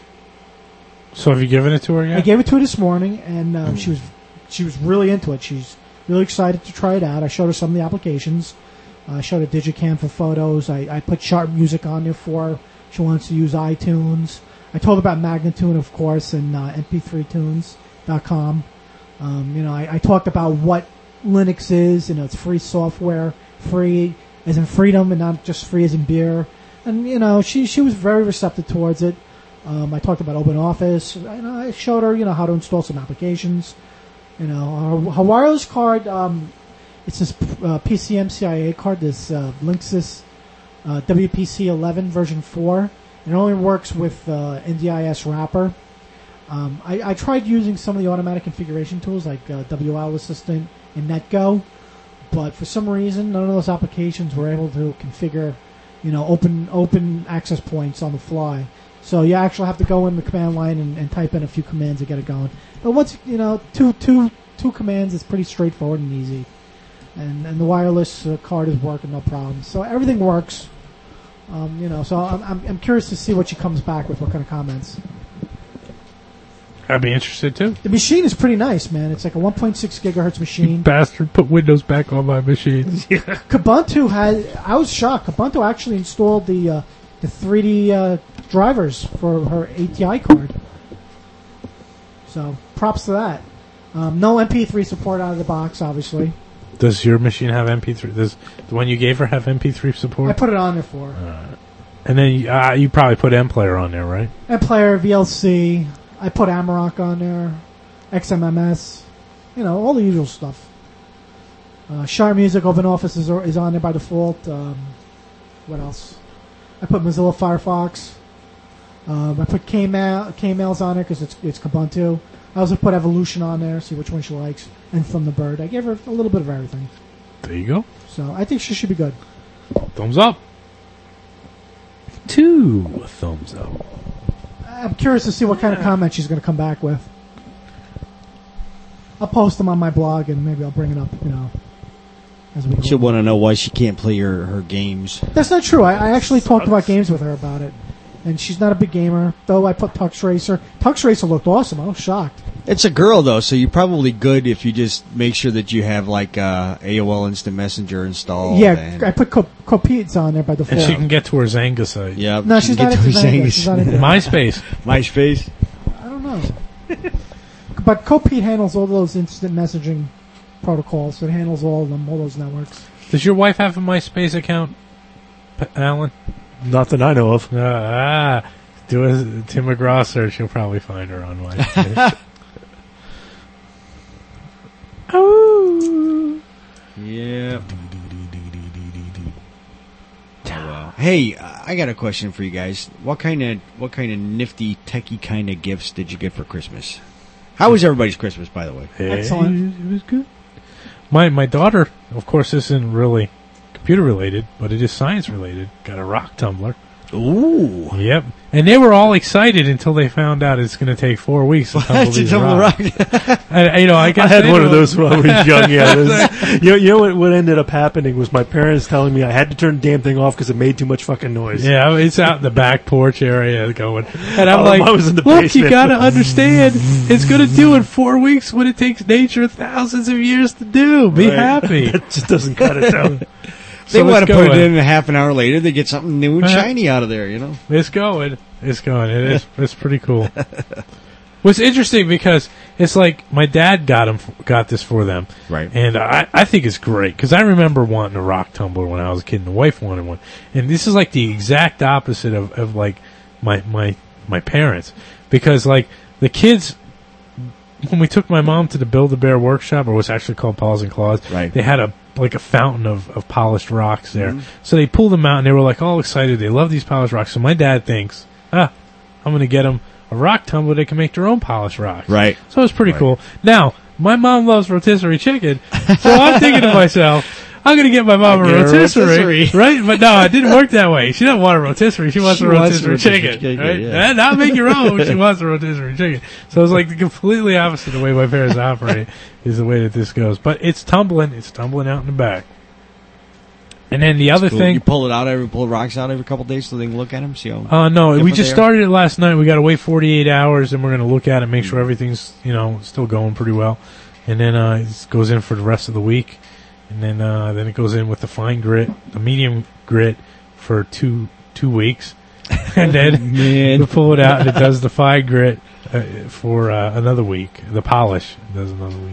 Speaker 1: So have you given it to her yet?
Speaker 4: I gave it to her this morning, and um, she was she was really into it. She's really excited to try it out. I showed her some of the applications. Uh, I showed her Digicam for photos. I, I put Sharp Music on there for her. She wants to use iTunes. I told her about Magnatune, of course, and uh, M P three tunes dot com. Um, you know, I, I talked about what Linux is. You know, it's free software, free as in freedom, and not just free as in beer. And you know, she she was very receptive towards it. Um, I talked about OpenOffice. I, you know, I showed her, you know, how to install some applications. You know, her, her wireless card. Um, it's this uh, P C M C I A card. This uh, Linksys uh, W P C eleven version four. It only works with uh, N D I S wrapper. Um, I, I tried using some of the automatic configuration tools like uh, W L Assistant and NetGo, but for some reason, none of those applications were able to configure, you know, open open access points on the fly. So you actually have to go in the command line and, and type in a few commands to get it going. But once you know two two two commands, it's pretty straightforward and easy. And and the wireless uh, card is working no problem. So everything works. Um, you know, so I'm, I'm I'm curious to see what she comes back with. What kind of comments?
Speaker 1: I'd be interested too.
Speaker 4: The machine is pretty nice, man. It's like a one point six gigahertz machine.
Speaker 1: Bastard, put Windows back on my machine.
Speaker 4: Kubuntu had. I was shocked. Kubuntu actually installed the uh, the three D uh, drivers for her A T I card. So props to that. Um, no M P three support out of the box, obviously.
Speaker 1: Does your machine have M P three? Does the one you gave her have M P three support?
Speaker 4: I put it on there for her.
Speaker 1: Uh, and then uh, you probably put MPlayer on there, right?
Speaker 4: MPlayer, V L C. I put Amarok on there. X M M S. You know, all the usual stuff. Uh, Sharp Music, OpenOffice is, is on there by default. Um, what else? I put Mozilla Firefox. Um, I put Kmail, Kmails on there because it's, it's Kubuntu. I also put Evolution on there, see which one she likes, and Thunderbird. I gave her a little bit of everything.
Speaker 1: There you go.
Speaker 4: So I think she should be good.
Speaker 1: Thumbs up. Two thumbs up.
Speaker 4: I'm curious to see what kind of comments she's going to come back with. I'll post them on my blog, and maybe I'll bring it up, you know. as we go.
Speaker 5: She'll want to know why she can't play her, her games.
Speaker 4: That's not true. I, I actually talked about games with her about it, and she's not a big gamer. Though I put Tux Racer. Tux Racer looked awesome. I was shocked.
Speaker 5: It's a girl though, so you're probably good if you just make sure that you have like uh, A O L Instant Messenger installed.
Speaker 4: yeah,
Speaker 5: and,
Speaker 4: I put Co- Copete's on there by default.
Speaker 1: And she can get to her Zanga site.
Speaker 5: yeah.
Speaker 4: No,
Speaker 5: she
Speaker 4: she's
Speaker 5: can
Speaker 4: not
Speaker 5: get
Speaker 4: into
Speaker 5: to her
Speaker 4: Zanga.
Speaker 5: Zangas.
Speaker 4: She's not into that.
Speaker 1: MySpace.
Speaker 5: MySpace.
Speaker 4: I don't know. But Copete handles all those instant messaging protocols. So it handles all of them, all those networks.
Speaker 1: Does your wife have a MySpace account, P- Alan?
Speaker 6: Not that I know of.
Speaker 1: Uh, ah, do a Tim McGraw search. You'll probably find her on MySpace. Oh.
Speaker 5: Yeah. Hey, I got a question for you guys. What kind of what kind of nifty techie kind of gifts did you get for Christmas? How was everybody's Christmas, by the way?
Speaker 4: Excellent.
Speaker 1: It was good. My my daughter, of course, isn't really computer related, but it is science related. Got a rock tumbler.
Speaker 5: Ooh.
Speaker 1: Yep. And they were all excited until they found out it's going to take four weeks to tumble these
Speaker 5: Tumble
Speaker 1: rocks.
Speaker 5: rock.
Speaker 1: And, you know, I, guess
Speaker 6: I had
Speaker 1: they
Speaker 6: one of
Speaker 1: don't-
Speaker 6: those when I was young. Yeah, this- you know, you know what, what ended up happening was my parents telling me I had to turn the damn thing off because it made too much fucking noise.
Speaker 1: Yeah, it's out in the back porch area going. And I'm
Speaker 6: Oh,
Speaker 1: like,
Speaker 6: mine was in the
Speaker 1: look,
Speaker 6: basement."
Speaker 1: you got to understand, it's going to do in four weeks what it takes nature thousands of years to do. Be
Speaker 5: Right.
Speaker 1: happy.
Speaker 6: It just doesn't cut it down.
Speaker 5: They
Speaker 1: So
Speaker 5: want
Speaker 1: it's
Speaker 5: to put it
Speaker 1: going.
Speaker 5: in a half an hour later. They get something new and
Speaker 1: Uh-huh.
Speaker 5: shiny out of there, you know?
Speaker 1: It's going. It's going. It is. It's pretty cool. What's interesting because it's like my dad got him, got this for them,
Speaker 5: Right.
Speaker 1: and I, I think it's great because I remember wanting a rock tumbler when I was a kid, and the wife wanted one, and this is like the exact opposite of, of like my my my parents because like the kids. When we took my mom to the Build-A-Bear workshop, or what's actually called Paws and Claws,
Speaker 5: Right.
Speaker 1: they had a like a fountain of, of polished rocks there.
Speaker 5: Mm-hmm.
Speaker 1: So they pulled them out, and they were like all excited. They love these polished rocks. So my dad thinks, ah, I'm going to get them a rock tumbler. They can make their own polished rocks.
Speaker 5: Right.
Speaker 1: So it's pretty
Speaker 5: Right.
Speaker 1: cool. Now, my mom loves rotisserie chicken, so I'm thinking to myself, I'm going to get my mom a
Speaker 5: Get her a
Speaker 1: rotisserie,
Speaker 5: rotisserie.
Speaker 1: right? But no, it didn't work that way. She doesn't want a rotisserie. She wants
Speaker 5: She
Speaker 1: a
Speaker 5: wants
Speaker 1: rotisserie,
Speaker 5: a rotisserie
Speaker 1: chicken,
Speaker 5: chicken,
Speaker 1: right?
Speaker 5: yeah.
Speaker 1: And not make your own. She wants a rotisserie chicken. So it's like the completely opposite of the way my parents operate is the way that this goes. But it's tumbling. It's tumbling out in the back. And then the other
Speaker 5: Cool.
Speaker 1: thing,
Speaker 5: You pull it out every pull the rocks out every couple of days so they can look at them. See how.
Speaker 1: uh, no, we
Speaker 5: different
Speaker 1: just
Speaker 5: they are?
Speaker 1: started it last night. We got to wait forty-eight hours, and we're going to look at it, make sure everything's you know still going pretty well, and then uh, it goes in for the rest of the week, and then uh, then it goes in with the fine grit, the medium grit for two two weeks, and then
Speaker 5: Man.
Speaker 1: we pull it out, and it does the fine grit uh, for uh, another week. The polish does another week.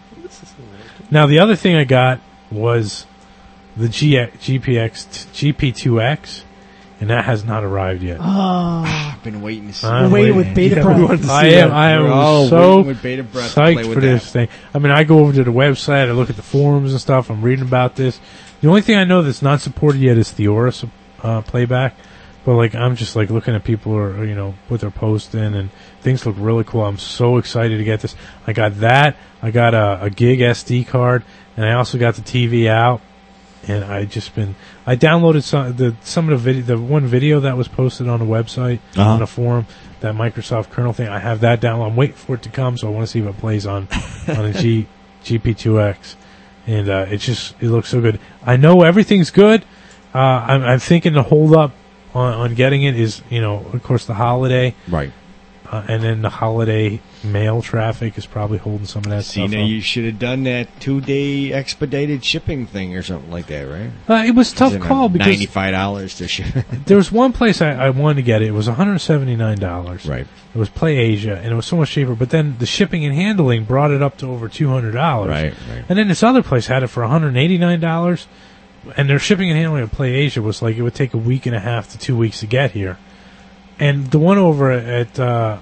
Speaker 1: Now the other thing I got was the G- G P X G P two X, and that has not arrived yet.
Speaker 4: Oh,
Speaker 5: I've been waiting to see.
Speaker 1: I'm
Speaker 4: we're waiting
Speaker 1: waiting.
Speaker 4: with beta
Speaker 6: Yeah, we
Speaker 4: breath.
Speaker 6: wanted to see
Speaker 1: I am.
Speaker 6: that.
Speaker 1: I am
Speaker 5: We're all
Speaker 1: so
Speaker 5: waiting with bated breath to play
Speaker 1: psyched
Speaker 5: with
Speaker 1: for this
Speaker 5: that.
Speaker 1: thing. I mean, I go over to the website, I look at the forums and stuff. I'm reading about this. The only thing I know that's not supported yet is Theorus uh, playback. But like, I'm just like looking at people or you know what they're posting, and things look really cool. I'm so excited to get this. I got that. I got a, a gig S D card, and I also got the T V out. And I just been I downloaded some the some of the video the one video that was posted on the website
Speaker 5: Uh-huh.
Speaker 1: on the forum, that Microsoft kernel thing. I have that downloaded. I'm waiting for it to come, so I want to see if it plays on on a G G P two X, and uh, it just it looks so good. I know everything's good. Uh, I'm, I'm thinking the hold up on, on getting it is you know of course the holiday,
Speaker 5: Right.
Speaker 1: uh, and then the holiday mail traffic is probably holding some of that
Speaker 5: See,
Speaker 1: stuff
Speaker 5: now
Speaker 1: up.
Speaker 5: you should have done that two-day expedited shipping thing or something like that, right?
Speaker 1: Uh, it was a tough
Speaker 5: Isn't it
Speaker 1: call because
Speaker 5: ninety-five dollars to ship.
Speaker 1: there was one place I, I wanted to get it. It was one hundred seventy-nine dollars.
Speaker 5: Right.
Speaker 1: It was Play Asia, and it was so much cheaper. But then the shipping and handling brought it up to over two hundred dollars.
Speaker 5: Right, right.
Speaker 1: And then this other place had it for one hundred eighty-nine dollars, and their shipping and handling at Play Asia was like it would take a week and a half to two weeks to get here. And the one over at uh,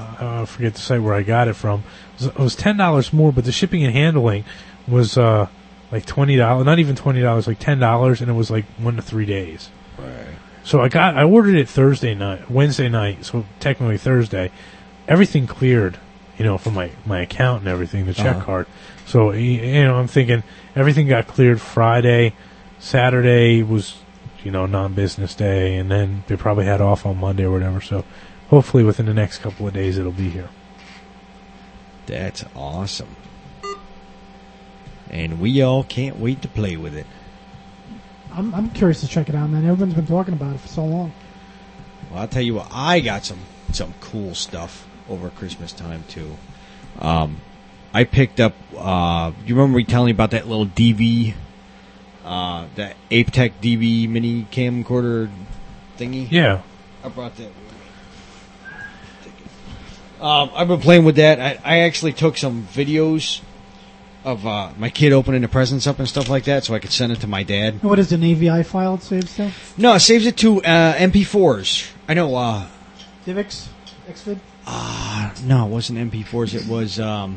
Speaker 1: I forget the site where I got it from was, it was ten dollars more, but the shipping and handling was uh, like twenty dollars, not even twenty dollars, like ten dollars, and it was like one to three days.
Speaker 5: Right.
Speaker 1: So I got, I ordered it Thursday night, Wednesday night, so technically Thursday. Everything cleared, you know, from my, my account and everything, the check
Speaker 5: Uh-huh.
Speaker 1: card. So, y- you know, I'm thinking everything got cleared Friday. Saturday was, you know, non-business day, and then they probably had off on Monday or whatever. So hopefully within the next couple of days it'll be here.
Speaker 5: That's awesome. and we all can't wait to play with it.
Speaker 4: I'm, I'm curious to check it out, man. Everyone's been talking about it for so long.
Speaker 5: Well, I'll tell you what, I got some some cool stuff over Christmas time too. Um, I picked up. Uh, you remember me telling you about that little D V, uh, that ApeTech D V mini camcorder thingy?
Speaker 1: Yeah.
Speaker 5: I brought that with me. Um, I've been playing with that. I, I actually took some videos of uh, my kid opening the presents up and stuff like that, so I could send it to my dad.
Speaker 4: And what is an A V I file it saves to?
Speaker 5: No, it saves it to uh, M P fours. I know. Uh,
Speaker 4: DivX? Xvid?
Speaker 5: uh, no, it wasn't M P fours. It was. Um,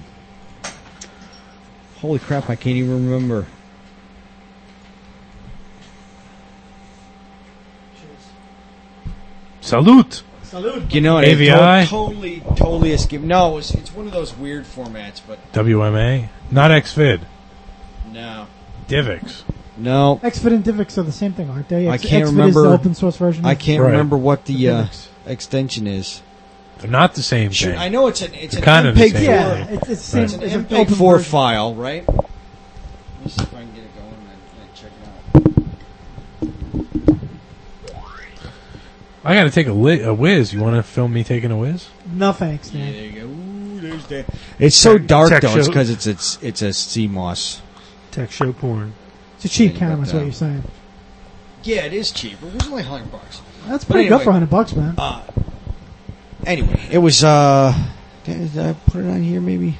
Speaker 5: holy crap! I can't even remember.
Speaker 1: Salute.
Speaker 4: Salute.
Speaker 5: You know,
Speaker 1: A V I?
Speaker 5: to- totally, totally escaped. No, it was, it's one of those weird formats, but
Speaker 1: W M A. Not Xvid.
Speaker 5: no,
Speaker 1: DivX.
Speaker 5: no.
Speaker 4: Xvid and DivX are the same thing, aren't they?
Speaker 5: I
Speaker 4: X-
Speaker 5: can't
Speaker 4: Xvid
Speaker 5: remember-
Speaker 4: is the open source version.
Speaker 5: I
Speaker 4: of
Speaker 5: can't
Speaker 1: Right.
Speaker 5: remember what the uh,
Speaker 4: DivX.
Speaker 5: extension is.
Speaker 1: They're not the same
Speaker 5: Sure,
Speaker 1: thing.
Speaker 5: I know it's an it's
Speaker 1: They're
Speaker 5: an
Speaker 1: kind of the
Speaker 5: M P four.
Speaker 1: same
Speaker 4: Yeah,
Speaker 1: thing.
Speaker 4: it's, it's the same.
Speaker 1: Right.
Speaker 5: It's an
Speaker 4: It's an
Speaker 5: M P
Speaker 4: open
Speaker 5: four
Speaker 4: version.
Speaker 5: file, right? Let me see if I can get it going and, and check it out.
Speaker 1: I got to take a, li- a whiz. You want to film me taking a whiz?
Speaker 4: No thanks,
Speaker 5: Yeah,
Speaker 4: man.
Speaker 5: there you go. Ooh, there's that. It's so dark
Speaker 6: tech
Speaker 5: though. It's
Speaker 6: show.
Speaker 5: because it's it's it's a C M O S.
Speaker 6: Tech show porn.
Speaker 4: It's a cheap
Speaker 5: Yeah, you
Speaker 4: camera,
Speaker 5: got
Speaker 4: is what
Speaker 5: that.
Speaker 4: you're saying.
Speaker 5: Yeah, it is cheap. It was only a hundred bucks.
Speaker 4: That's
Speaker 5: But
Speaker 4: pretty
Speaker 5: anyway.
Speaker 4: good for a hundred bucks, man.
Speaker 5: Uh, anyway, it was. uh Did I put it on here? Maybe.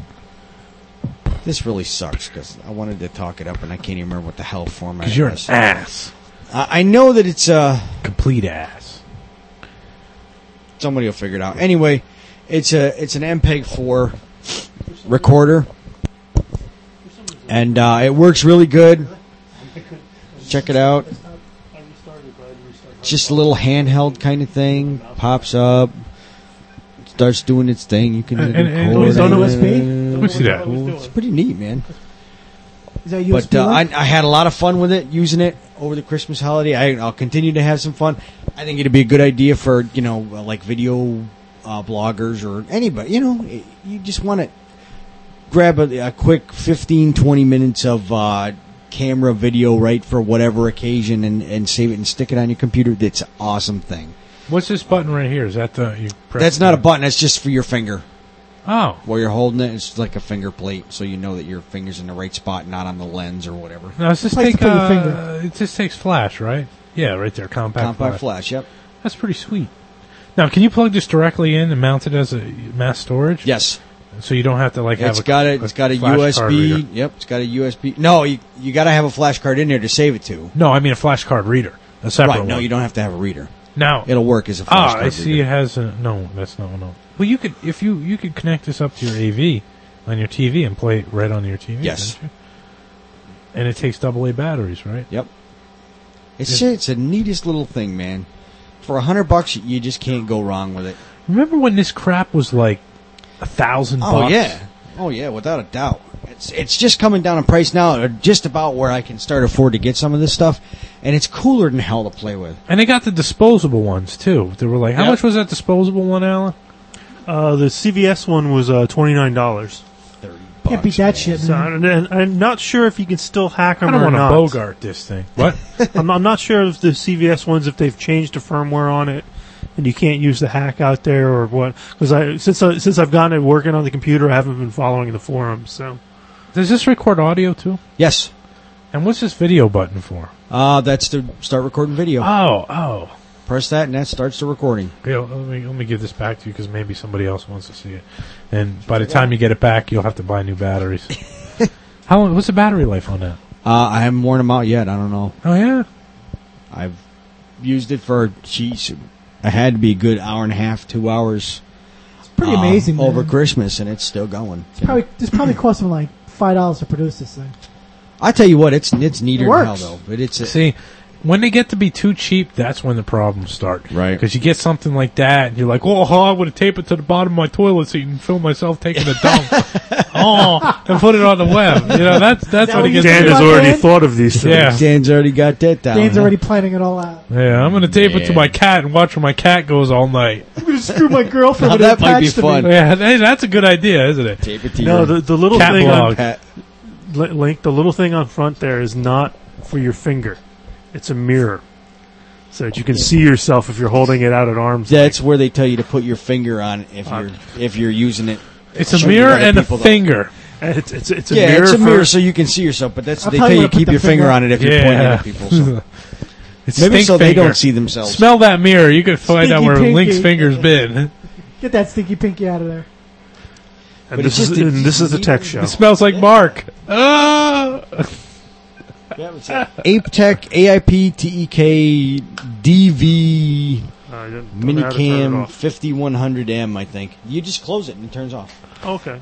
Speaker 5: This really sucks because I wanted to talk it up and I can't even remember what the hell format.
Speaker 1: Because
Speaker 5: it
Speaker 1: you're an
Speaker 5: was.
Speaker 1: ass.
Speaker 5: I I know that it's uh.
Speaker 1: Complete ass.
Speaker 5: Somebody will figure it out. Anyway, it's a it's an M P E G four recorder, and uh, it works really good. Check it out. It's just a little handheld kind of thing. Pops up, starts doing its thing. You can
Speaker 1: And- and- and
Speaker 5: record
Speaker 1: is it on
Speaker 5: it.
Speaker 4: U S B?
Speaker 1: Let me see that.
Speaker 5: It's pretty neat, man.
Speaker 4: Is that U S
Speaker 5: But
Speaker 4: B?
Speaker 5: uh, I,
Speaker 4: link?
Speaker 5: I had a lot of fun with it, using it over the Christmas holiday. I, I'll continue to have some fun. I think it'd be a good idea for, you know, uh, like video uh, bloggers or anybody. You know, it- you just want to grab a, a quick fifteen, twenty minutes of uh, camera video, right, for whatever occasion and, and save it and stick it on your computer. That's an awesome thing.
Speaker 1: What's this button right here? Is that the... You press
Speaker 5: That's not a
Speaker 1: the-
Speaker 5: button. That's just for your finger.
Speaker 1: Oh.
Speaker 5: While you're holding it, it's like a finger plate, so you know that your finger's in the right spot, not on the lens or whatever.
Speaker 1: Now, does this
Speaker 4: Place to
Speaker 1: take...
Speaker 4: put your
Speaker 1: Uh,
Speaker 4: finger.
Speaker 1: it just takes flash, right? Yeah, right there. Compact,
Speaker 5: Compact
Speaker 1: flash.
Speaker 5: flash, yep.
Speaker 1: That's pretty sweet. Now, can you plug this directly in and mount it as a mass storage?
Speaker 5: Yes.
Speaker 1: So you don't have to like
Speaker 5: It's
Speaker 1: have a,
Speaker 5: got a, it's got a
Speaker 1: flash
Speaker 5: U S
Speaker 1: card
Speaker 5: B.
Speaker 1: reader.
Speaker 5: Yep, it's got a U S B. No, you you got to have a flash card in there to save it to.
Speaker 1: No, I mean a flash card reader, a separate
Speaker 5: Right?
Speaker 1: one.
Speaker 5: No, you don't have to have a reader.
Speaker 1: Now,
Speaker 5: It'll work as a
Speaker 1: ah,
Speaker 5: flash card
Speaker 1: I see.
Speaker 5: reader.
Speaker 1: It has a no. That's not no. Well, you could if you you could connect this up to your A V on your T V and play it right on your T V.
Speaker 5: Yes.
Speaker 1: couldn't you? And it takes double A batteries, right?
Speaker 5: Yep. It's it's the neatest little thing, man. For a hundred bucks, you just can't go wrong with it.
Speaker 1: Remember when this crap was like a thousand
Speaker 5: Oh
Speaker 1: bucks?
Speaker 5: yeah, oh yeah, without a doubt. It's it's just coming down in price now, or just about where I can start afford to get some of this stuff, and it's cooler than hell to play with.
Speaker 1: And they got the disposable ones too. They were like, how
Speaker 5: Yep.
Speaker 1: much was that disposable one, Alan?
Speaker 6: Uh, the C V S one was uh, twenty nine dollars.
Speaker 5: Thirty
Speaker 4: Can't beat
Speaker 5: bucks,
Speaker 4: that
Speaker 5: man.
Speaker 4: shit,
Speaker 6: So,
Speaker 4: man.
Speaker 6: and, and I'm not sure if you can still hack them
Speaker 1: I don't
Speaker 6: or
Speaker 1: want to
Speaker 6: not.
Speaker 1: Bogart this thing. What?
Speaker 6: I'm, I'm not sure if the C V S ones, if they've changed the firmware on it, and you can't use the hack out there or what. Because I since I, since I've gotten it working on the computer, I haven't been following the forums. So
Speaker 1: Does this record audio too?
Speaker 5: Yes,
Speaker 1: And what's this video button for?
Speaker 5: uh, that's to start recording video.
Speaker 1: Oh, oh.
Speaker 5: Press that, and that starts the recording.
Speaker 1: Here, let me let me give this back to you because maybe somebody else wants to see it. And by the time you get it back, you'll have to buy new batteries. How long? What's the battery life on that?
Speaker 5: Uh, I haven't worn them out yet. I don't know.
Speaker 1: Oh yeah.
Speaker 5: I've used it for, geez, I had to be a good hour and a half, two hours.
Speaker 4: Pretty
Speaker 5: uh,
Speaker 4: amazing, man.
Speaker 5: over Christmas, and it's still going.
Speaker 4: It's probably this probably cost them like five dollars to produce this thing.
Speaker 5: I tell you what, it's it's neater
Speaker 4: It
Speaker 5: than hell
Speaker 4: works.
Speaker 5: though. But it's a,
Speaker 1: See, when they get to be too cheap, that's when the problems start.
Speaker 5: Right.
Speaker 1: Because you get something like that, and you're like, oh, I would have taped it to the bottom of my toilet seat and film myself taking a dump. oh, and put it on the web. You know, that's that's
Speaker 4: Now
Speaker 1: when it
Speaker 4: you
Speaker 1: gets.
Speaker 6: Dan
Speaker 4: do
Speaker 6: has
Speaker 4: that,
Speaker 6: already
Speaker 4: Dan?
Speaker 6: thought of these things.
Speaker 1: Yeah.
Speaker 5: Dan's already got that down.
Speaker 4: Dane's
Speaker 5: huh?
Speaker 4: already planning it all out.
Speaker 1: Yeah, I'm gonna tape it to
Speaker 5: Yeah.
Speaker 1: my cat and watch where my cat goes all night.
Speaker 4: I'm gonna screw my girlfriend
Speaker 5: Now
Speaker 4: with
Speaker 5: that might be
Speaker 4: attached to
Speaker 5: fun.
Speaker 4: me.
Speaker 1: Yeah, hey, that's a good idea, isn't it?
Speaker 5: Tape it to
Speaker 6: No,
Speaker 5: your
Speaker 6: the, the little
Speaker 1: Cat
Speaker 6: thing,
Speaker 1: blog.
Speaker 6: on,
Speaker 5: pet.
Speaker 6: Li- Link, the little thing on front there is not for your finger. It's a mirror. So that you can see yourself if you're holding it out at arm's
Speaker 5: That's where they tell you to put your finger on if
Speaker 6: Uh,
Speaker 5: you're if you're using it.
Speaker 1: It's a
Speaker 5: Showing
Speaker 1: mirror
Speaker 5: other
Speaker 1: and a
Speaker 5: people, though.
Speaker 1: finger.
Speaker 6: length. It's, it's, it's a
Speaker 5: Yeah,
Speaker 6: mirror.
Speaker 5: it's a
Speaker 6: for-
Speaker 5: mirror so you can see yourself, but that's
Speaker 4: I'll
Speaker 5: they
Speaker 4: tell
Speaker 5: tell
Speaker 4: you
Speaker 5: you
Speaker 4: to
Speaker 5: to
Speaker 4: put
Speaker 5: keep
Speaker 4: the
Speaker 5: your finger
Speaker 4: finger-
Speaker 5: on it if you're pointing
Speaker 1: Yeah.
Speaker 5: at people. So.
Speaker 1: It's
Speaker 5: Maybe
Speaker 1: stink
Speaker 5: so they
Speaker 1: finger.
Speaker 5: don't see themselves.
Speaker 1: Smell that mirror. You could find out
Speaker 4: Stinky
Speaker 1: where
Speaker 4: pinky.
Speaker 1: Link's finger's been.
Speaker 4: Get that stinky pinky out of there.
Speaker 6: And
Speaker 5: But
Speaker 6: this
Speaker 5: it's
Speaker 6: is,
Speaker 5: just a-
Speaker 6: and this is the tech show.
Speaker 1: It smells like Mark. Ah!
Speaker 5: ApeTech A I P T E K D V
Speaker 6: Uh, I don't- don't know how to turn it
Speaker 5: Minicam
Speaker 6: off.
Speaker 5: fifty-one hundred M, I think. You just close it and it turns off.
Speaker 6: Okay.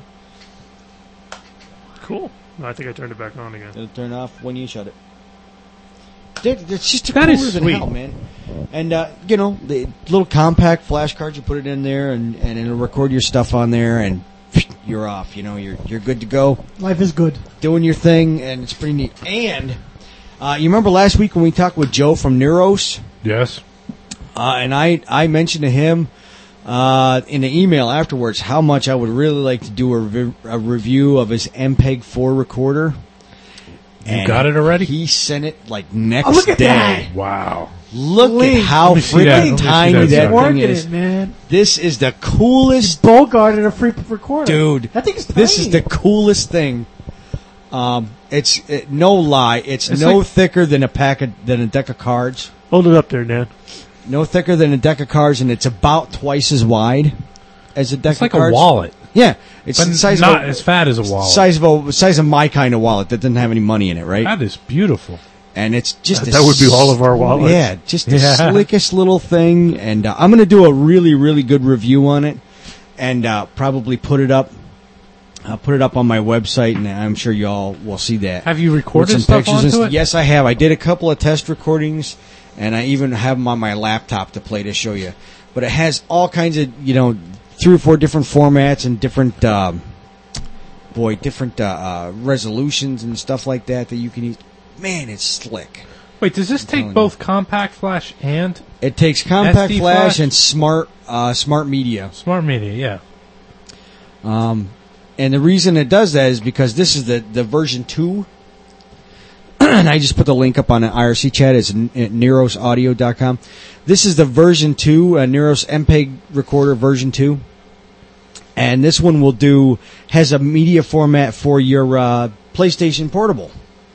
Speaker 6: Cool. No, I think I turned it back on again.
Speaker 5: It'll turn off when you shut it. That- That's just
Speaker 1: That
Speaker 5: cooler
Speaker 1: is
Speaker 5: than
Speaker 1: sweet.
Speaker 5: hell, man. And uh, you know, the little compact flash card, you put it in there, and, and it'll record your stuff on there, and you're off. You know, you're you're good to go,
Speaker 4: Life is good.
Speaker 5: doing your thing, and it's pretty neat. And uh, you remember last week when we talked with Joe from Neuros,
Speaker 1: Yes.
Speaker 5: uh, and I I mentioned to him uh, in the email afterwards how much I would really like to do a, rev- a review of his M P E G four recorder.
Speaker 1: You got it already?
Speaker 5: He sent it like next
Speaker 4: Oh, look at
Speaker 5: day.
Speaker 4: that.
Speaker 1: Wow.
Speaker 5: Look
Speaker 4: Link.
Speaker 5: at how
Speaker 1: Let me see that. Let me
Speaker 5: freaking
Speaker 1: see
Speaker 5: tiny
Speaker 1: that
Speaker 5: that,
Speaker 1: sucker.
Speaker 5: thing
Speaker 4: Working
Speaker 5: is.
Speaker 4: it, man.
Speaker 5: This is the coolest,
Speaker 4: Bogart and a free recorder.
Speaker 5: dude.
Speaker 4: That thing's tiny.
Speaker 5: This is the coolest thing. Um, it's it, no lie. It's,
Speaker 1: It's
Speaker 5: no
Speaker 1: like-
Speaker 5: thicker than a pack of, than a deck of cards.
Speaker 6: Hold it up there, Dan.
Speaker 5: No thicker than a deck of cards, and it's about twice as wide as a deck
Speaker 1: It's
Speaker 5: of
Speaker 1: like
Speaker 5: cards.
Speaker 1: a wallet.
Speaker 5: Yeah, it's
Speaker 1: But
Speaker 5: the size
Speaker 1: not
Speaker 5: of a,
Speaker 1: as fat as a wallet.
Speaker 5: size of a size of my kind of wallet that doesn't have any money in it, right?
Speaker 1: That is beautiful.
Speaker 5: And it's just
Speaker 6: That-
Speaker 5: a
Speaker 6: that would be all of our
Speaker 5: s-
Speaker 6: wallets.
Speaker 5: Yeah, just the
Speaker 1: Yeah.
Speaker 5: slickest little thing. And uh, I'm going to do a really, really good review on it, and uh, probably put it up. I'll put it up on my website, and I'm sure y'all will see that.
Speaker 1: Have you
Speaker 5: With
Speaker 1: recorded
Speaker 5: some
Speaker 1: stuff
Speaker 5: pictures and
Speaker 1: onto
Speaker 5: st-
Speaker 1: it?
Speaker 5: Yes, I have. I did a couple of test recordings, and I even have them on my laptop to play to show you. But it has all kinds of, you know, three or four different formats and different, um, boy, different uh, uh, resolutions and stuff like that that you can use. Man, it's slick.
Speaker 1: Wait, does this
Speaker 5: telling
Speaker 1: take
Speaker 5: you.
Speaker 1: both compact flash and
Speaker 5: It takes compact
Speaker 1: S D
Speaker 5: flash,
Speaker 1: flash?
Speaker 5: and smart uh, smart media.
Speaker 1: smart media? Yeah.
Speaker 5: Um, and the reason it does that is because this is the, the version two. And I just put the link up on the I R C chat. It's n- at neros audio dot com. This is the version two, uh, Neros M P E G recorder version two. And this one will do, has a media format for your uh, PlayStation Portable.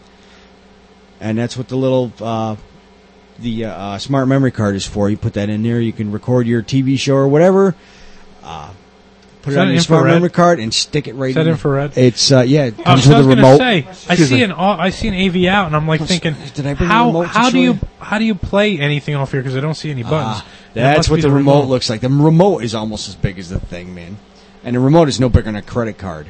Speaker 5: And that's what the little, uh, the uh, uh, smart memory card is for. You put that in there, you can record your T V show or whatever. Uh, put
Speaker 1: Is
Speaker 5: it on
Speaker 1: that
Speaker 5: your smart
Speaker 1: infrared?
Speaker 5: memory card and stick it right
Speaker 1: Is that
Speaker 5: in.
Speaker 1: infrared?
Speaker 5: It's, uh, yeah, it
Speaker 1: I
Speaker 5: comes
Speaker 1: was, I
Speaker 5: with
Speaker 1: was
Speaker 5: a
Speaker 1: gonna
Speaker 5: remote.
Speaker 1: say, I
Speaker 6: Excuse
Speaker 1: see
Speaker 6: me.
Speaker 1: an au- I see an A V out, and I'm like thinking,
Speaker 5: Did I bring the
Speaker 1: how
Speaker 5: remote to
Speaker 1: how
Speaker 5: show
Speaker 1: do you
Speaker 5: you?
Speaker 1: how do you play anything off here? Because I don't see any buttons.
Speaker 5: Ah,
Speaker 1: That
Speaker 5: that's
Speaker 1: must
Speaker 5: what
Speaker 1: be
Speaker 5: the remote, looks like. The remote is almost as big as the thing, man. And the remote is no bigger than a credit card.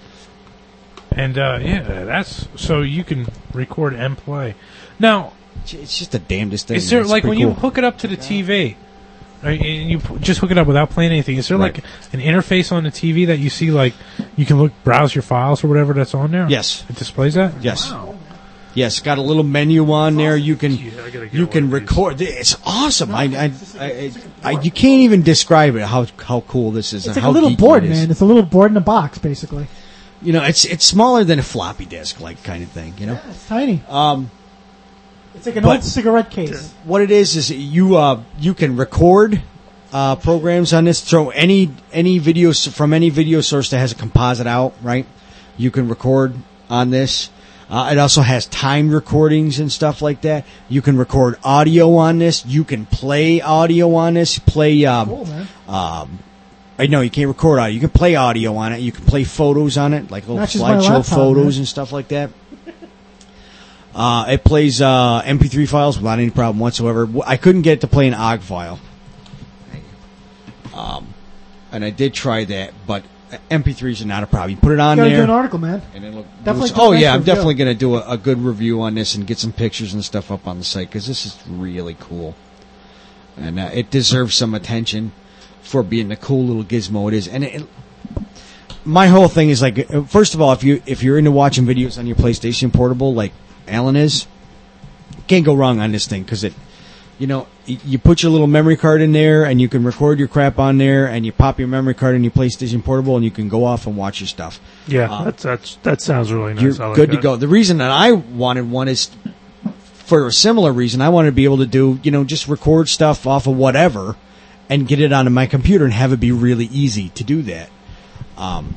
Speaker 1: And uh, yeah, that's so you can record and play. Now,
Speaker 5: It's just the damnedest thing.
Speaker 1: is there
Speaker 5: It's
Speaker 1: like when
Speaker 5: pretty
Speaker 1: you
Speaker 5: cool.
Speaker 1: hook it up to the T V, right, and you p- just hook it up without playing anything? Is there
Speaker 5: Right.
Speaker 1: like an interface on the T V that you see, like you can look browse your files or whatever that's on there?
Speaker 5: Yes.
Speaker 1: it displays that.
Speaker 5: Yes. Yes, got a little menu on there. You can
Speaker 6: Yeah, I gotta get
Speaker 5: you
Speaker 6: one
Speaker 5: can
Speaker 6: of these.
Speaker 5: record. It's awesome. I, I, I, I, I you can't even describe it how how cool this is.
Speaker 4: It's
Speaker 5: and
Speaker 4: like
Speaker 5: how
Speaker 4: a little
Speaker 5: geeky
Speaker 4: board,
Speaker 5: it is.
Speaker 4: man. It's a little board in a box, basically.
Speaker 5: You know, it's it's smaller than a floppy disk, like kind of thing. You know,
Speaker 4: It's tiny.
Speaker 5: um,
Speaker 4: It's like an
Speaker 5: but-
Speaker 4: old cigarette case.
Speaker 5: what it is is you uh you can record uh programs on this. Throw any any video s- from any video source that has a composite out, right? You can record on this. Uh, it also has timed recordings and stuff like that. You can record audio on this. You can play audio on this. Play um,
Speaker 4: Cool, man.
Speaker 5: um I know you can't record audio. You can play audio on it. You can play photos on it, like little
Speaker 4: Not just my
Speaker 5: slideshow
Speaker 4: laptop,
Speaker 5: photos
Speaker 4: man.
Speaker 5: and stuff like that. Uh, it plays uh, M P three files without any problem whatsoever. W- I couldn't get it to play an O G file. Um, and I did try that, but M P threes are not a problem. You put it on
Speaker 4: You gotta
Speaker 5: there.
Speaker 4: do an article, man.
Speaker 5: And it'll,
Speaker 4: Definitely
Speaker 5: it'll- oh
Speaker 4: do an
Speaker 5: yeah, I'm
Speaker 4: extra
Speaker 5: definitely
Speaker 4: review.
Speaker 5: going to do a, a good review on this and get some pictures and stuff up on the site because this is really cool, and uh, it deserves some attention for being the cool little gizmo it is. And it, my whole thing is like, uh, first of all, if you if you're into watching videos on your PlayStation Portable, like Alan is, can't go wrong on this thing because it you know, y- you put your little memory card in there, and you can record your crap on there, and you pop your memory card in your PlayStation Portable, and you can go off and watch your stuff.
Speaker 6: Yeah,
Speaker 5: Uh,
Speaker 6: that's, that's, that sounds really nice.
Speaker 5: You're
Speaker 6: I like
Speaker 5: good to
Speaker 6: that.
Speaker 5: go. The reason that I wanted one is for a similar reason. I wanted to be able to do, you know, just record stuff off of whatever and get it onto my computer and have it be really easy to do that. Um,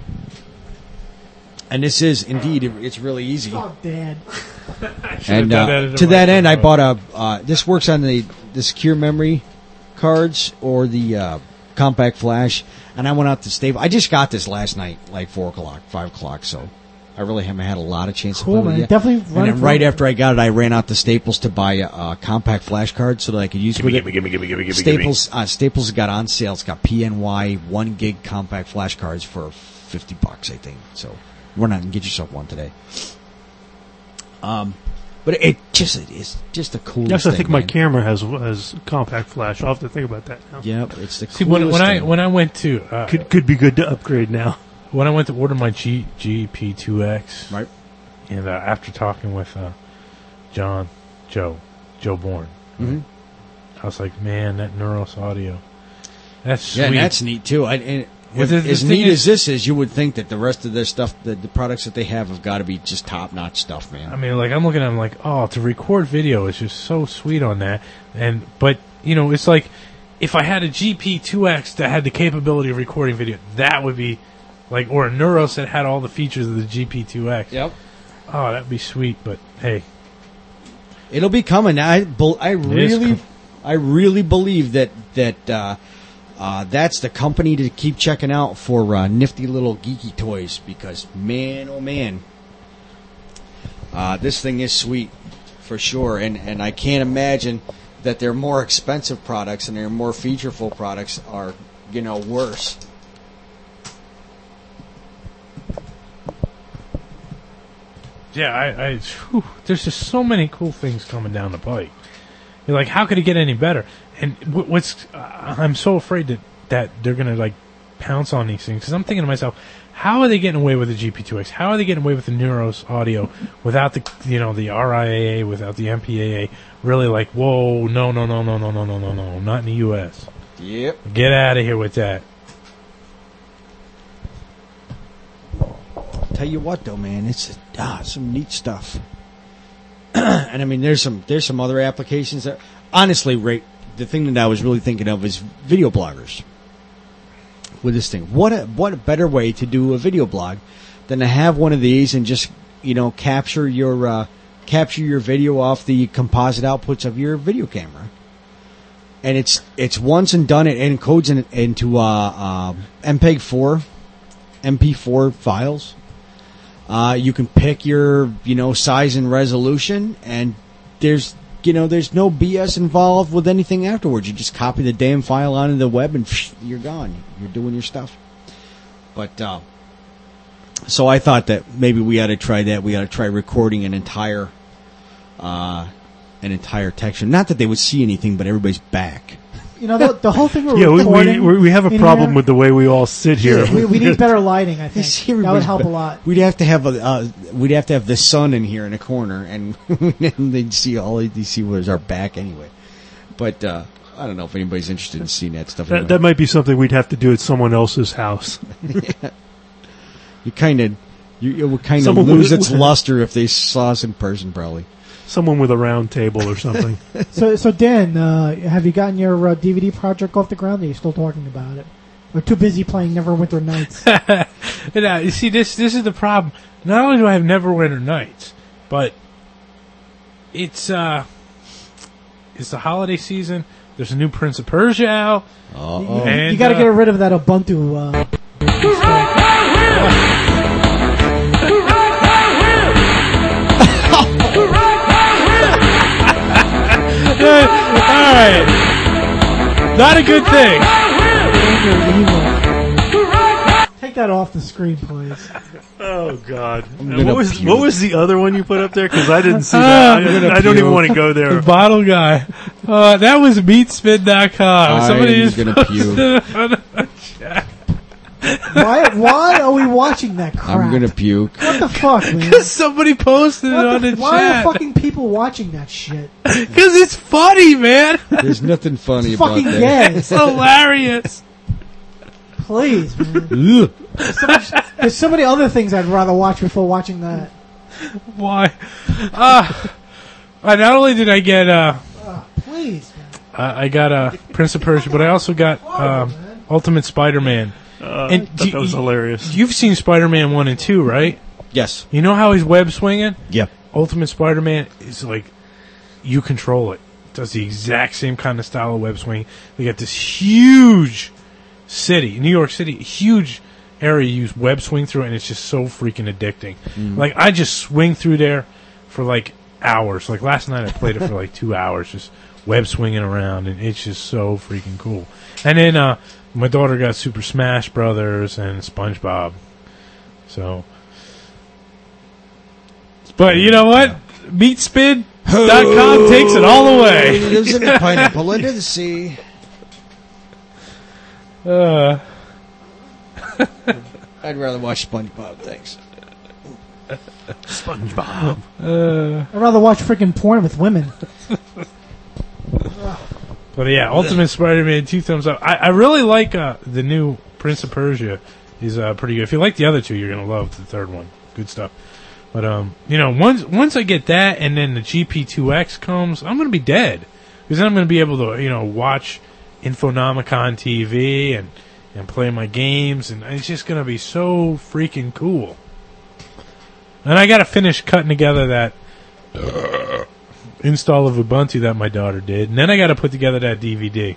Speaker 5: and this is indeed, it, it's really easy.
Speaker 4: Oh, Dad.
Speaker 5: And uh, to that end, I bought a. Uh, this works on the the secure memory cards or the uh, compact flash. And I went out to Staples. I just got this last night, like four o'clock, five o'clock. So I really haven't had a lot of chance
Speaker 4: Cool,
Speaker 5: to play
Speaker 4: man.
Speaker 5: with it yet.
Speaker 4: Definitely
Speaker 5: And
Speaker 4: run it
Speaker 5: then right
Speaker 4: through.
Speaker 5: after I got it, I ran out to Staples to buy a, a compact flash card so that I could use it with it.
Speaker 1: gimme, gimme, gimme, gimme, gimme.
Speaker 5: Staples uh, Staples got on sale. It's got P N Y one gig compact flash cards for fifty bucks, I think. So run out and get yourself one today. Um, but it just it is just the coolest.
Speaker 6: Yes, I
Speaker 5: thing,
Speaker 6: think my
Speaker 5: man.
Speaker 6: camera has has compact flash. I'll have to think about that now.
Speaker 5: Yep, it's the coolest.
Speaker 1: See, when, when I
Speaker 5: thing.
Speaker 1: when I went to uh,
Speaker 6: Could could be good to upgrade now.
Speaker 1: when I went to order my G, G P two X,
Speaker 5: right.
Speaker 1: and uh, after talking with uh, John, Joe, Joe Bourne,
Speaker 5: Mhm.
Speaker 1: I was like, man, that Neuros audio, that's sweet.
Speaker 5: Yeah, and that's neat too. I, and
Speaker 1: Well,
Speaker 5: if-
Speaker 1: the- the
Speaker 5: as
Speaker 1: thing
Speaker 5: neat
Speaker 1: is-
Speaker 5: as this is, you would think that the rest of their stuff, the, the products that they have, have got to be just top notch stuff, man.
Speaker 1: I mean, like I'm looking at them like, oh, to record video is just so sweet on that. And but you know, it's like if I had a G P two X that had the capability of recording video, that would be like, or a Neuros that had all the features of the G P two X.
Speaker 5: Yep.
Speaker 1: Oh, that'd be sweet. But hey,
Speaker 5: It'll be coming. I, bel- I
Speaker 1: is
Speaker 5: really,
Speaker 1: com-
Speaker 5: I really believe that that uh, uh, that's the company to keep checking out for uh, nifty little geeky toys because man, oh man, uh, this thing is sweet for sure. And and I can't imagine that their more expensive products and their more featureful products are, you know, worse.
Speaker 1: yeah, I, I whew, there's just so many cool things coming down the pike. You're like, how could it get any better? And wh- what's uh, I'm so afraid that that they're gonna like pounce on these things because I'm thinking to myself, how are they getting away with the G P two X? How are they getting away with the Neuros audio without the you know the R I A A, without the M P A A? Really like, whoa, no, no, no, no, no, no, no, no, no, not in the U S.
Speaker 5: Yep.
Speaker 1: Get out of here with that.
Speaker 5: Tell you what, though, man, it's ah, some neat stuff. And I mean, there's some there's some other applications that, honestly, Ray, the thing that I was really thinking of is video bloggers. With this thing, what a what a better way to do a video blog than to have one of these and just you know capture your uh, capture your video off the composite outputs of your video camera. And it's it's once and done. It encodes in, into uh, uh, M P E G four, M P four files. Uh, you can pick your, you know, size and resolution, and there's, you know, there's no B S involved with anything afterwards. You just copy the damn file onto the web, and psh, you're gone. You're doing your stuff. But uh, so I thought that maybe we ought to try that. We ought to try recording an entire, uh, an entire texture. Not that they would see anything, but everybody's back.
Speaker 4: You know, the, the whole thing we're
Speaker 6: Yeah, we,
Speaker 4: recording
Speaker 6: we we have a
Speaker 4: in
Speaker 6: problem
Speaker 4: here,
Speaker 6: with the way we all sit here.
Speaker 4: we, we need better lighting, I think.
Speaker 5: Yes,
Speaker 4: That would
Speaker 5: everybody's
Speaker 4: help
Speaker 5: ba-
Speaker 4: a lot.
Speaker 5: We'd have to have a uh, we'd have to have the sun in here in a corner, and they'd see all they'd see was our back anyway. But uh, I don't know if anybody's interested in seeing that stuff.
Speaker 6: That,
Speaker 5: anyway.
Speaker 6: that might be something we'd have to do at someone else's house.
Speaker 5: you kind of you, it would kind of
Speaker 6: Someone
Speaker 5: lose
Speaker 6: with-
Speaker 5: its luster if they saw us in person, probably.
Speaker 6: Someone with a round table or something.
Speaker 4: So, so Dan, uh, have you gotten your uh, D V D project off the ground? Or are you still talking about it? Or too busy playing Neverwinter Nights?
Speaker 1: And, uh, you see, this this is the problem. Not only do I have Neverwinter Nights, but it's uh, it's the holiday season. There's a new Prince of Persia out.
Speaker 5: Oh,
Speaker 4: you
Speaker 1: And,
Speaker 4: you got to
Speaker 1: uh,
Speaker 4: get rid of that Ubuntu. Uh,
Speaker 1: All right, not a good thing.
Speaker 4: you're evil. Take that off the screen, please.
Speaker 6: Oh God! And
Speaker 5: gonna
Speaker 6: what was
Speaker 5: puke.
Speaker 6: what was the other one you put up there? Because I didn't see that. I,
Speaker 5: gonna
Speaker 6: I don't even
Speaker 5: puke.
Speaker 6: want to go
Speaker 1: The
Speaker 6: there.
Speaker 1: bottle guy. Uh, that was meatspin dot com.
Speaker 5: I
Speaker 1: Somebody
Speaker 5: was
Speaker 1: just
Speaker 5: gonna
Speaker 1: posted
Speaker 5: puke.
Speaker 1: it on the chat.
Speaker 4: Why? Why are we watching that crap?
Speaker 5: I'm gonna puke.
Speaker 4: What the fuck, man?
Speaker 1: Somebody posted it
Speaker 4: What
Speaker 1: on
Speaker 4: the,
Speaker 1: the
Speaker 4: why
Speaker 1: chat.
Speaker 4: are fucking people watching that shit?
Speaker 1: Because it's funny, man.
Speaker 5: There's nothing funny
Speaker 4: It's
Speaker 5: about
Speaker 4: fucking
Speaker 5: that.
Speaker 4: gay.
Speaker 1: It's hilarious.
Speaker 4: Please, man.
Speaker 5: Ugh.
Speaker 4: There's so, much, there's so many other things I'd rather watch before watching that.
Speaker 1: Why? Uh, I not only did I get uh,
Speaker 4: Oh, please, man.
Speaker 1: I I got uh, Prince of Persia, but I also got um, Ultimate Spider-Man.
Speaker 6: Uh,
Speaker 1: And
Speaker 6: I thought
Speaker 1: do-
Speaker 6: that was hilarious.
Speaker 1: You've seen Spider-Man one and two, right?
Speaker 5: Yes.
Speaker 1: You know how he's web swinging?
Speaker 5: Yep.
Speaker 1: Ultimate Spider-Man is like you control it. Does the exact same kind of style of web swing. They got this huge city, New York City, huge area you use web swing through, and it's just so freaking addicting. Like I just swing through there for like hours. Like last night, I played it for like two hours, just web swinging around, and it's just so freaking cool. And then uh, my daughter got Super Smash Brothers and SpongeBob. So, but you know what? Meatspin dot com takes it all
Speaker 5: He
Speaker 1: away.
Speaker 5: lives in the pineapple under the sea.
Speaker 1: Uh,
Speaker 5: I'd rather watch SpongeBob. Thanks.
Speaker 6: SpongeBob.
Speaker 1: uh,
Speaker 4: I'd rather watch freaking porn with women.
Speaker 1: but yeah, Ultimate Spider-Man, two thumbs up. I, I really like uh, the new Prince of Persia. Is uh, pretty good. If you like the other two, you're gonna love the third one. Good stuff. But um, you know, once once I get that, and then the G P two X comes, I'm gonna be dead because then I'm gonna be able to you know watch Infonomicon T V and and play my games, and it's just gonna be so freaking cool. And I gotta finish cutting together that uh, install of Ubuntu that my daughter did, and then I gotta put together that D V D.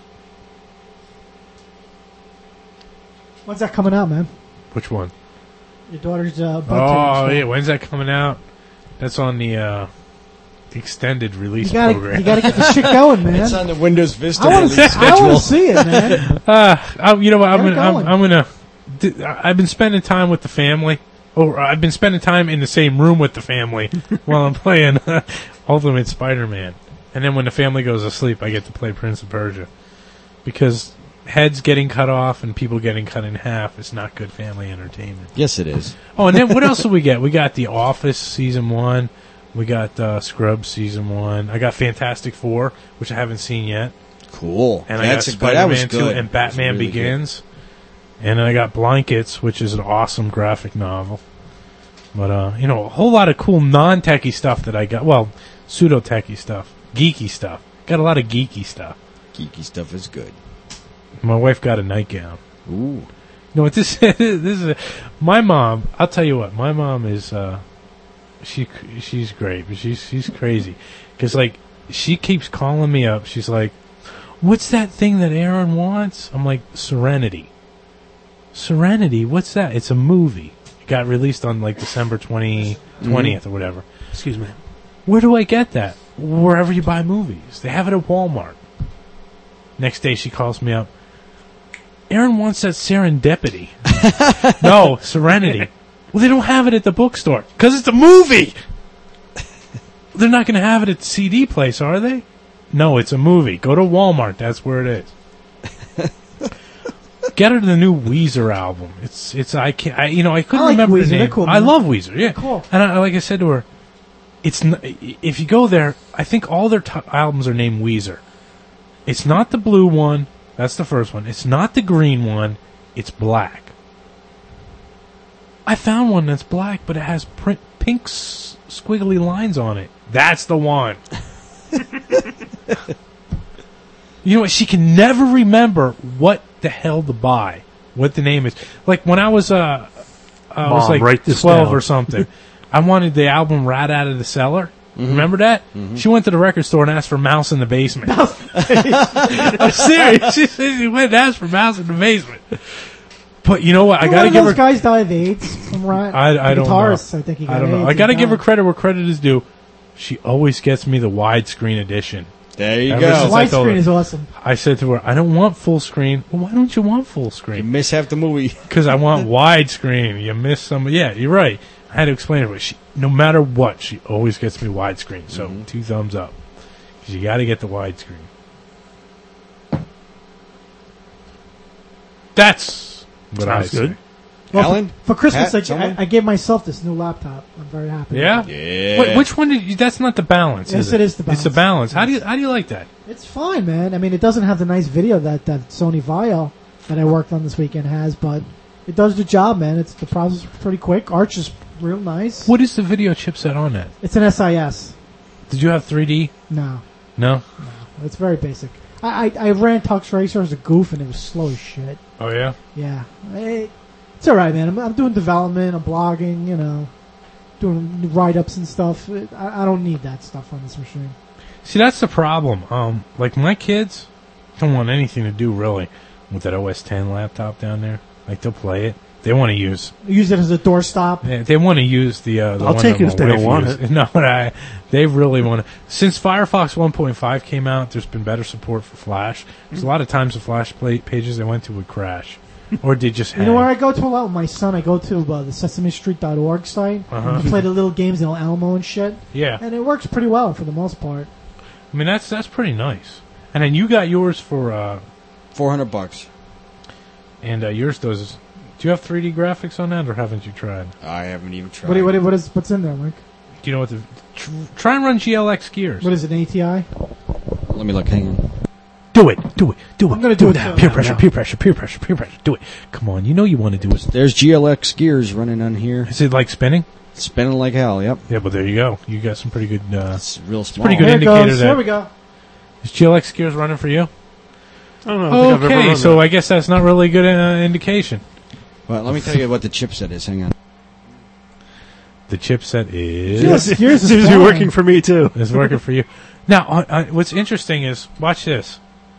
Speaker 4: When's that coming out, man?
Speaker 1: Which one?
Speaker 4: Your daughter's uh, butt
Speaker 1: Oh
Speaker 4: tape
Speaker 1: yeah, when's that coming out? That's on the uh, extended release
Speaker 4: You gotta,
Speaker 1: program.
Speaker 4: you gotta get the shit going, man.
Speaker 5: It's on the Windows Vista
Speaker 4: I want
Speaker 5: release
Speaker 4: to, I want
Speaker 5: schedule.
Speaker 4: to see it, man.
Speaker 1: Uh, I, you know what? I'm
Speaker 4: Get it
Speaker 1: gonna, I'm,
Speaker 4: going.
Speaker 1: I'm gonna. d- I've been spending time with the family, or I've been spending time in the same room with the family while I'm playing uh, Ultimate Spider-Man. And then when the family goes to sleep, I get to play Prince of Persia because heads getting cut off and people getting cut in half is not good family entertainment.
Speaker 5: Yes, it is.
Speaker 1: Oh, and then what else do we get? We got The Office season one. We got uh, Scrubs season one. I got Fantastic Four, which I haven't seen yet.
Speaker 5: Cool.
Speaker 1: And
Speaker 5: That's
Speaker 1: I
Speaker 5: a
Speaker 1: got
Speaker 5: good. That was
Speaker 1: Spider-Man two
Speaker 5: good.
Speaker 1: and
Speaker 5: That was
Speaker 1: Batman
Speaker 5: really
Speaker 1: Begins. And then I got Blankets, which is an awesome graphic novel. But, uh, you know, a whole lot of cool non-techie stuff that I got. Well, pseudo-techie stuff. Geeky stuff. Got a lot of geeky stuff.
Speaker 5: good. Geeky stuff is good.
Speaker 1: My wife got a nightgown.
Speaker 5: Ooh.
Speaker 1: You know what this this is? A, my mom. I'll tell you what. My mom is. Uh, she she's great, but she's she's crazy because like she keeps calling me up. She's like, "What's that thing that Aaron wants?" I'm like, "Serenity." Serenity. What's that? It's a movie. It got released on like December twentieth twentieth or whatever.
Speaker 6: Excuse me.
Speaker 1: Where do I get that? Wherever you buy movies. They have it at Walmart. Next day she calls me up. Aaron wants that Serendipity. No, Serenity. Well, they don't have it at the bookstore because it's a movie. They're not going to have it at the C D place, are they? No, it's a movie. Go to Walmart. That's where it is. Get her the new Weezer album. It's it's I can't I, you know I couldn't
Speaker 4: I like
Speaker 1: remember
Speaker 4: Weezer.
Speaker 1: the
Speaker 4: They're
Speaker 1: name.
Speaker 4: cool,
Speaker 1: I
Speaker 4: man.
Speaker 1: love Weezer. Yeah,
Speaker 4: Cool.
Speaker 1: And I, like I said to her, it's n- if you go there, I think all their t- albums are named Weezer. It's not the blue one. That's the first one. It's not the green one. It's black. I found one that's black, but it has print, pink s- squiggly lines on it. That's the one. You know what? She can never remember what the hell to buy, what the name is. Like when I was uh, I was
Speaker 6: Mom,
Speaker 1: like
Speaker 6: write this
Speaker 1: twelve
Speaker 6: down.
Speaker 1: or something. I wanted the album Rat Out of the Cellar. Remember that? She went to the record store and asked for Mouse in the Basement. I'm serious. She said she went and asked for Mouse in the Basement. But you know what? I
Speaker 4: One
Speaker 1: gotta
Speaker 4: of
Speaker 1: give
Speaker 4: those
Speaker 1: her.
Speaker 4: guys died of AIDS from Ryan.
Speaker 1: I, I
Speaker 4: the
Speaker 1: don't
Speaker 4: guitarist,
Speaker 1: know.
Speaker 4: I think he
Speaker 1: I
Speaker 4: got
Speaker 1: don't know.
Speaker 4: AIDS
Speaker 1: I
Speaker 4: and
Speaker 1: gotta give her
Speaker 4: died.
Speaker 1: credit where credit is due. She always gets me the widescreen edition.
Speaker 5: There you
Speaker 1: Ever
Speaker 5: go.
Speaker 1: since I told
Speaker 4: Widescreen
Speaker 1: her.
Speaker 4: is awesome.
Speaker 1: I said to her, I don't want full screen. Well, why don't you want full
Speaker 5: You
Speaker 1: screen?
Speaker 5: miss half the movie.
Speaker 1: Because I want widescreen. You miss some. Yeah, you're right. I had to explain it, but she, no matter what, she always gets me widescreen. So two thumbs up. Because you got to get the widescreen. That's what
Speaker 6: Sounds
Speaker 1: I
Speaker 6: good.
Speaker 1: say.
Speaker 4: Well,
Speaker 5: Alan?
Speaker 4: for, for Christmas,
Speaker 5: Pat,
Speaker 4: I,
Speaker 5: someone?
Speaker 4: I, I gave myself this new laptop. I'm very happy.
Speaker 1: Yeah?
Speaker 4: with it.
Speaker 5: Yeah.
Speaker 1: Wait, which one did you? That's not the balance.
Speaker 4: Yes,
Speaker 1: is
Speaker 4: it is the
Speaker 1: It's the
Speaker 4: balance.
Speaker 1: balance. How do you how do you like that?
Speaker 4: It's fine, man. I mean, it doesn't have the nice video that, that Sony Vaio that I worked on this weekend has, but it does the job, man. It's the process is pretty quick. Arch is real nice.
Speaker 1: What is the video chipset on that?
Speaker 4: It's an S I S.
Speaker 1: Did you have three D?
Speaker 4: No,
Speaker 1: No.
Speaker 4: it's very basic. I, I, I ran Tux Racer as a goof, and it was slow as shit.
Speaker 1: Oh yeah.
Speaker 4: Yeah. It, it's all right, man. I'm, I'm doing development. I'm blogging, you know, doing write-ups and stuff. It, I, I don't need that stuff on this machine.
Speaker 1: See, that's the problem. Um, like my kids don't want anything to do really with that O S ten laptop down there. Like they'll play it. They want to use.
Speaker 4: Use it as a doorstop.
Speaker 1: They, they want to use the. Uh, the
Speaker 6: I'll
Speaker 1: one
Speaker 6: take
Speaker 1: that
Speaker 6: it if
Speaker 1: my
Speaker 6: they don't
Speaker 1: wife
Speaker 6: want
Speaker 1: uses. No, but I. They really want to. Since Firefox one point five came out, there's been better support for Flash. There's a lot of times the Flash play, pages they went to would crash, or did just.
Speaker 4: You
Speaker 1: hang.
Speaker 4: know where I go to a lot with my son? I go to uh, the Sesame Street dot org site.
Speaker 1: Uh-huh.
Speaker 4: I play the little games in El Alamo and shit.
Speaker 1: Yeah,
Speaker 4: And it works pretty well for the most part.
Speaker 1: I mean that's that's pretty nice. And then you got yours for, uh,
Speaker 5: four hundred bucks.
Speaker 1: and uh, yours does. Do you have three D graphics on that, or haven't you tried?
Speaker 5: I haven't even tried.
Speaker 4: What, do- what, what is, what's in there, Mike?
Speaker 1: Do you know what the? Tr- try and run G L X Gears.
Speaker 4: What is it, an A T I?
Speaker 5: Let me look. Hang on.
Speaker 1: Do it, do it, do it.
Speaker 4: I'm gonna do it
Speaker 1: now.
Speaker 4: too.
Speaker 1: Peer
Speaker 4: Now,
Speaker 1: pressure,
Speaker 4: now.
Speaker 1: peer pressure, peer pressure, peer pressure. Do it. Come on, you know you want to do it.
Speaker 5: There's G L X gears running on here.
Speaker 1: Is it like spinning?
Speaker 5: Spinning like hell, yep.
Speaker 1: Yeah, but there you go. You got some pretty good. Uh,
Speaker 5: It's real small.
Speaker 1: pretty good
Speaker 4: There it
Speaker 1: indicator
Speaker 4: goes.
Speaker 1: that-
Speaker 4: There we go.
Speaker 1: is G L X Gears running for you?
Speaker 6: I don't know. I don't think I've ever
Speaker 1: Okay,
Speaker 6: run
Speaker 1: so
Speaker 6: that.
Speaker 1: I guess that's not really a good uh, indication.
Speaker 5: Well, let me tell you what the chipset is. Hang on.
Speaker 1: The chipset is
Speaker 4: Yes, yours is
Speaker 6: seems to be
Speaker 4: fine.
Speaker 6: working for me too.
Speaker 1: is working for you. Now, uh, uh, what's interesting is watch this.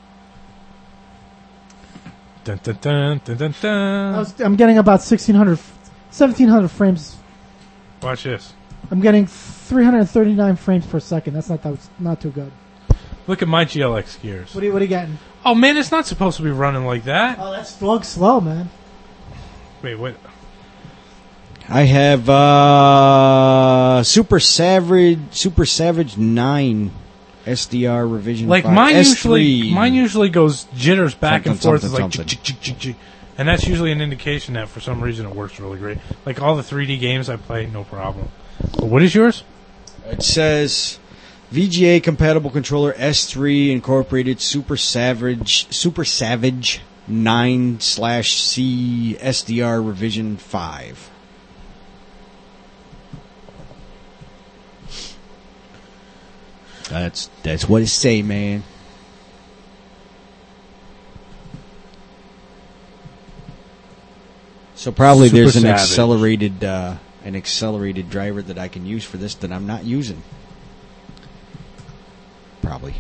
Speaker 1: Dun, dun, dun, dun, dun,
Speaker 4: I
Speaker 1: dun.
Speaker 4: was, I'm getting about sixteen hundred, seventeen hundred frames.
Speaker 1: Watch this.
Speaker 4: I'm getting three hundred thirty-nine frames per second. That's not that, not too good.
Speaker 1: Look at my G L X Gears.
Speaker 4: What are you, what are you getting?
Speaker 1: Oh man, it's not supposed to be running like that.
Speaker 4: Oh, that's slug slow, man.
Speaker 1: Wait, what?
Speaker 5: I have uh, Super Savage, Super Savage nine S D R revision.
Speaker 1: Like
Speaker 5: five.
Speaker 1: mine
Speaker 5: S three.
Speaker 1: usually, mine usually goes jitters back
Speaker 5: Something,
Speaker 1: and forth.
Speaker 5: something,
Speaker 1: It's like
Speaker 5: something.
Speaker 1: chick, chick, chick, chick, chick. And that's usually an indication that for some reason it works really great. Like all the three D games I play, no problem. But what is yours?
Speaker 5: It says V G A compatible controller S three incorporated Super Savage Super Savage nine slash C S D R revision five. That's that's what it say, man. So probably
Speaker 1: Super
Speaker 5: there's an
Speaker 1: Savage.
Speaker 5: accelerated uh, an accelerated driver that I can use for this that I'm not using. Probably.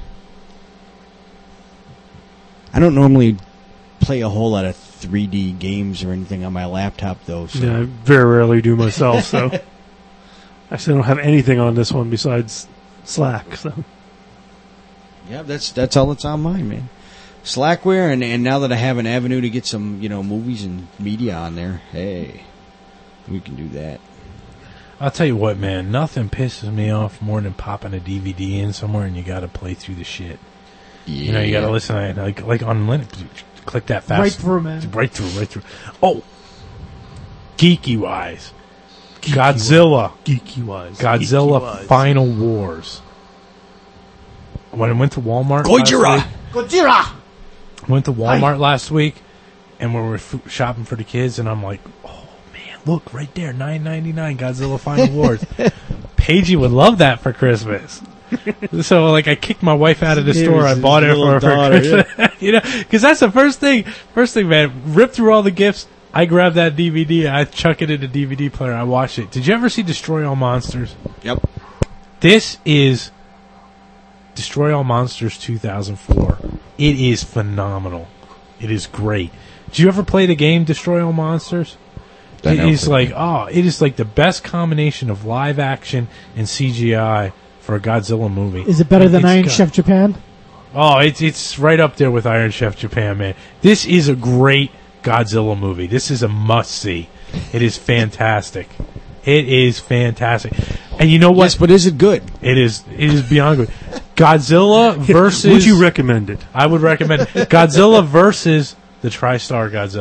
Speaker 5: I don't normally play a whole lot of three D games or anything on my laptop, though. So.
Speaker 6: Yeah, I very rarely do myself. So actually, I don't have anything on this one besides Slack. So
Speaker 5: Yeah, that's that's all that's on mine, man. Slackware, and, and now that I have an avenue to get some, you know, movies and media on there, hey, we can do that.
Speaker 1: I'll tell you what, man. Nothing pisses me off more than popping a D V D in somewhere and you got to play through the shit.
Speaker 5: Yeah.
Speaker 1: You know, you got to listen to it. Like, like on Linux, you click that fast.
Speaker 4: Right through, man.
Speaker 1: Right through, right through. Oh, geeky wise, Godzilla,
Speaker 6: geeky wise,
Speaker 1: Godzilla
Speaker 6: geeky wise.
Speaker 1: Final Wars. When I went to Walmart,
Speaker 5: Gojira!
Speaker 1: last week,
Speaker 4: Godzilla!
Speaker 1: went to Walmart last week, and we were f- shopping for the kids, and I'm like, oh man, look right there, nine ninety-nine, Godzilla Final Wars. Paigey would love that for Christmas. So, like, I kicked my wife out of the
Speaker 5: Here's
Speaker 1: store. I
Speaker 5: his
Speaker 1: bought it for
Speaker 5: little
Speaker 1: her for
Speaker 5: daughter,
Speaker 1: Christmas. You know, because that's the first thing. First thing, man. Rip through all the gifts. I grabbed that D V D. I chuck it in the D V D player. I watched it. Did you ever see Destroy All Monsters?
Speaker 5: Yep.
Speaker 1: This is Destroy All Monsters two thousand four. It is phenomenal. It is great. Did you ever play the game Destroy All Monsters?
Speaker 5: I
Speaker 1: It
Speaker 5: know.
Speaker 1: is like, oh, it is like the best combination of live action and C G I for a Godzilla movie.
Speaker 4: Is it better than
Speaker 1: It's
Speaker 4: Iron
Speaker 1: got-
Speaker 4: Chef Japan?
Speaker 1: Oh, it's it's right up there with Iron Chef Japan, man. This is a great Godzilla movie. This is a must see. It is fantastic. It is fantastic. And you know what?
Speaker 5: Yes, but is it good?
Speaker 1: It is it is beyond good. Godzilla versus
Speaker 6: Would you recommend it?
Speaker 1: I would recommend it. Godzilla versus the TriStar Godzilla.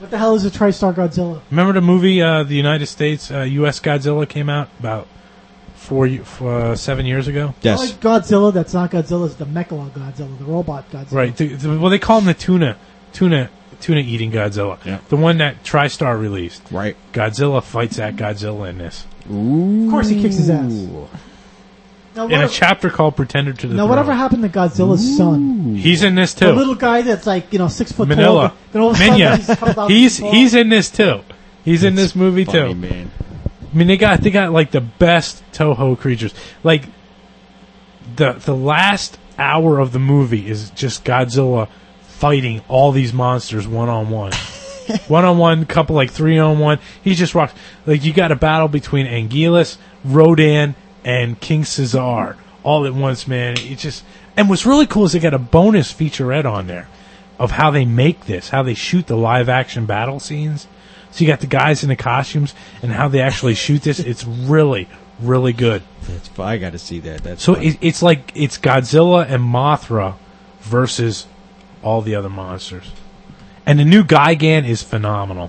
Speaker 4: What the hell is a TriStar Godzilla?
Speaker 1: Remember the movie, uh, the United States, uh, U S Godzilla came out about four, ye- f- uh, seven years ago?
Speaker 4: I
Speaker 5: Yes.
Speaker 4: like Godzilla. That's not Godzilla. It's the Mechala Godzilla, the robot Godzilla.
Speaker 1: Right. The, the, well, they call him the tuna, tuna, tuna eating Godzilla.
Speaker 5: Yeah.
Speaker 1: The one that TriStar released.
Speaker 5: Right.
Speaker 1: Godzilla fights that Godzilla in this.
Speaker 5: Ooh.
Speaker 4: Of course, he kicks his ass. Now,
Speaker 1: In a
Speaker 4: what,
Speaker 1: chapter called Pretender to the
Speaker 4: now
Speaker 1: Throne.
Speaker 4: whatever happened to Godzilla's son?
Speaker 1: He's in this too.
Speaker 4: The little guy that's like you know six foot
Speaker 1: Manila.
Speaker 4: tall. Then all of a sudden
Speaker 1: Minya.
Speaker 4: he's, comes out
Speaker 1: He's
Speaker 4: tall.
Speaker 1: he's in this too. He's in this movie
Speaker 5: Funny,
Speaker 1: too.
Speaker 5: man.
Speaker 1: I mean, they got they got like the best Toho creatures. Like the the last hour of the movie is just Godzilla fighting all these monsters one on one, one on one, couple like three on one. He just walks like you got a battle between Anguillus, Rodan, and King Caesar all at once, man. It just and what's really cool is they got a bonus featurette on there of how they make this, how they shoot the live action battle scenes. So you got the guys in the costumes and how they actually shoot this. It's really, really good.
Speaker 5: That's, I got to see that. That's
Speaker 1: So
Speaker 5: fun.
Speaker 1: it, it's like it's Godzilla and Mothra versus all the other monsters. And the new Gigan is phenomenal.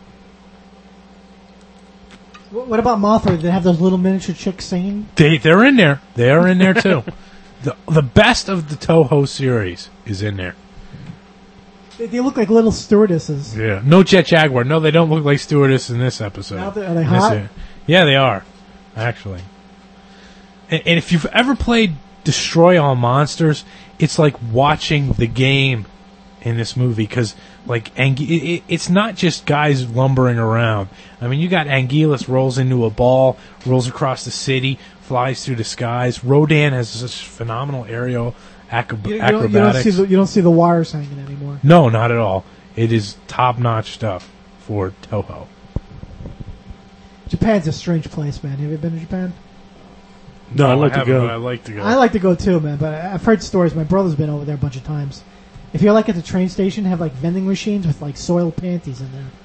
Speaker 4: What what about Mothra? Did they have those little miniature chicks singing?
Speaker 1: They they're in there. They are in there too. the the best of the Toho series is in there.
Speaker 4: They, they look like little stewardesses.
Speaker 1: Yeah. No Jet Jaguar. No, they don't look like stewardess in this episode.
Speaker 4: Now they- are they
Speaker 1: In this
Speaker 4: hot?
Speaker 1: area. Yeah, they are. Actually. And, and if you've ever played Destroy All Monsters, it's like watching the game in this movie because, like, Ang- it, it, it's not just guys lumbering around. I mean, you got Anguillus rolls into a ball, rolls across the city, flies through the skies. Rodan has such phenomenal aerial acrob-
Speaker 4: You, you, don't, you, don't
Speaker 1: acrobatics.
Speaker 4: see the, you don't see the wires hanging anymore.
Speaker 1: No, not at all. It is top-notch stuff for Toho.
Speaker 4: Japan's a strange place, man. Have you been to Japan?
Speaker 6: No, I'd like
Speaker 1: I
Speaker 6: to
Speaker 1: haven't,
Speaker 6: go.
Speaker 1: but I'd like to go.
Speaker 4: I like to go too, man. But I- I've heard stories. My brother's been over there a bunch of times. If you're like at the train station, have like vending machines with like soiled panties in there.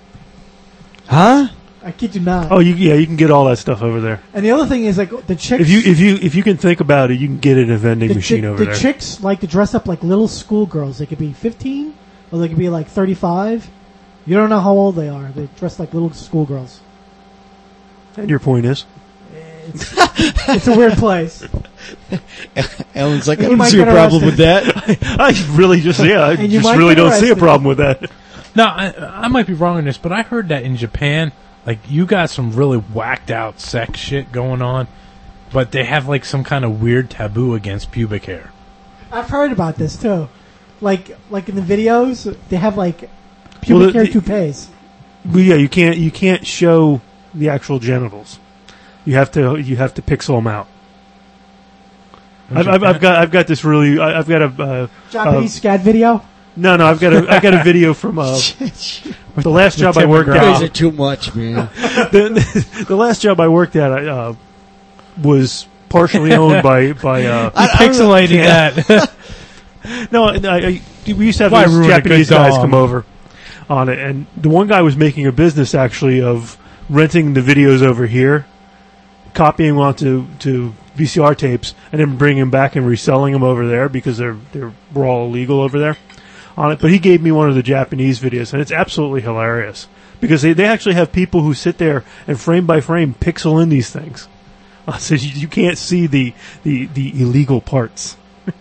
Speaker 5: huh?
Speaker 4: I kid you not.
Speaker 6: Oh, you, yeah, you can get all that stuff over there.
Speaker 4: And the other thing is like the chicks.
Speaker 6: If you if you if you can think about it, you can get it in a vending
Speaker 4: the,
Speaker 6: machine
Speaker 4: the,
Speaker 6: over
Speaker 4: the
Speaker 6: there.
Speaker 4: chicks like to dress up like little schoolgirls. They could be fifteen or they could be like thirty-five. You don't know how old they are. They dress like little schoolgirls.
Speaker 6: And your point is,
Speaker 4: It's, it's a weird place.
Speaker 5: Ellen's like, I
Speaker 4: You
Speaker 5: don't
Speaker 4: might
Speaker 5: see a
Speaker 4: get
Speaker 5: problem with that.
Speaker 6: I really just yeah, I
Speaker 4: And you
Speaker 6: just
Speaker 4: might
Speaker 6: really
Speaker 4: get
Speaker 6: don't see a
Speaker 4: arrested.
Speaker 6: problem with that.
Speaker 1: No, I, I might be wrong on this, but I heard that in Japan, like, you got some really whacked out sex shit going on, but they have, like, some kind of weird taboo against pubic hair.
Speaker 4: I've heard about this too. Like like in the videos, they have like pubic
Speaker 6: Well, the-
Speaker 4: hair
Speaker 6: the-
Speaker 4: toupees.
Speaker 6: But yeah, you can't you can't show the actual genitals. You have to you have to pixel them out. I've, I've, I've got I've got this really I- I've got a uh,
Speaker 4: Japanese scat video.
Speaker 6: no no I've got a I got a video from uh, the last job I
Speaker 1: Tim
Speaker 6: worked
Speaker 1: McGraw.
Speaker 5: You guys are
Speaker 6: at.
Speaker 5: too much, man.
Speaker 6: The, the last job I worked at I, uh, was partially owned by by uh,
Speaker 1: Pixelated that.
Speaker 6: no I, I, we used to have
Speaker 1: Why
Speaker 6: these
Speaker 1: ruin a
Speaker 6: Japanese
Speaker 1: good
Speaker 6: guys
Speaker 1: dog?
Speaker 6: come over on it, and the one guy was making a business actually of renting the videos over here, copying them onto to V C R tapes, and then bringing them back and reselling them over there because they're they're were all illegal over there on it. But he gave me one of the Japanese videos, and it's absolutely hilarious because they, they actually have people who sit there and frame by frame pixel in these things, uh, so you, you can't see the, the, the illegal parts.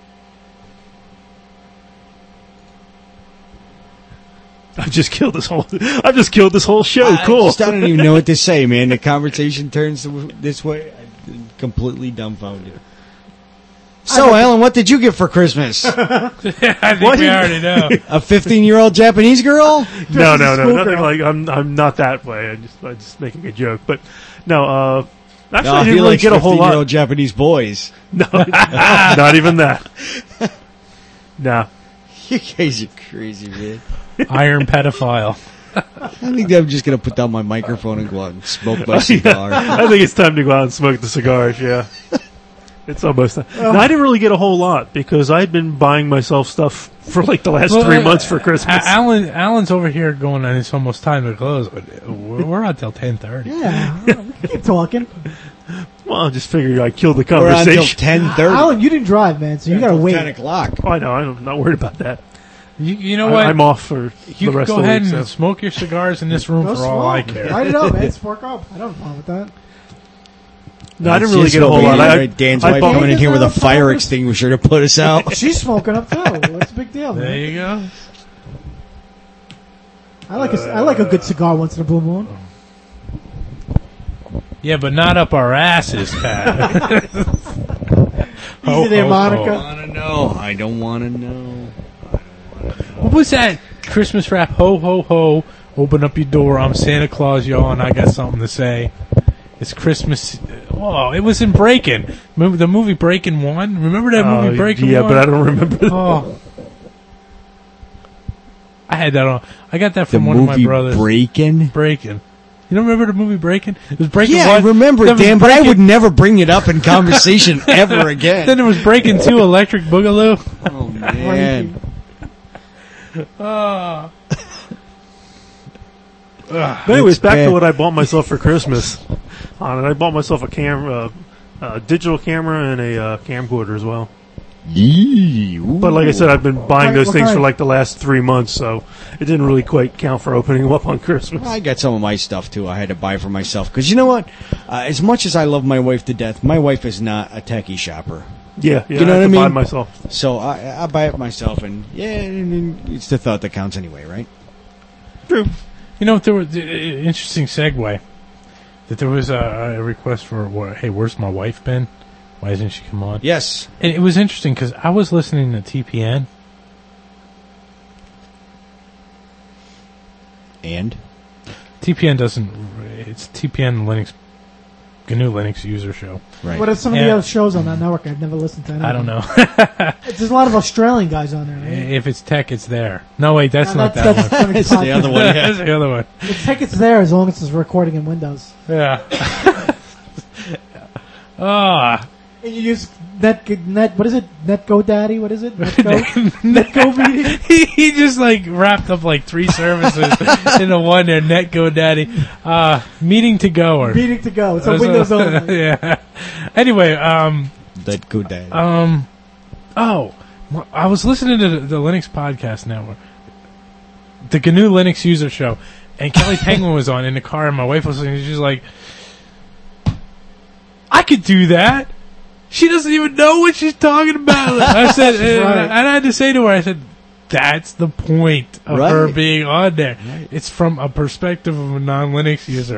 Speaker 6: I've just killed this whole. I've just killed this whole show.
Speaker 5: I
Speaker 6: cool.
Speaker 5: just- I don't even know what to say, man. The conversation turns this way. I'm completely dumbfounded. So, Alan, what did you get for Christmas?
Speaker 1: I think
Speaker 6: What?
Speaker 1: we already know.
Speaker 5: A fifteen-year-old Japanese girl?
Speaker 6: no,
Speaker 4: as a
Speaker 6: no, no,
Speaker 4: schoolgirl.
Speaker 6: nothing like. I'm. I'm not that way. I just. I'm just making a joke. But no. Uh, actually,
Speaker 5: No,
Speaker 6: I
Speaker 5: he
Speaker 6: didn't really
Speaker 5: likes
Speaker 6: get a whole
Speaker 5: fifteen-year-old
Speaker 6: lot.
Speaker 5: Japanese boys.
Speaker 6: No, not even that. No.
Speaker 5: You guys are crazy, man.
Speaker 1: Iron pedophile.
Speaker 5: I think I'm just going to put down my microphone and go out and smoke my cigar.
Speaker 6: I think it's time to go out and smoke the cigars. Yeah. It's almost. No, I didn't really get a whole lot because I had been buying myself stuff for like the last
Speaker 1: Well,
Speaker 6: three
Speaker 1: uh,
Speaker 6: months for Christmas.
Speaker 1: A- Alan, Alan's over here going on. It's almost time to close, but we're, we're on till ten thirty.
Speaker 4: Yeah, we can keep talking.
Speaker 6: Well, I just figured I killed the
Speaker 5: We're on until
Speaker 6: conversation.
Speaker 5: ten thirty.
Speaker 4: Alan, you didn't drive, man, so you gotta wait.
Speaker 5: ten o'clock.
Speaker 6: Oh, I know. I'm not worried about that.
Speaker 1: You, you know
Speaker 6: I,
Speaker 1: what?
Speaker 6: I'm off for
Speaker 1: you
Speaker 6: the
Speaker 1: can
Speaker 6: rest
Speaker 1: go
Speaker 6: of the
Speaker 1: ahead
Speaker 6: week.
Speaker 1: and
Speaker 6: So.
Speaker 1: smoke your cigars in this room
Speaker 4: Go
Speaker 1: for all I
Speaker 4: smoke.
Speaker 1: care.
Speaker 4: I don't know, man. Spark up. I don't have a problem with that.
Speaker 6: No, I didn't
Speaker 5: It's
Speaker 6: really
Speaker 5: just
Speaker 6: get a whole
Speaker 5: over
Speaker 6: lot.
Speaker 5: here,
Speaker 6: I,
Speaker 5: right? Dan's
Speaker 6: I
Speaker 5: wife
Speaker 6: bought-
Speaker 5: coming in here with a
Speaker 4: Dan's
Speaker 5: fire
Speaker 4: wife-
Speaker 5: extinguisher to put us out.
Speaker 4: She's smoking up too. What's the big deal, man?
Speaker 1: There you go.
Speaker 4: I like a, I like a good cigar once in a blue moon.
Speaker 1: Yeah, but not up our asses, Pat.
Speaker 4: Easy there, Monica.
Speaker 5: I want to know. I don't want to know.
Speaker 1: What was that Christmas rap? Ho, ho, ho. Open up your door. I'm Santa Claus, y'all, and I got something to say. It's Christmas. Oh, it was in Breakin'. Remember the movie Breakin' One? Remember that movie
Speaker 6: Uh,
Speaker 1: Breakin'
Speaker 6: yeah,
Speaker 1: One?
Speaker 6: but I don't remember. that.
Speaker 1: Oh. I had that on. I got that
Speaker 5: The
Speaker 1: from one of my
Speaker 5: movie
Speaker 1: brothers.
Speaker 5: Breakin'.
Speaker 1: Breakin'. You don't remember the movie Breakin'? It was Breakin'
Speaker 5: Yeah,
Speaker 1: One.
Speaker 5: I remember
Speaker 1: Then
Speaker 5: it,
Speaker 1: was
Speaker 5: Dan, but I
Speaker 1: Breakin'-
Speaker 5: would never bring it up in conversation ever again.
Speaker 1: Then it was Breakin' Two, Electric Boogaloo.
Speaker 5: Oh, man.
Speaker 1: Oh.
Speaker 6: But anyways,
Speaker 5: It's
Speaker 6: back
Speaker 5: bad.
Speaker 6: to what I bought myself for Christmas. On it, I bought myself a camera, uh, a digital camera, and a uh, camcorder as well.
Speaker 5: Yee, ooh.
Speaker 6: But like I said, I've been buying
Speaker 4: What-
Speaker 6: those
Speaker 4: what
Speaker 6: things
Speaker 4: kind?
Speaker 6: for like the last three months, so it didn't really quite count for opening them up on Christmas.
Speaker 5: I got some of my stuff too. I had to buy for myself because you know what? Uh, as much as I love my wife to death, my wife is not a techie shopper.
Speaker 6: Yeah, yeah,
Speaker 5: You know
Speaker 6: I
Speaker 5: what I
Speaker 6: have to buy
Speaker 5: mean?
Speaker 6: it myself.
Speaker 5: So I, I buy it myself, and yeah, and it's the thought that counts anyway, right?
Speaker 6: True.
Speaker 1: You know, there was uh, interesting segue. That there was a, a request for, wh- hey, where's my wife been? Why hasn't she come on?
Speaker 5: Yes.
Speaker 1: And it was interesting because I was listening to T P N.
Speaker 5: And
Speaker 1: T P N doesn't. It's T P N Linux, G N U Linux user show.
Speaker 5: right.
Speaker 4: What are some of
Speaker 1: Yeah.
Speaker 4: the other shows on that network? I've never listened to any.
Speaker 1: I don't know.
Speaker 4: There's a lot of Australian guys on there, right?
Speaker 1: If it's tech, it's there. No, wait, that's
Speaker 4: No,
Speaker 1: not
Speaker 4: that's,
Speaker 1: that
Speaker 4: that's
Speaker 1: one.
Speaker 5: It's the other one. Yeah.
Speaker 1: That's the other one.
Speaker 4: The ticket's there as long as it's recording in Windows.
Speaker 1: Yeah. Ah.
Speaker 4: And you use Net, Net, what is it? Net GoDaddy? What is it? Netgo? Netgo meeting?
Speaker 1: he, he just like wrapped up like three services into one there. Net GoDaddy, uh, meeting to go or
Speaker 4: Meeting to go. It's a Windows only.
Speaker 1: yeah. Anyway, um,
Speaker 5: That good day.
Speaker 1: um, oh, well, I was listening to the, the Linux Podcast Network, the G N U Linux User Show, and Kelly Penguin was on in the car, and my wife was listening. She's like, "I could do that." She doesn't even know what she's talking about. I said, and
Speaker 4: Right.
Speaker 1: I had to say to her, I said, that's the point of her
Speaker 5: Right.
Speaker 1: being on there.
Speaker 5: Right.
Speaker 1: It's from a perspective of a non-Linux user.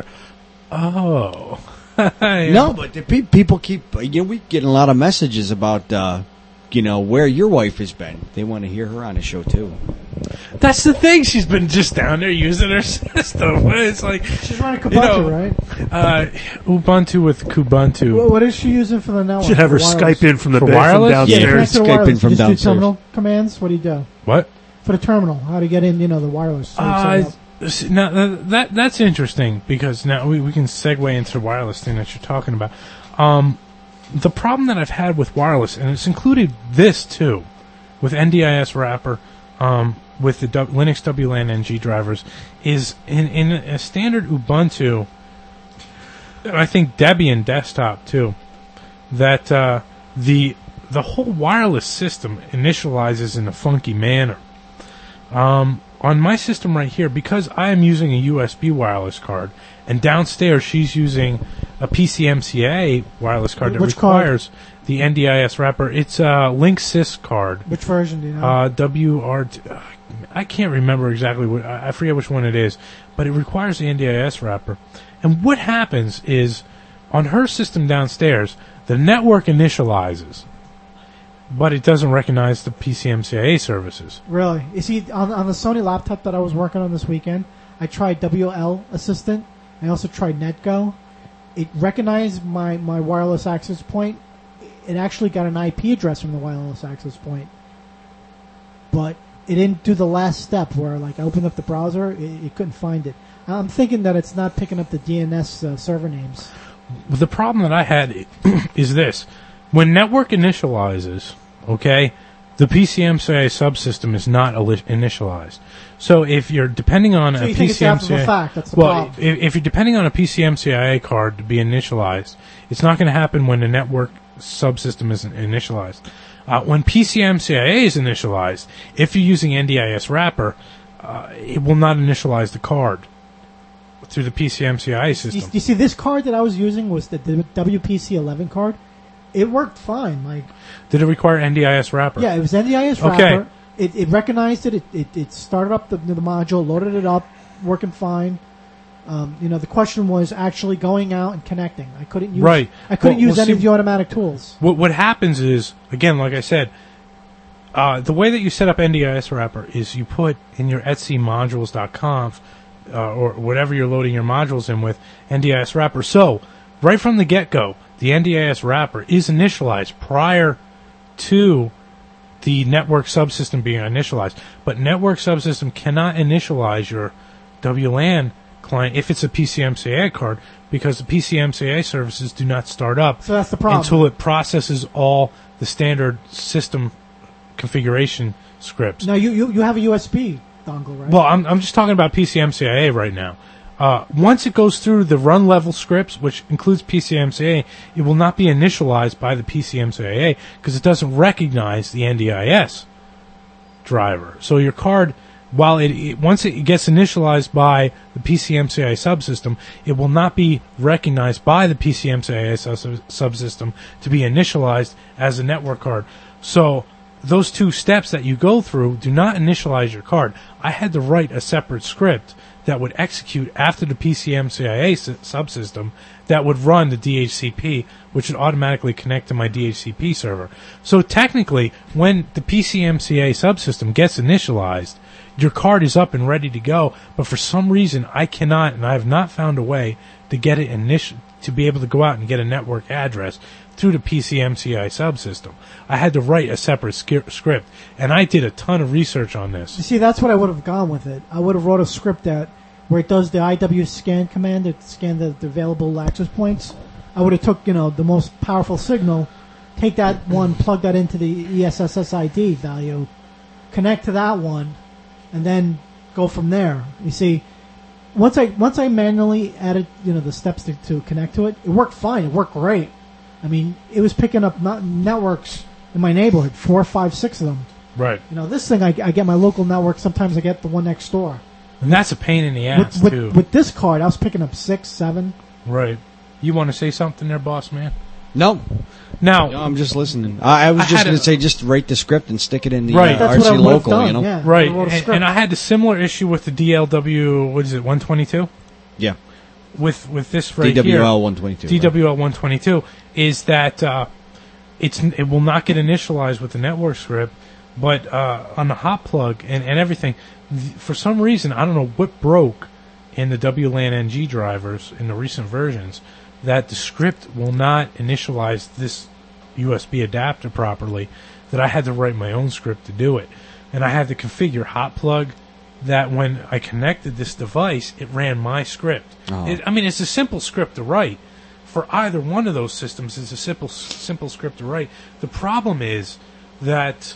Speaker 1: Oh.
Speaker 5: No, but the pe- people keep. You know, we getting a lot of messages about, uh, you know, where your wife has been. They want to hear her on the show too.
Speaker 1: That's the thing. She's been just down there using her system. It's like,
Speaker 4: She's running Kubuntu,
Speaker 1: you know,
Speaker 4: right?
Speaker 1: uh, Ubuntu with Kubuntu.
Speaker 4: What, what is she using for the network?
Speaker 6: Should have her
Speaker 4: Wireless?
Speaker 6: Skype in from the
Speaker 1: For
Speaker 6: bed from
Speaker 1: wireless?
Speaker 4: Yeah,
Speaker 5: Yeah,
Speaker 6: downstairs.
Speaker 4: connect to the
Speaker 5: Skype in
Speaker 4: wireless.
Speaker 5: from
Speaker 4: You just do
Speaker 5: downstairs.
Speaker 4: terminal commands. What do you do
Speaker 1: What?
Speaker 4: for the terminal? How to get in? You know, the wireless. So
Speaker 1: Uh,
Speaker 4: set it up.
Speaker 1: s- now that, that that's interesting because now we, we can segue into the wireless thing that you're talking about. Um, the problem that I've had with wireless, and it's included this too, with N D I S wrapper, um, with the w- Linux W LAN N G drivers, is in in a standard Ubuntu, and I think Debian desktop too, that uh, the the whole wireless system initializes in a funky manner. Um, on my system right here, because I am using a U S B wireless card, and downstairs she's using a P C M C A wireless card that
Speaker 4: Which card?
Speaker 1: requires the N D I S wrapper. It's a Linksys card.
Speaker 4: Which version do you know?
Speaker 1: Uh, W R T. uh, I can't remember exactly what, I I forget which one it is, but it requires the N D I S wrapper. And what happens is, on her system downstairs, the network initializes, but it doesn't recognize the P C M C A services.
Speaker 4: Really? You see, on, on the Sony laptop that I was working on this weekend, I tried W L Assistant. I also tried NetGo. It recognized my, my wireless access point. It actually got an I P address from the wireless access point. But it didn't do the last step where, like, I opened up the browser, it, it couldn't find it. I'm thinking that it's not picking up the D N S uh, server names.
Speaker 1: The problem that I had is this. When network initializes, okay, the P C M C A subsystem is not ali- initialized. So if you're depending on
Speaker 4: So
Speaker 1: a
Speaker 4: you think it's
Speaker 1: P C M
Speaker 4: after
Speaker 1: C A...
Speaker 4: the fact, that's the
Speaker 1: well,
Speaker 4: problem.
Speaker 1: if, if you're depending on a P C M C I A card to be initialized, it's not going to happen when the network subsystem is initialized. Uh, when P C M C I A is initialized, if you're using N D I S wrapper, uh, it will not initialize the card through the P C M C I A
Speaker 4: You,
Speaker 1: system.
Speaker 4: you see, this card that I was using was the, the W P C eleven card. It worked fine. Like,
Speaker 1: Did it require N D I S wrapper?
Speaker 4: yeah, it was N D I S
Speaker 1: Okay.
Speaker 4: wrapper. It, it recognized it. It, it. it started up the, the module, loaded it up, working fine. Um, you know, the question was actually going out and connecting. I couldn't use.
Speaker 1: Right.
Speaker 4: I couldn't
Speaker 1: Well-
Speaker 4: use
Speaker 1: well,
Speaker 4: any
Speaker 1: see-
Speaker 4: of the automatic tools.
Speaker 1: What what happens is, again, like I said, uh, the way that you set up N D I S wrapper is you put in your etsy modules dot conf uh, or whatever you're loading your modules in with N D I S wrapper. So right from the get go, the N D I S wrapper is initialized prior to the network subsystem being initialized. But network subsystem cannot initialize your W LAN client if it's a P C M C I A card, because the P C M C I A services do not start up
Speaker 4: So that's the problem.
Speaker 1: until it processes all the standard system configuration scripts.
Speaker 4: Now you, you you have a U S B dongle, right?
Speaker 1: Well, I'm I'm just talking about P C M C I A right now. Uh, once it goes through the run level scripts, which includes P C M C I A, it will not be initialized by the P C M C I A because it doesn't recognize the N D I S driver. So your card, while it, it once it gets initialized by the P C M C I A subsystem, it will not be recognized by the P C M C I A sub- subsystem to be initialized as a network card. So those two steps that you go through do not initialize your card. I had to write a separate script that would execute after the P C M C I A s- subsystem that would run the D H C P, which would automatically connect to my D H C P server. So technically, when the P C M C I A subsystem gets initialized, your card is up and ready to go, but for some reason I cannot, and I have not found a way to get it initial to be able to go out and get a network address through the P C M C I A subsystem. I had to write a separate sk- script, and I did a ton of research on
Speaker 4: You
Speaker 1: this.
Speaker 4: see, that's what I would have gone with it. I would have wrote a script that where it does the I W scan command to scan the, the available access points. I would have took, you know, the most powerful signal, take that one, plug that into the E S S S I D value, connect to that one, and then go from there. You see, once I once I manually added, you know, the steps to, to connect to it, it worked fine. It worked great. I mean, it was picking up not- networks in my neighborhood, four, five, six of them.
Speaker 1: Right.
Speaker 4: You know, this thing, I, I get my local network. Sometimes I get the one next door.
Speaker 1: And that's a pain in the ass,
Speaker 4: With,
Speaker 1: too.
Speaker 4: with, with this card, I was picking up six, seven.
Speaker 1: Right. You want to say something there, boss man?
Speaker 5: No,
Speaker 1: Now,
Speaker 5: no, I'm just listening. I, I was
Speaker 1: I
Speaker 5: just
Speaker 1: had
Speaker 5: going
Speaker 1: a-
Speaker 5: to say, just write the script and stick it in the
Speaker 1: Right.
Speaker 5: uh,
Speaker 4: That's
Speaker 5: R
Speaker 4: what
Speaker 5: C
Speaker 4: I would have
Speaker 5: local.
Speaker 4: done.
Speaker 5: You know,
Speaker 4: Yeah,
Speaker 1: right,
Speaker 4: I wrote a
Speaker 1: and,
Speaker 4: script.
Speaker 1: and I had a similar issue with the D L W, what is it, one twenty-two?
Speaker 5: yeah.
Speaker 1: With with this right
Speaker 5: D W L
Speaker 1: here.
Speaker 5: one twenty-two.
Speaker 1: D W L one twenty-two is that uh, it's it will not get initialized with the network script, but uh, on the hot plug and, and everything, th- for some reason, I don't know what broke in the W LAN N G drivers in the recent versions, that the script will not initialize this U S B adapter properly, that I had to write my own script to do it. And I had to configure hot plug that when I connected this device, it ran my script.
Speaker 5: Oh.
Speaker 1: It, I mean, it's a simple script to write. For either one of those systems, it's a simple simple script to write. The problem is that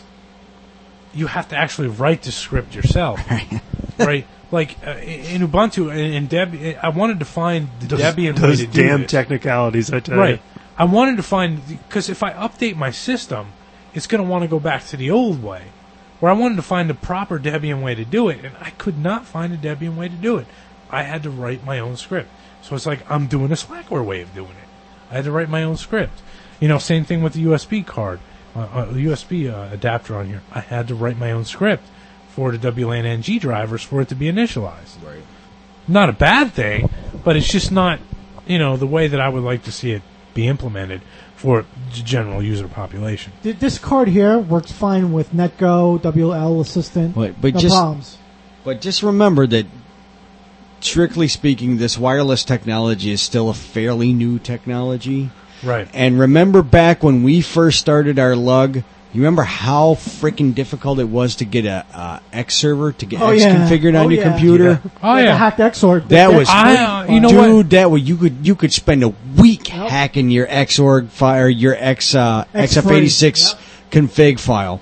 Speaker 1: you have to actually write the script yourself, right? Like uh, in Ubuntu and in Debian, I wanted to find the
Speaker 6: Those,
Speaker 1: Debian way
Speaker 6: those
Speaker 1: to do
Speaker 6: damn
Speaker 1: this.
Speaker 6: technicalities, I tell
Speaker 1: Right.
Speaker 6: you.
Speaker 1: I wanted to find, because if I update my system, it's going to want to go back to the old way. Where I wanted to find the proper Debian way to do it, and I could not find a Debian way to do it. I had to write my own script. So it's like I'm doing a Slackware way of doing it. I had to write my own script. You know, same thing with the U S B card, uh, uh, the U S B uh, adapter on here. I had to write my own script for the W LAN N G drivers for it to be initialized.
Speaker 5: Right.
Speaker 1: Not a bad thing, but it's just not, you know, the way that I would like to see it be implemented for the general user population.
Speaker 4: Th- This card here works fine with NetGo, W L Assistant.
Speaker 5: But, but
Speaker 4: no
Speaker 5: just
Speaker 4: problems.
Speaker 5: but just remember that, strictly speaking, this wireless technology is still a fairly new technology.
Speaker 1: Right.
Speaker 5: And remember back when we first started our lug, you remember how freaking difficult it was to get a uh, X server to get
Speaker 4: Oh,
Speaker 5: X
Speaker 4: yeah.
Speaker 5: configured on
Speaker 4: Oh,
Speaker 5: your
Speaker 4: yeah.
Speaker 5: computer?
Speaker 1: Oh,
Speaker 4: Like
Speaker 1: yeah.
Speaker 4: a hacked X org.
Speaker 5: That was,
Speaker 1: I, uh, you know
Speaker 5: dude.
Speaker 1: what?
Speaker 5: That was you could you could spend a week
Speaker 4: Yep.
Speaker 5: hacking your Xorg file, your X uh,
Speaker 4: X
Speaker 5: X F eighty-six
Speaker 4: Yep.
Speaker 5: config file,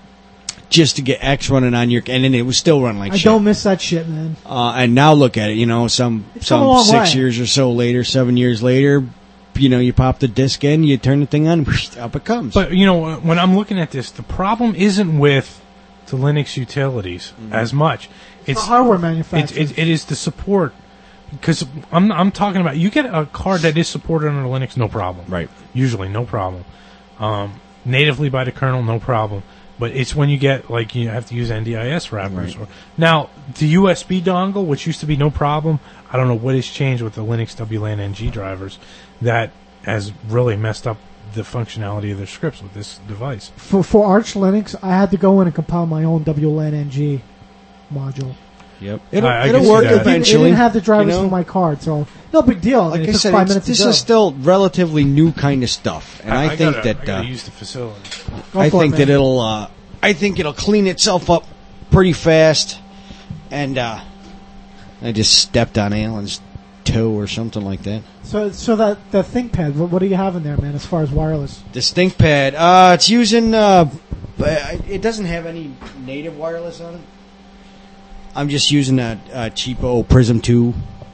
Speaker 5: just to get X running on your, and then it was still running like
Speaker 4: I
Speaker 5: shit.
Speaker 4: don't miss that shit, man.
Speaker 5: Uh, and now look at it, you know, some
Speaker 4: It's come a
Speaker 5: some
Speaker 4: long
Speaker 5: six
Speaker 4: way.
Speaker 5: years or so later, seven years later, you know, you pop the disc in, you turn the thing on, up it comes.
Speaker 1: But, you know, when I'm looking at this, the problem isn't with the Linux utilities
Speaker 5: Mm-hmm.
Speaker 1: as much.
Speaker 4: It's
Speaker 1: It's
Speaker 4: the hardware
Speaker 1: it,
Speaker 4: manufacturers.
Speaker 1: it, it is the support. Because I'm, I'm talking about, you get a card that is supported under Linux, no problem.
Speaker 5: Right.
Speaker 1: Usually, no problem. Um, natively by the kernel, no problem. But it's when you get, like, you have to use N D I S wrappers.
Speaker 5: Right.
Speaker 1: Or, now, the U S B dongle, which used to be no problem, I don't know what has changed with the Linux W LAN N G drivers that has really messed up the functionality of their scripts with this device.
Speaker 4: For for Arch Linux, I had to go in and compile my own W LAN N G module.
Speaker 5: Yep. It'll,
Speaker 1: I- I
Speaker 5: it'll
Speaker 1: can see
Speaker 5: work
Speaker 1: that.
Speaker 4: It didn't, it
Speaker 5: eventually.
Speaker 4: didn't have the drivers
Speaker 5: you know?
Speaker 4: for my card, so no big deal. I mean,
Speaker 5: Like
Speaker 4: it
Speaker 5: I
Speaker 4: took
Speaker 5: said,
Speaker 4: five
Speaker 5: it's-
Speaker 4: minutes
Speaker 5: this
Speaker 4: to do.
Speaker 5: is still relatively new kind of stuff, and I,
Speaker 1: I
Speaker 5: think
Speaker 1: gotta,
Speaker 5: that
Speaker 1: I gotta
Speaker 5: uh,
Speaker 1: use the facility.
Speaker 4: Go
Speaker 5: I
Speaker 4: for it,
Speaker 5: think
Speaker 4: man.
Speaker 5: that it'll uh, I think it'll clean itself up pretty fast. And uh, I just stepped on Alan's toe or something like that.
Speaker 4: So, so that that ThinkPad, what, what do you have in there, man? As far as wireless,
Speaker 5: This ThinkPad, uh, it's using. Uh, it doesn't have any native wireless on it. I'm just using a, a cheapo Prism two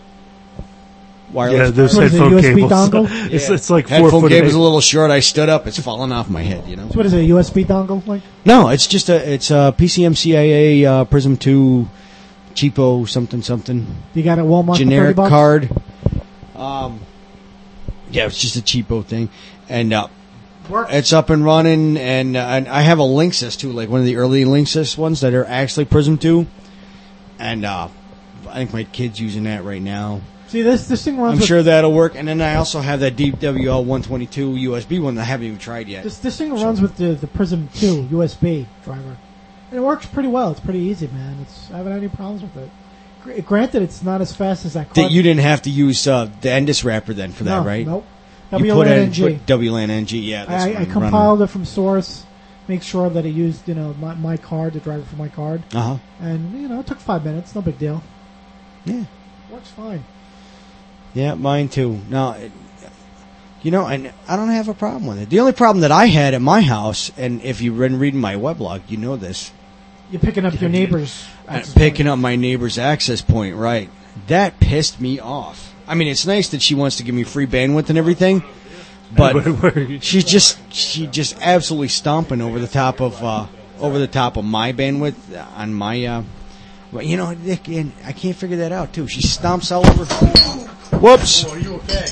Speaker 5: wireless.
Speaker 6: Yeah, those
Speaker 4: What is it,
Speaker 6: headphone
Speaker 4: U S B
Speaker 6: cables.
Speaker 4: dongle?
Speaker 6: It's,
Speaker 5: Yeah.
Speaker 6: it's like four
Speaker 5: Headphone
Speaker 6: foot
Speaker 5: cable's
Speaker 6: eight.
Speaker 5: a little short. I stood up. It's falling off my head. You know.
Speaker 4: so what is it? A U S B dongle? Like
Speaker 5: No, it's just a it's a P C M C I A uh, Prism two cheapo something something
Speaker 4: you got at Walmart
Speaker 5: generic
Speaker 4: for thirty bucks?
Speaker 5: card. Um, yeah, it's just a cheapo thing, and uh,
Speaker 4: Works.
Speaker 5: it's up and running. And, uh, and I have a Linksys too, like one of the early Linksys ones that are actually Prism two, and uh, I think my kid's using that right now.
Speaker 4: See, this this thing runs.
Speaker 5: I'm
Speaker 4: with,
Speaker 5: sure that'll work. And then I also have that D W L one twenty-two U S B one that I haven't even tried yet.
Speaker 4: This this thing runs with the the Prism two U S B driver, and it works pretty well. It's pretty easy, man. It's I haven't had any problems with it. Gr- Granted, it's not as fast as that card.
Speaker 5: That you didn't have to use uh, the Endus wrapper then for that,
Speaker 4: no,
Speaker 5: right?
Speaker 4: Nope.
Speaker 5: You
Speaker 4: W
Speaker 5: put
Speaker 4: LAN
Speaker 5: in
Speaker 4: N G.
Speaker 5: put W LAN N G, yeah. That's
Speaker 4: I,
Speaker 5: what
Speaker 4: I
Speaker 5: I'm running.
Speaker 4: compiled it from source, make sure that it used you know my, my card, the driver for my card,
Speaker 5: Uh-huh.
Speaker 4: and you know it took five minutes, no big deal.
Speaker 5: Yeah.
Speaker 4: Works fine.
Speaker 5: Yeah, mine too. No, it, you know, and I don't have a problem with it. The only problem that I had at my house, and if you've been reading my weblog, you know this,
Speaker 4: You're picking up your neighbors.
Speaker 5: uh, picking up my neighbor's access point, right? That pissed me off. I mean, it's nice that she wants to give me free bandwidth and everything, but she's just she just absolutely stomping over the top of uh, over the top of my bandwidth on my. Uh, well, you know, Nick, and I can't figure that out too. She stomps all over. Whoops!
Speaker 1: Are you okay?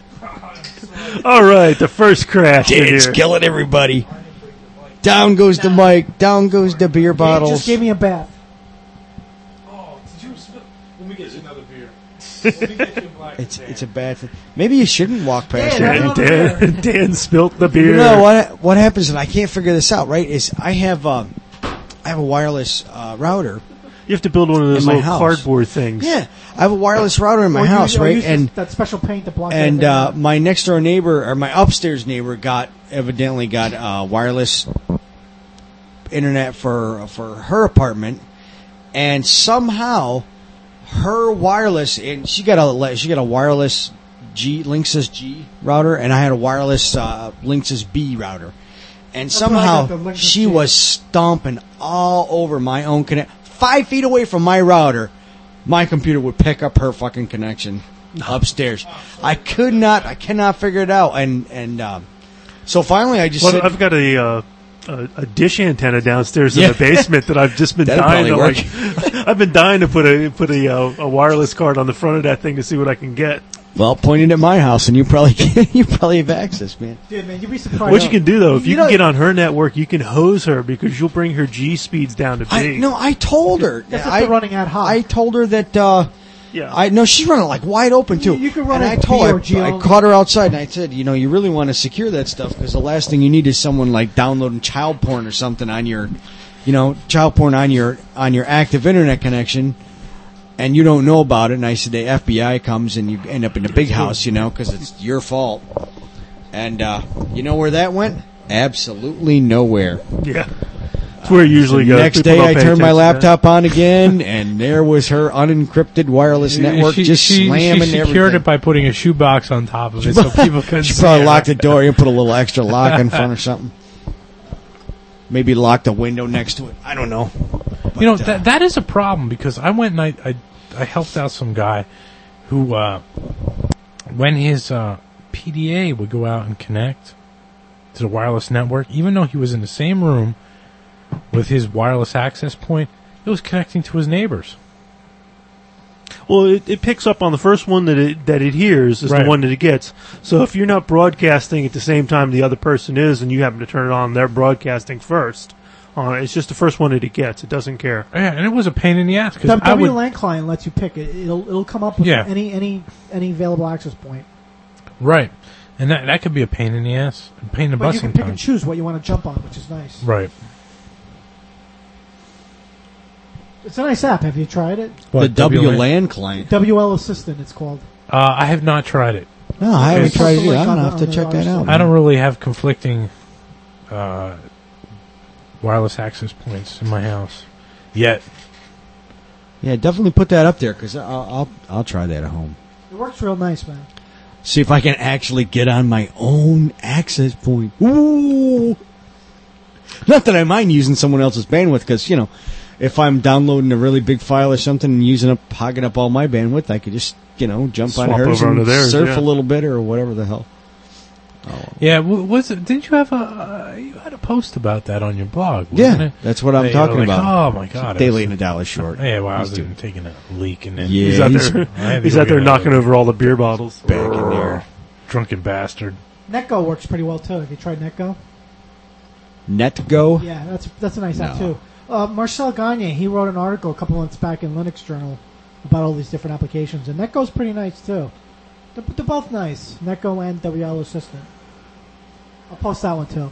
Speaker 6: All right, the first crash in
Speaker 5: It's
Speaker 6: here.
Speaker 5: killing everybody. Down goes the mic. Down goes the beer
Speaker 4: Dave
Speaker 5: bottles.
Speaker 4: just gave me a bath.
Speaker 1: Oh, did you spill? Let me get you another beer. Let me get you a black
Speaker 5: It's
Speaker 1: and
Speaker 5: it's a bad thing. Maybe you shouldn't walk past
Speaker 4: Yeah,
Speaker 5: it.
Speaker 6: Dan, Dan, Dan spilt the beer.
Speaker 5: You know what? What happens, and I can't figure this out. Right? Is I have um, I have a wireless uh, router.
Speaker 6: You have to build one of those
Speaker 5: In my
Speaker 6: little
Speaker 5: house.
Speaker 6: cardboard things.
Speaker 5: Yeah, I have a wireless router in my
Speaker 4: Or you-
Speaker 5: house,
Speaker 4: or
Speaker 5: right?
Speaker 4: use
Speaker 5: And
Speaker 4: this- that special paint to block
Speaker 5: and
Speaker 4: everything
Speaker 5: uh,
Speaker 4: out.
Speaker 5: my next door neighbor or my upstairs neighbor got evidently got uh, wireless internet for for her apartment, and somehow her wireless and she got a she got a wireless G Linksys G router, and I had a wireless uh, Linksys B router, and
Speaker 4: That's why I got the
Speaker 5: somehow
Speaker 4: Linksys
Speaker 5: she
Speaker 4: G.
Speaker 5: was stomping all over my own connect five feet away from my router. My computer would pick up her fucking connection upstairs. I could not, I cannot figure it out, and and um, so finally I just
Speaker 6: Well,
Speaker 5: said,
Speaker 6: I've got a, uh, a a dish antenna downstairs
Speaker 5: Yeah.
Speaker 6: in the basement that I've just been
Speaker 5: That'll
Speaker 6: dying to
Speaker 5: probably
Speaker 6: like. I've been dying to put a put a uh, a wireless card on the front of that thing to see what I can get.
Speaker 5: well, pointed at my house, and you probably you probably have access, man.
Speaker 4: Dude, man, you'd be surprised.
Speaker 6: What you can do though, if you,
Speaker 5: You
Speaker 6: can
Speaker 5: know-
Speaker 6: get on her network, you can hose her because you'll bring her G speeds down to
Speaker 5: I
Speaker 6: big.
Speaker 5: no, I told her.
Speaker 4: That's if
Speaker 5: I,
Speaker 4: they're running ad hoc.
Speaker 5: I told her that. Uh,
Speaker 6: yeah,
Speaker 5: I no, she's running like wide open too.
Speaker 4: You- you can run
Speaker 5: and
Speaker 4: it
Speaker 5: I told
Speaker 4: P
Speaker 5: her,
Speaker 4: or G
Speaker 5: I, I
Speaker 4: only.
Speaker 5: caught her outside, and I said, you know, you really want to secure that stuff because the last thing you need is someone like downloading child porn or something on your, you know, child porn on your on your active internet connection, and you don't know about it. And I said, the F B I comes and you end up in the big house, you know, because it's your fault. And uh, you know where that went? Absolutely nowhere.
Speaker 6: yeah. That's where it usually
Speaker 5: The
Speaker 6: goes.
Speaker 5: next
Speaker 6: People
Speaker 5: day,
Speaker 6: don't
Speaker 5: I
Speaker 6: pay
Speaker 5: turned my
Speaker 6: attention to that.
Speaker 5: laptop on again, and there was her unencrypted wireless network
Speaker 1: she,
Speaker 5: just
Speaker 1: she,
Speaker 5: slamming
Speaker 1: She secured
Speaker 5: everything.
Speaker 1: it by putting a shoebox on top of it so people couldn't
Speaker 5: She
Speaker 1: see
Speaker 5: probably
Speaker 1: it.
Speaker 5: locked the door and put a little extra lock in front or something. Maybe locked the window next to it. I don't know.
Speaker 1: You know,
Speaker 5: But, uh,
Speaker 1: that that is a problem because I went and I, I, I helped out some guy who, uh, when his uh, P D A would go out and connect to the wireless network, even though he was in the same room with his wireless access point. It was connecting to his neighbors.
Speaker 6: Well, it, it picks up on the first one that it that it hears is
Speaker 1: Right.
Speaker 6: the one that it gets. So if you're not broadcasting at the same time the other person is, and you happen to turn it on, they're broadcasting first. Uh, it's just the first one that it gets. It doesn't care.
Speaker 1: Yeah, and it was a pain in the ass because
Speaker 4: The
Speaker 1: I would.
Speaker 4: W LAN client lets you pick it. It'll it'll come up with
Speaker 1: Yeah.
Speaker 4: any any any available access point.
Speaker 1: Right, and that that could be a pain in the ass, a pain in the
Speaker 4: But
Speaker 1: butt
Speaker 4: you can pick and
Speaker 1: sometimes.
Speaker 4: choose what you want to jump on, which is nice.
Speaker 1: Right.
Speaker 4: It's a nice app. Have you tried it?
Speaker 5: The
Speaker 1: What,
Speaker 5: W
Speaker 1: W LAN?
Speaker 5: LAN client.
Speaker 4: W L Assistant, it's called.
Speaker 1: Uh, I have not tried it.
Speaker 5: No, I haven't
Speaker 1: It's
Speaker 5: tried it
Speaker 4: also
Speaker 5: either.
Speaker 4: like
Speaker 5: I'm
Speaker 4: on
Speaker 5: gonna
Speaker 4: the-
Speaker 5: have to
Speaker 4: on the
Speaker 5: check that
Speaker 4: other
Speaker 5: out.
Speaker 4: side.
Speaker 1: I don't really have conflicting uh, wireless access points in my house yet.
Speaker 5: Yeah, definitely put that up there because I'll, I'll I'll try that at home.
Speaker 4: It works real nice, man.
Speaker 5: See if I can actually get on my own access point. Ooh! Not that I mind using someone else's bandwidth, because, you know, if I'm downloading a really big file or something and using up, hogging up all my bandwidth, I could just, you know, jump
Speaker 6: Swap
Speaker 5: on hers
Speaker 6: over
Speaker 5: and
Speaker 6: onto theirs,
Speaker 5: surf
Speaker 6: yeah.
Speaker 5: a little bit or whatever the hell.
Speaker 1: Yeah, w- was it? Didn't you have a? Uh, you had a post about that on your blog, wasn't
Speaker 5: Yeah,
Speaker 1: it?
Speaker 5: that's what I'm
Speaker 1: They
Speaker 5: talking
Speaker 1: were like,
Speaker 5: about.
Speaker 1: Oh my god,
Speaker 5: Daily
Speaker 1: it
Speaker 5: and
Speaker 1: was-
Speaker 5: a dollar short.
Speaker 1: Yeah, well, I was
Speaker 5: He's doing-
Speaker 1: taking a leak and then
Speaker 5: Yeah,
Speaker 6: He's out
Speaker 5: he's
Speaker 6: there.
Speaker 1: I had to
Speaker 6: He's
Speaker 1: go
Speaker 6: out there
Speaker 1: get
Speaker 6: knocking
Speaker 1: another-
Speaker 6: over all the beer bottles.
Speaker 5: back in there.
Speaker 1: drunken bastard.
Speaker 4: Netgo works pretty well too. Have you tried Netgo?
Speaker 5: NetGo?
Speaker 4: Yeah, that's that's a nice app
Speaker 5: No.
Speaker 4: too. Uh, Marcel Gagne, he wrote an article a couple months back in Linux Journal about all these different applications, and Netgo's pretty nice too. They're, they're both nice, Netgo and W L Assistant. I'll post that one too.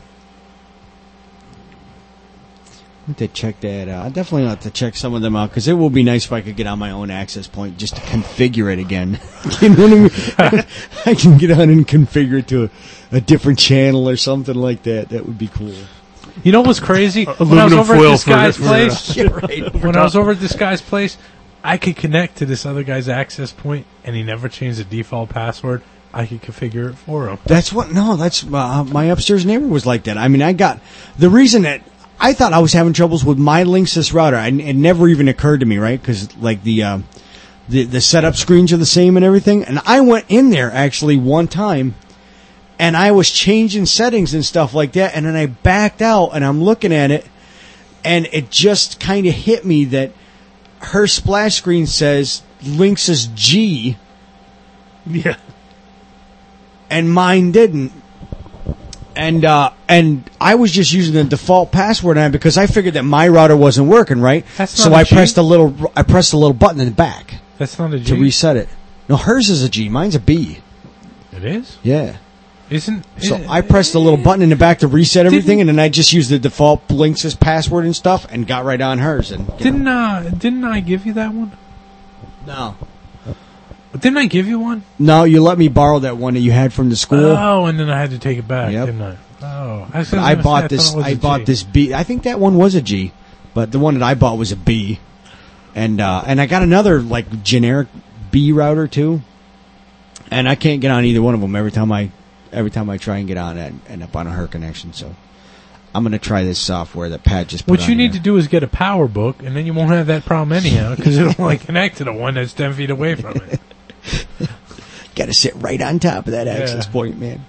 Speaker 5: I need to check that out. I definitely have to check some of them out because it will be nice if I could get on my own access point just to configure it again. You know what I mean? I can get on and configure it to a, a different channel or something like that. That would be cool.
Speaker 1: You know what's crazy? when I was
Speaker 6: aluminum
Speaker 1: over at
Speaker 6: foil
Speaker 1: this
Speaker 6: for-
Speaker 1: guy's
Speaker 6: for,
Speaker 1: place,
Speaker 5: Yeah, right.
Speaker 1: when I was over at this guy's place, I could connect to this other guy's access point, and he never changed the default password. I could configure it for him.
Speaker 5: That's what. No, that's uh, my upstairs neighbor was like that. I mean, I got the reason that I thought I was having troubles with my Linksys router. I, it never even occurred to me, right? Because like the uh, the the setup screens are the same and everything. And I went in there actually one time, and I was changing settings and stuff like that. And then I backed out, and I'm looking at it, and it just kind of hit me that her splash screen says Linksys G.
Speaker 6: Yeah.
Speaker 5: And mine didn't. And uh, and I was just using the default password on it because I figured that my router wasn't working right.
Speaker 1: That's
Speaker 5: so
Speaker 1: not a
Speaker 5: I
Speaker 1: G?
Speaker 5: pressed a little I pressed a little button in the back
Speaker 1: That's not a
Speaker 5: to
Speaker 1: G.
Speaker 5: reset it. No, hers is a G. Mine's a B.
Speaker 1: It is?
Speaker 5: Yeah.
Speaker 1: Isn't?
Speaker 5: So
Speaker 1: it-
Speaker 5: I pressed a little button in the back to reset everything,
Speaker 1: Didn't-
Speaker 5: and then I just used the default Linksys password and stuff, and got right on hers. And you know.
Speaker 1: Didn't uh? Didn't I give you that one?
Speaker 5: no,
Speaker 1: Didn't I give you one?
Speaker 5: no, you let me borrow that one that you had from the school.
Speaker 1: Oh, and then I had to take it back,
Speaker 5: Yep.
Speaker 1: didn't I? Oh, I, was
Speaker 5: I
Speaker 1: gonna say,
Speaker 5: bought
Speaker 1: thought
Speaker 5: this.
Speaker 1: it was
Speaker 5: I
Speaker 1: a
Speaker 5: bought
Speaker 1: G.
Speaker 5: this B. I think that one was a G, but the one that I bought was a B, and uh, and I got another like generic B router too, and I can't get on either one of them every time I every time I try and get on it, I end up on a her connection. So I'm gonna try this software that Pat just put
Speaker 1: What
Speaker 5: on
Speaker 1: you need to
Speaker 5: here.
Speaker 1: do is get a power book, and then you won't have that problem anyhow, because it'll like connect to the one that's ten feet away from it.
Speaker 5: Got to sit right on top of that
Speaker 1: Yeah.
Speaker 5: access point, man.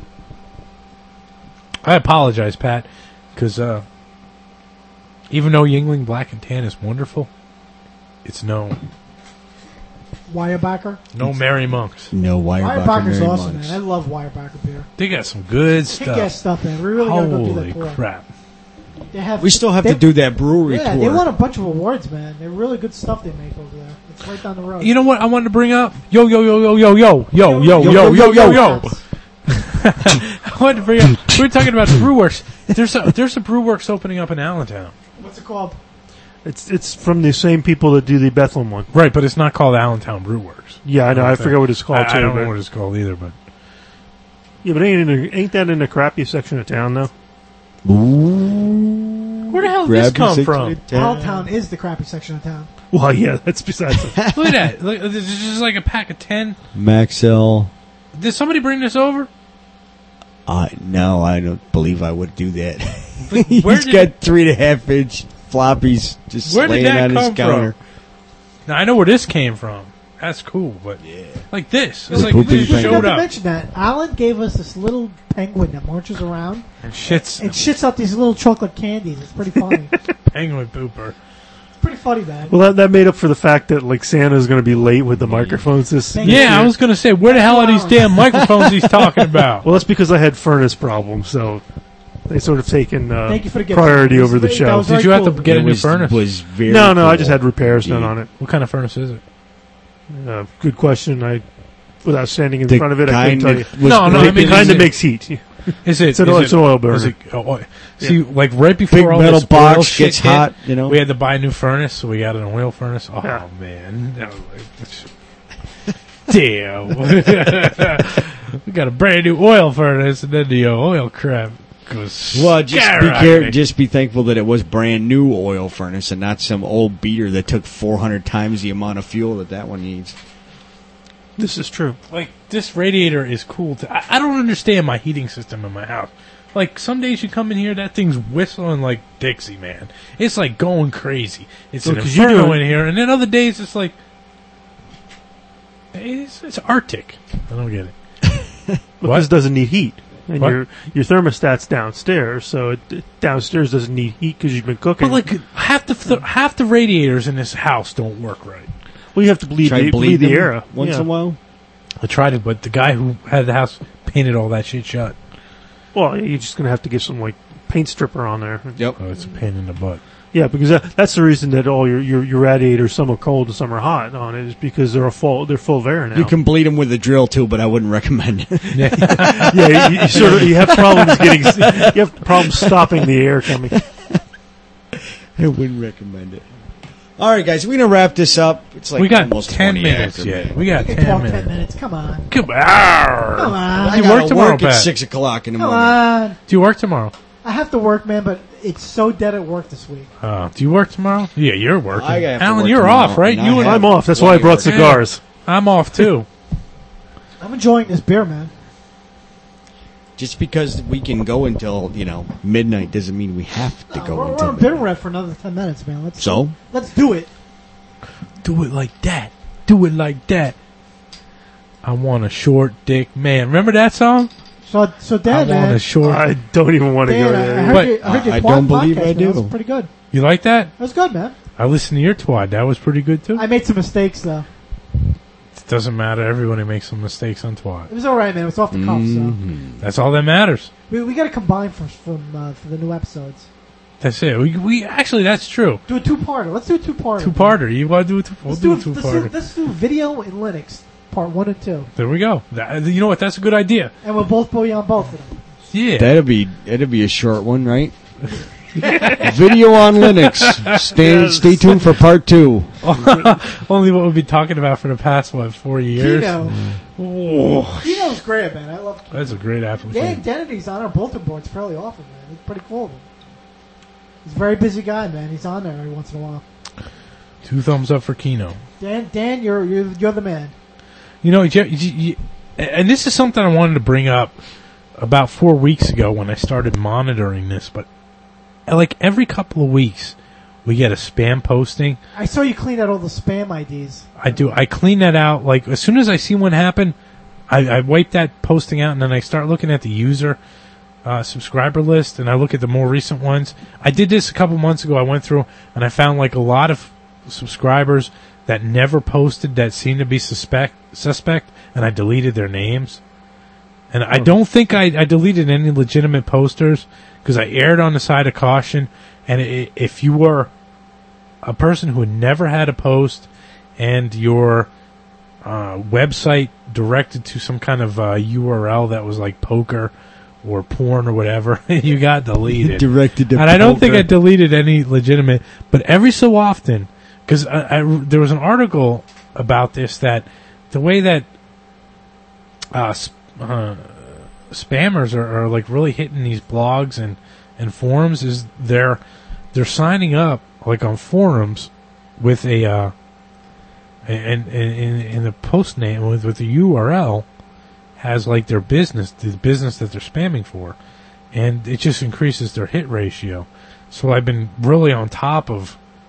Speaker 1: I apologize, Pat, because uh, even though Yingling Black and Tan is wonderful, it's no
Speaker 4: Wirebacker.
Speaker 1: no Merry Monks.
Speaker 5: No Wirebacker
Speaker 4: Wirebacker's
Speaker 5: Mary
Speaker 4: awesome,
Speaker 5: Monks.
Speaker 4: man. I love Wirebacker beer.
Speaker 1: They got some good
Speaker 4: Kick ass
Speaker 1: stuff.
Speaker 4: stuff, man. We really gotta go do
Speaker 1: Holy
Speaker 4: that tour.
Speaker 1: crap!
Speaker 4: They have.
Speaker 5: We still have
Speaker 4: they,
Speaker 5: to do that brewery
Speaker 4: Yeah,
Speaker 5: tour.
Speaker 4: they won a bunch of awards, man. They're really good stuff they make over there. It's right down the road.
Speaker 1: You know what I wanted to bring up? Yo yo yo yo yo yo yo yo yo yo yo yo. I wanted to bring up. We were talking about the Brewworks. There's a there's a Brewworks opening up in Allentown.
Speaker 4: What's it called?
Speaker 6: It's it's from the same people that do the Bethlehem one.
Speaker 1: Right, but it's not called Allentown Brewworks.
Speaker 6: Yeah, I know. I forget what it's called
Speaker 1: I,
Speaker 6: too.
Speaker 1: I don't
Speaker 6: but-
Speaker 1: know what it's called either, but
Speaker 6: Yeah, but ain't in the, ain't that in the crappy section of town though?
Speaker 1: where the hell did this
Speaker 5: Grab
Speaker 1: come
Speaker 5: your
Speaker 1: from?
Speaker 5: six- ten.
Speaker 4: Allentown is the crappy section of town.
Speaker 6: Well, yeah, that's besides. The,
Speaker 1: Look at that! Look, this is just like a pack of ten.
Speaker 5: Maxell.
Speaker 1: Did somebody bring this over?
Speaker 5: Uh, no, I don't believe I would do that.
Speaker 1: Where
Speaker 5: He's
Speaker 1: did
Speaker 5: got
Speaker 1: it-
Speaker 5: three and a half inch floppies just
Speaker 1: Where did
Speaker 5: laying
Speaker 1: that
Speaker 5: on his
Speaker 1: come
Speaker 5: counter.
Speaker 1: from? Now I know where this came from. that's cool. But like this, it's
Speaker 5: The
Speaker 1: like
Speaker 5: poopy
Speaker 1: this
Speaker 4: We forgot
Speaker 1: showed
Speaker 4: to
Speaker 1: up
Speaker 4: mention that Alan gave us this little penguin that marches around
Speaker 1: and shits
Speaker 4: and shits out these little chocolate candies. It's pretty funny.
Speaker 1: penguin pooper.
Speaker 4: It's pretty funny, man.
Speaker 6: Well, that, that made up for the fact that like Santa's going to be late with the microphones this.
Speaker 4: Thank
Speaker 6: this
Speaker 4: you.
Speaker 1: Yeah, I
Speaker 6: year.
Speaker 1: was gonna say, where the hell are these damn microphones he's talking about?
Speaker 6: Well, that's because I had furnace problems, so they sort of taken uh,
Speaker 4: Thank you for the gift.
Speaker 6: priority
Speaker 4: That was
Speaker 6: over the
Speaker 4: very-
Speaker 6: show.
Speaker 4: that was
Speaker 1: Did
Speaker 4: very
Speaker 1: you have
Speaker 4: cool.
Speaker 1: to get
Speaker 5: It
Speaker 1: a new
Speaker 5: was,
Speaker 1: furnace?
Speaker 5: was very
Speaker 6: No, no, I
Speaker 5: cool.
Speaker 6: just had repairs done
Speaker 5: Indeed.
Speaker 6: on it.
Speaker 1: What kind of furnace is it?
Speaker 6: Uh, good question. I, without standing in
Speaker 5: The
Speaker 6: front of it, I couldn't
Speaker 5: kind
Speaker 6: tell you.
Speaker 5: that was
Speaker 1: No, no,
Speaker 6: it
Speaker 1: I mean,
Speaker 6: kind
Speaker 1: is
Speaker 6: of
Speaker 1: it-
Speaker 6: makes heat.
Speaker 1: Is it?
Speaker 6: It's an
Speaker 1: is
Speaker 6: oil-
Speaker 1: it-
Speaker 6: it's an oil burner.
Speaker 1: is it- oh, oil- See, like right before
Speaker 5: big
Speaker 1: all
Speaker 5: metal
Speaker 1: this oil
Speaker 5: box
Speaker 1: shit
Speaker 5: gets
Speaker 1: hit,
Speaker 5: hot, you know.
Speaker 1: we had to buy a new furnace, so we got an oil furnace. Oh
Speaker 6: Yeah.
Speaker 1: man, that was like- damn! We got a brand new oil furnace, and then the uh, oil crap goes.
Speaker 5: Well, just be
Speaker 1: skyrocketing.
Speaker 5: care- just be thankful that it was brand new oil furnace and not some old beater that took four hundred times the amount of fuel that that one needs.
Speaker 6: This is true.
Speaker 1: Like this radiator is cool. To, I, I don't understand my heating system in my house. Like some days you come in here, that thing's whistling like Dixie, man. It's like going crazy. It's
Speaker 6: Well,
Speaker 1: an
Speaker 6: 'cause you're
Speaker 1: inferno
Speaker 6: doing-
Speaker 1: in here, and then other days it's like it's, it's Arctic. I don't get it.
Speaker 6: But
Speaker 1: What?
Speaker 6: this doesn't need heat. And
Speaker 1: What?
Speaker 6: your your thermostat's downstairs, so it, it- downstairs doesn't need heat because you've been cooking.
Speaker 1: But like half the th- half the radiators in this house don't work right.
Speaker 6: well, you have to bleed
Speaker 5: Try
Speaker 6: the,
Speaker 5: to
Speaker 6: bleed the
Speaker 5: them
Speaker 6: air out.
Speaker 5: once
Speaker 6: Yeah.
Speaker 5: in a while.
Speaker 1: I tried it, but the guy who had the house painted all that shit shut.
Speaker 6: Well, you're just gonna have to get some like paint stripper on there.
Speaker 5: Yep.
Speaker 1: Oh, it's a pain in the butt.
Speaker 6: Yeah, because that, that's the reason that all your, your, your radiators, some are cold and some are hot on it, is because they're a full they're full of air now.
Speaker 5: You can bleed them with a drill too, but I wouldn't recommend it.
Speaker 6: yeah, you, you sort of you have problems getting you have problems stopping the air coming.
Speaker 5: I wouldn't recommend it. All right, guys, we're gonna wrap this up. It's like
Speaker 1: we got
Speaker 5: almost
Speaker 1: ten
Speaker 5: twenty
Speaker 1: minutes
Speaker 5: after,
Speaker 1: yet.
Speaker 5: man.
Speaker 1: We got
Speaker 4: We can
Speaker 1: ten
Speaker 4: talk
Speaker 1: minutes.
Speaker 4: ten minutes. Come on.
Speaker 1: Come on.
Speaker 4: Come
Speaker 5: I
Speaker 4: on.
Speaker 1: Do you
Speaker 5: gotta
Speaker 1: work tomorrow,
Speaker 5: work at
Speaker 1: Pat?
Speaker 5: six o'clock in the
Speaker 4: Come
Speaker 5: morning.
Speaker 4: on.
Speaker 1: Do you work tomorrow?
Speaker 4: I have to work, man, but it's so dead at work this week.
Speaker 1: Uh, do you work tomorrow? Yeah, you're working.
Speaker 5: I have to
Speaker 1: Alan,
Speaker 5: work
Speaker 1: you're
Speaker 5: tomorrow,
Speaker 1: off, right?
Speaker 5: and
Speaker 1: You
Speaker 5: I
Speaker 1: and
Speaker 5: have-
Speaker 6: I'm off. That's why I brought
Speaker 5: Yeah.
Speaker 6: cigars.
Speaker 1: I'm off too.
Speaker 4: I'm enjoying this beer, man.
Speaker 5: Just because we can go until you know midnight doesn't mean we have to
Speaker 4: Uh,
Speaker 5: go
Speaker 4: we're we're
Speaker 5: until
Speaker 4: on bitter
Speaker 5: midnight.
Speaker 4: rep for another ten minutes, man. Let's
Speaker 5: So
Speaker 4: let's do it.
Speaker 1: Do it like that. Do it like that. I want a short dick man. Remember that song?
Speaker 4: So so
Speaker 1: I
Speaker 4: Dan,
Speaker 1: want
Speaker 4: man.
Speaker 1: a short.
Speaker 6: I don't even want to
Speaker 4: Dan,
Speaker 6: go
Speaker 4: I, I
Speaker 6: there.
Speaker 4: heard
Speaker 1: But
Speaker 4: you, I heard your
Speaker 5: I
Speaker 4: twat
Speaker 5: don't believe
Speaker 4: podcast,
Speaker 5: I
Speaker 4: man.
Speaker 5: do.
Speaker 4: That was pretty good.
Speaker 1: You like that?
Speaker 4: That was good, man.
Speaker 1: I listened to your twat. That was pretty good too.
Speaker 4: I made some mistakes though.
Speaker 1: It doesn't matter. Everybody makes some mistakes on twat.
Speaker 4: It was all right, man. It was off the cuff,
Speaker 5: Mhm.
Speaker 1: That's all that matters.
Speaker 4: so we we got to combine for from uh, for the new episodes.
Speaker 1: That's it. We, we actually, that's true.
Speaker 4: Do a two-parter. Let's do a two-parter.
Speaker 1: Two parter. You want to do it? We'll
Speaker 4: Let's
Speaker 1: do
Speaker 4: do,
Speaker 1: a two
Speaker 4: let's, do,
Speaker 1: parter.
Speaker 4: let's do video in Linux, part one and two,
Speaker 1: There we go. That, you know what? That's a good idea.
Speaker 4: and we'll both be on both of them.
Speaker 1: Yeah.
Speaker 5: that'd be that'd be a short one, right? Video on Linux. Stay
Speaker 6: Yes.
Speaker 5: stay tuned for part two.
Speaker 1: Only what we've been talking about for the past what four years.
Speaker 4: Kino.
Speaker 1: Oh,
Speaker 4: Kino's great, man. I love
Speaker 1: that's a great
Speaker 4: Yeah,
Speaker 1: application.
Speaker 4: Identity's on our bulletin boards fairly often, man. It's pretty cool. He's a very busy guy, man. He's on there every once in a while.
Speaker 1: Two thumbs up for Kino.
Speaker 4: Dan, Dan, you're you're, you're the man.
Speaker 1: You know, you, you, you, and this is something I wanted to bring up about four weeks ago when I started monitoring this. But like every couple of weeks, we get a spam posting.
Speaker 4: I saw you clean out all the spam I Ds.
Speaker 1: I do. I clean that out. Like as soon as I see one happen, I, I wipe that posting out, and then I start looking at the user uh, subscriber list, and I look at the more recent ones. I did this a couple months ago. I went through and I found like a lot of subscribers that never posted that seemed to be suspect suspect, and I deleted their names. And I don't think I, I deleted any legitimate posters because I erred on the side of caution. And i if you were a person who had never had a post and your uh, website directed to some kind of uh, U R L that was like poker or porn or whatever, you got deleted.
Speaker 5: Directed to
Speaker 1: And I don't think I
Speaker 5: poker.
Speaker 1: deleted any legitimate, but every so often, because I, I, there was an article about this that the way that uh, sp- uh, spammers are, are like really hitting these blogs and, and forums is they're they're signing up like on forums with a uh, and in in the post name with with the U R L has like their business, the business that they're spamming for, and it just increases their hit ratio. So I've been really on top of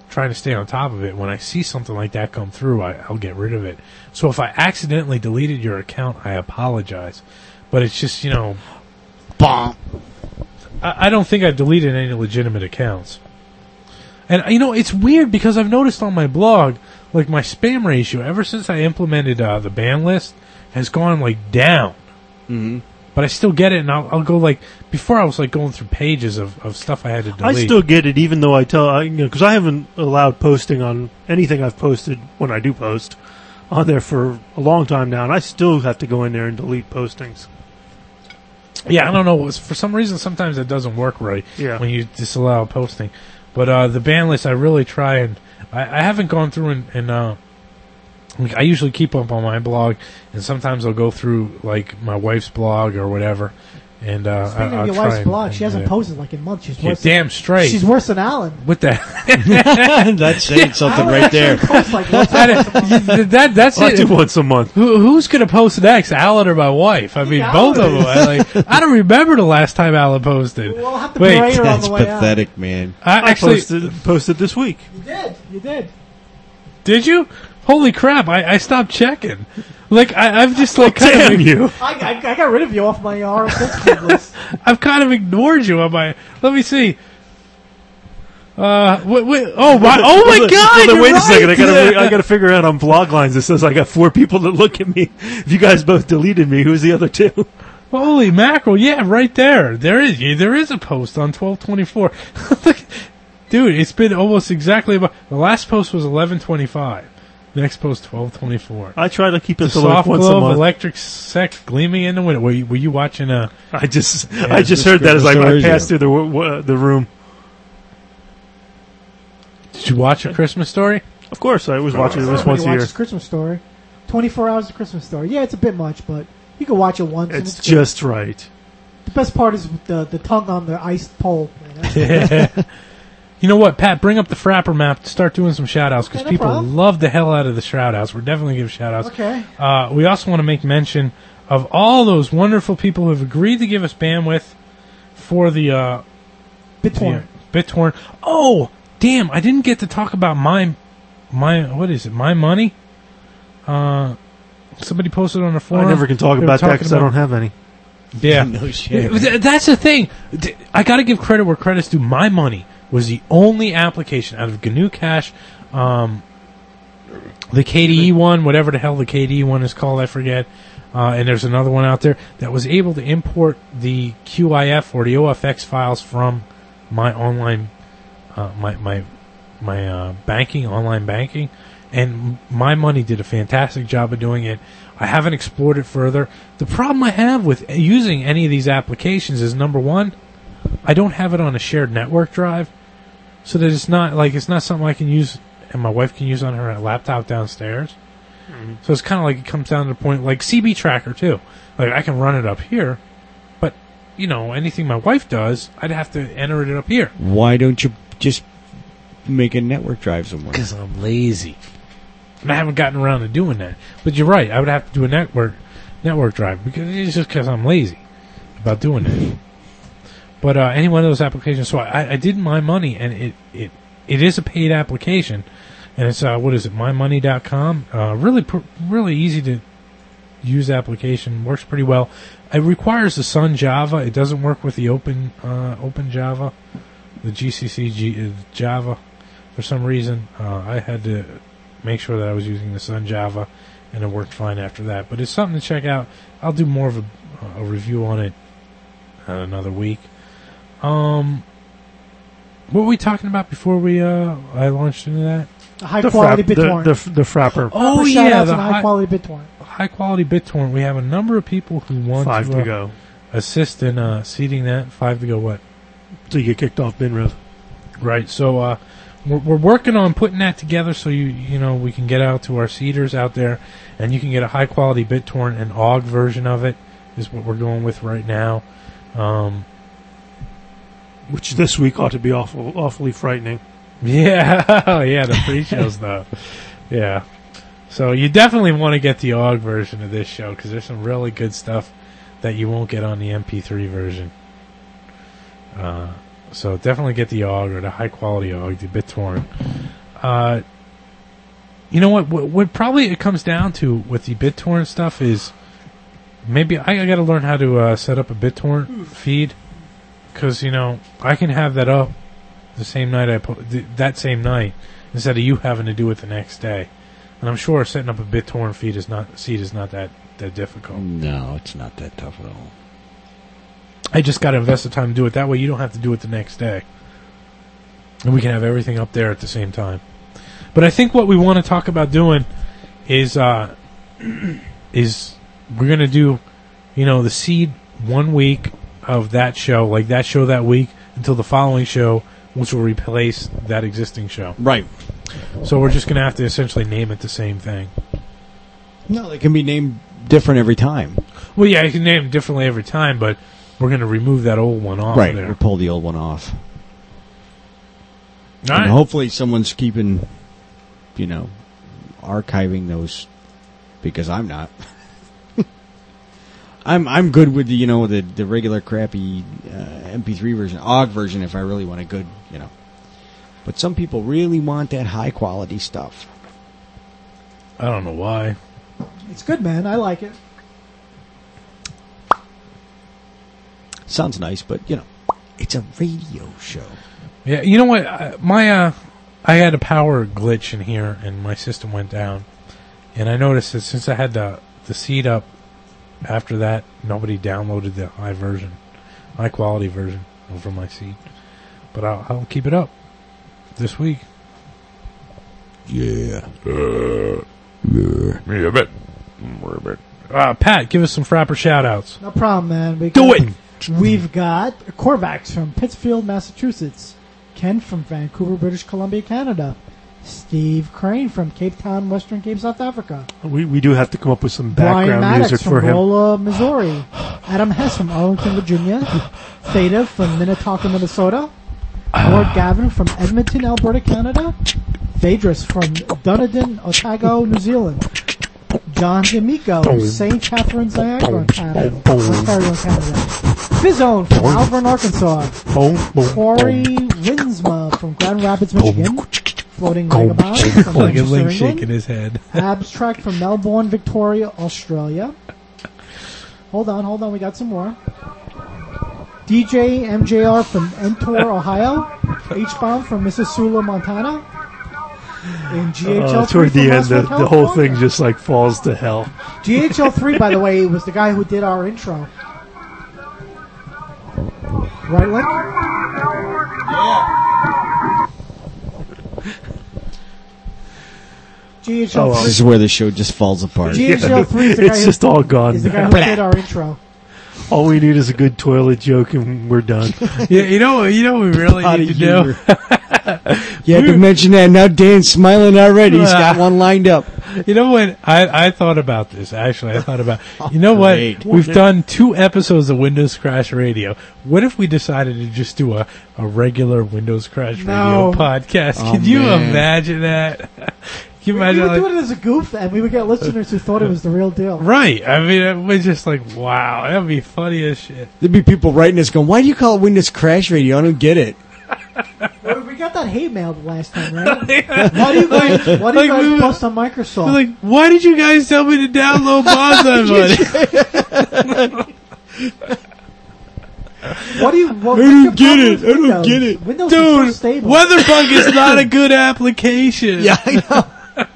Speaker 1: trying to stay on top of it. When I see something like that come through, I, I'll get rid of it. So if I accidentally deleted your account, I apologize. But it's just, you know,
Speaker 5: Bomb.
Speaker 1: I, I don't think I've deleted any legitimate accounts. And, you know, it's weird because I've noticed on my blog, like, my spam ratio, ever since I implemented uh, the ban list, has gone, like, down.
Speaker 5: Mm-hmm.
Speaker 1: But I still get it, and I'll, I'll go, like, before I was, like, going through pages of, of stuff I had to delete.
Speaker 6: I still get it, even though I tell, I, you know, because I haven't allowed posting on anything I've posted when I do post on there for a long time now, and I still have to go in there and delete postings.
Speaker 1: Yeah, I don't know. For some reason, sometimes it doesn't work right
Speaker 6: Yeah.
Speaker 1: when you disallow posting. But uh, the ban list, I really try, and I, I haven't gone through and, and uh, like, I usually keep up on my blog, and sometimes I'll go through like my wife's blog or whatever. And uh,
Speaker 4: Speaking
Speaker 1: I, I'll
Speaker 4: of your
Speaker 1: try
Speaker 4: wife's
Speaker 1: and-
Speaker 4: blog,
Speaker 1: and
Speaker 4: she hasn't
Speaker 1: do that.
Speaker 4: posted like in months. She's
Speaker 1: You're
Speaker 4: worse.
Speaker 1: damn straight.
Speaker 4: She's worse than Alan.
Speaker 1: With that,
Speaker 5: That's saying something
Speaker 4: Alan
Speaker 5: right there.
Speaker 4: actually posts, like, once a
Speaker 1: that,
Speaker 4: month.
Speaker 1: that that's
Speaker 6: I do
Speaker 1: it.
Speaker 6: once a month.
Speaker 1: Who, who's gonna post next, Alan or my wife? I mean,
Speaker 4: Yeah,
Speaker 1: both of
Speaker 4: Alan
Speaker 1: them. I, like, I don't remember the last time Alan posted.
Speaker 4: We'll have to
Speaker 1: Wait,
Speaker 4: berate her on
Speaker 5: That's
Speaker 4: the way
Speaker 5: pathetic, man.
Speaker 1: I
Speaker 6: I
Speaker 1: actually
Speaker 6: posted, posted this week.
Speaker 4: out. You did. You did.
Speaker 1: did you? Holy crap! I, I stopped checking. Like I, I've just like kind
Speaker 6: Damn
Speaker 1: of
Speaker 6: you.
Speaker 4: I, I, I got rid of you off my R S S feed list.
Speaker 1: I've kind of ignored you on my. Let me see. Uh, wait, wait, oh my! Oh my
Speaker 6: Well,
Speaker 1: God!
Speaker 6: Well, then
Speaker 1: you're
Speaker 6: wait a
Speaker 1: right.
Speaker 6: second. I gotta, I gotta figure out on blog lines. It says I got four people that look at me. If you guys both deleted me, who's the other two?
Speaker 1: Holy mackerel! Yeah, right there. There is there is a post on twelve twenty four. Dude, it's been almost exactly about. The last post was eleven twenty five. Next post twelve twenty four.
Speaker 6: I try to keep it to
Speaker 1: Soft
Speaker 6: like once a
Speaker 1: globe,
Speaker 6: month.
Speaker 1: electric sex gleaming in the window. Were you, were you watching uh
Speaker 6: I just, I just
Speaker 5: just
Speaker 6: heard that as I, I
Speaker 5: Christmas
Speaker 6: passed through the w- w- the room.
Speaker 1: Did you watch A Christmas Story?
Speaker 6: Of course, I was watching it this
Speaker 4: Everybody
Speaker 6: once a year.
Speaker 4: watches Christmas Story. twenty-four hours of Christmas Story. Yeah, it's a bit much, but you can watch it once. and
Speaker 6: It's
Speaker 4: good.
Speaker 6: just right.
Speaker 4: The best part is with the, the tongue on the iced pole. Man, that's-
Speaker 1: You know what, Pat? Bring up the Frapper map to start doing some shout-outs because
Speaker 4: Okay, no
Speaker 1: people
Speaker 4: problem.
Speaker 1: love the hell out of the shout-outs. We're definitely going to give shout-outs.
Speaker 4: Okay.
Speaker 1: Uh, we also want to make mention of all those wonderful people who have agreed to give us bandwidth for the uh,
Speaker 4: BitTorrent.
Speaker 1: the BitTorrent. Oh, damn! I didn't get to talk about my my what is it? My money. Uh, somebody posted on the
Speaker 6: I
Speaker 1: forum.
Speaker 6: never can talk
Speaker 1: They were
Speaker 6: about that
Speaker 1: talking
Speaker 6: because I don't have any.
Speaker 1: Yeah,
Speaker 5: No shit.
Speaker 1: Th- That's the thing. D- I got to give credit where credit's due. My money was the only application out of G N U Cache, um, the K D E one, whatever the hell the K D E one is called, I forget. Uh, and there's another one out there that was able to import the Q I F or the O F X files from my online, uh, my my my uh, banking, online banking, and my money did a fantastic job of doing it. I haven't explored it further. The problem I have with using any of these applications is, number one, I don't have it on a shared network drive, so that it's not like it's not something I can use and my wife can use on her laptop downstairs. So it's kind of like it comes down to the point, like C B Tracker too. Like I can run it up here, but you know anything my wife does, I'd have to enter it up here.
Speaker 5: Why don't you just make a network drive somewhere?
Speaker 1: Because I'm lazy. And I haven't gotten around to doing that. But you're right. I would have to do a network network drive because it's just because I'm lazy about doing that. But uh, any one of those applications. So I, I did My Money, and it, it it is a paid application, and it's uh, what is it? my money dot com. Uh, really pr- really easy to use application. Works pretty well. It requires the Sun Java. It doesn't work with the Open uh, Open Java, the G C C G, uh, Java. For some reason, uh, I had to make sure that I was using the Sun Java, and it worked fine after that. But it's something to check out. I'll do more of a, a review on it uh, another week. Um, what were we talking about before we uh I launched into that?
Speaker 4: A high
Speaker 6: The,
Speaker 4: quality
Speaker 6: frap, the,
Speaker 4: BitTorrent.
Speaker 6: the, the Frapper.
Speaker 1: Oh
Speaker 4: Proper
Speaker 1: yeah,
Speaker 4: shout-outs
Speaker 1: the
Speaker 4: on high
Speaker 1: high,
Speaker 4: quality BitTorrent.
Speaker 1: high quality BitTorrent. We have a number of people who want
Speaker 6: Five
Speaker 1: to,
Speaker 6: to
Speaker 1: uh,
Speaker 6: go.
Speaker 1: assist in uh, seeding that. Five to go. What?
Speaker 6: So you get kicked off BinRev.
Speaker 1: Right. So uh, we're, we're working on putting that together so you you know we can get out to our seeders out there, and you can get a high quality BitTorrent and O G version of it. Is what we're going with right now. Um,
Speaker 6: Which this week ought to be awful, awfully frightening.
Speaker 1: yeah, oh, yeah, the pre-show stuff. Yeah. So you definitely want to get the O G version of this show because there's some really good stuff that you won't get on the M P three version. Uh, so definitely get the O G or the high quality O G, the BitTorrent. Uh, you know what, what? What probably it comes down to with the BitTorrent stuff is maybe I, I got to learn how to uh, set up a BitTorrent feed because you know I can have that up the same night I po- th- that same night instead of you having to do it the next day. And I'm sure setting up a BitTorrent feed is not seed is not that that difficult.
Speaker 5: No, it's not that tough at all.
Speaker 1: I just got to invest the time to do it. That way you don't have to do it the next day. And we can have everything up there at the same time. But I think what we want to talk about doing is uh, is we're going to do, you know, the seed one week of that show, like that show that week, until the following show, which will replace that existing show.
Speaker 5: Right.
Speaker 1: So we're just going to have to essentially name it the same thing.
Speaker 5: No, they can be named different every time.
Speaker 1: Well, yeah, you can name it differently every time, but we're going to remove that old one off
Speaker 5: Right.
Speaker 1: there.
Speaker 5: We'll pull the old one off.
Speaker 1: All
Speaker 5: And
Speaker 1: right.
Speaker 5: hopefully someone's keeping, you know, archiving those, because I'm not. I'm I'm good with the, you know, the, the regular crappy uh, M P three version, O G version if I really want a good, you know. But some people really want that high quality stuff.
Speaker 1: I don't know why.
Speaker 4: It's good, man. I like it.
Speaker 5: Sounds nice, but, you know, it's a radio show.
Speaker 1: Yeah, you know what? I- My uh, I had a power glitch in here, and my system went down. And I noticed that since I had the the seed up, after that, nobody downloaded the high version, high quality version over my seed. But I'll, I'll keep it up this week.
Speaker 5: Yeah.
Speaker 1: Uh, yeah, but uh, Pat, give us some Frapper shout-outs.
Speaker 4: No problem, man. We
Speaker 1: Do
Speaker 4: got-
Speaker 1: it!
Speaker 4: We've got Corvax from Pittsfield, Massachusetts. Ken from Vancouver, British Columbia, Canada. Steve Crane from Cape Town, Western Cape, South Africa.
Speaker 6: We we do have to come up with some
Speaker 4: Brian
Speaker 6: background
Speaker 4: Maddox
Speaker 6: music
Speaker 4: from
Speaker 6: for him.
Speaker 4: Rolla, Missouri. Adam Hess from Arlington, Virginia. Theta from Minnetonka, Minnesota. Lord Gavin from Edmonton, Alberta, Canada. Phaedrus from Dunedin, Otago, New Zealand. John D'Amico, Saint Catharines, Niagara, Canada. Ontario, Canada. Fizone from Malvern, Arkansas.
Speaker 6: Boom, boom,
Speaker 4: Corey
Speaker 6: boom.
Speaker 4: Rinsma from Grand Rapids, Michigan. Floating Vagabond from
Speaker 1: Like a
Speaker 4: Manchester,
Speaker 1: link
Speaker 4: England.
Speaker 1: shaking his head.
Speaker 4: Abstract from Melbourne, Victoria, Australia. Hold on, hold on, we got some more. D J M J R from Entor, Ohio. H-Bomb from Mississauga, Montana. And G H L
Speaker 6: Uh,
Speaker 4: three
Speaker 6: toward the
Speaker 4: from
Speaker 6: end, the,
Speaker 4: Westwood,
Speaker 6: the whole
Speaker 4: California.
Speaker 6: thing just like falls to hell.
Speaker 4: G H L three, by the way, was the guy who did our intro. Right, Link? G H L
Speaker 6: Oh, well.
Speaker 5: This is where the show just falls apart.
Speaker 4: G H L three is the guy
Speaker 6: It's
Speaker 4: who,
Speaker 6: just all gone.
Speaker 4: is the guy who did our intro.
Speaker 6: All we need is a good toilet joke and we're done.
Speaker 1: Yeah, you know, you know, what we really
Speaker 5: Out
Speaker 1: need
Speaker 5: of
Speaker 1: to do.
Speaker 5: humor. You had to mention that. Now Dan's smiling already. He's got one lined up.
Speaker 1: You know what? I, I thought about this, actually. I thought about, you know what?
Speaker 5: Great.
Speaker 1: We've done two episodes of Windows Crash Radio. What if we decided to just do a, a regular Windows Crash
Speaker 4: No.
Speaker 1: Radio podcast?
Speaker 5: Oh,
Speaker 1: Can you
Speaker 5: man.
Speaker 1: imagine that? Can you
Speaker 4: We,
Speaker 1: imagine
Speaker 4: we would
Speaker 1: like,
Speaker 4: do it as a goof, and we would get listeners who thought it was the real deal.
Speaker 1: right. I mean, it was just like, wow, that would be funny as shit.
Speaker 5: There'd be people writing us going, why do you call it Windows Crash Radio? I don't get it.
Speaker 4: Well, we got that hate mail last time, right? Why do you guys, why do you
Speaker 1: Like,
Speaker 4: guys
Speaker 1: we-
Speaker 4: post on Microsoft?
Speaker 1: Like, why did you guys tell me to download Bonsai Buddy?
Speaker 4: what do you? What,
Speaker 5: I don't
Speaker 4: what's
Speaker 5: get
Speaker 4: your
Speaker 5: it.
Speaker 4: problem with
Speaker 5: I don't
Speaker 4: Windows?
Speaker 5: get it.
Speaker 4: Windows is so
Speaker 1: Dude,
Speaker 4: stable.
Speaker 1: Weatherbug is not a good application.
Speaker 5: Yeah, I know.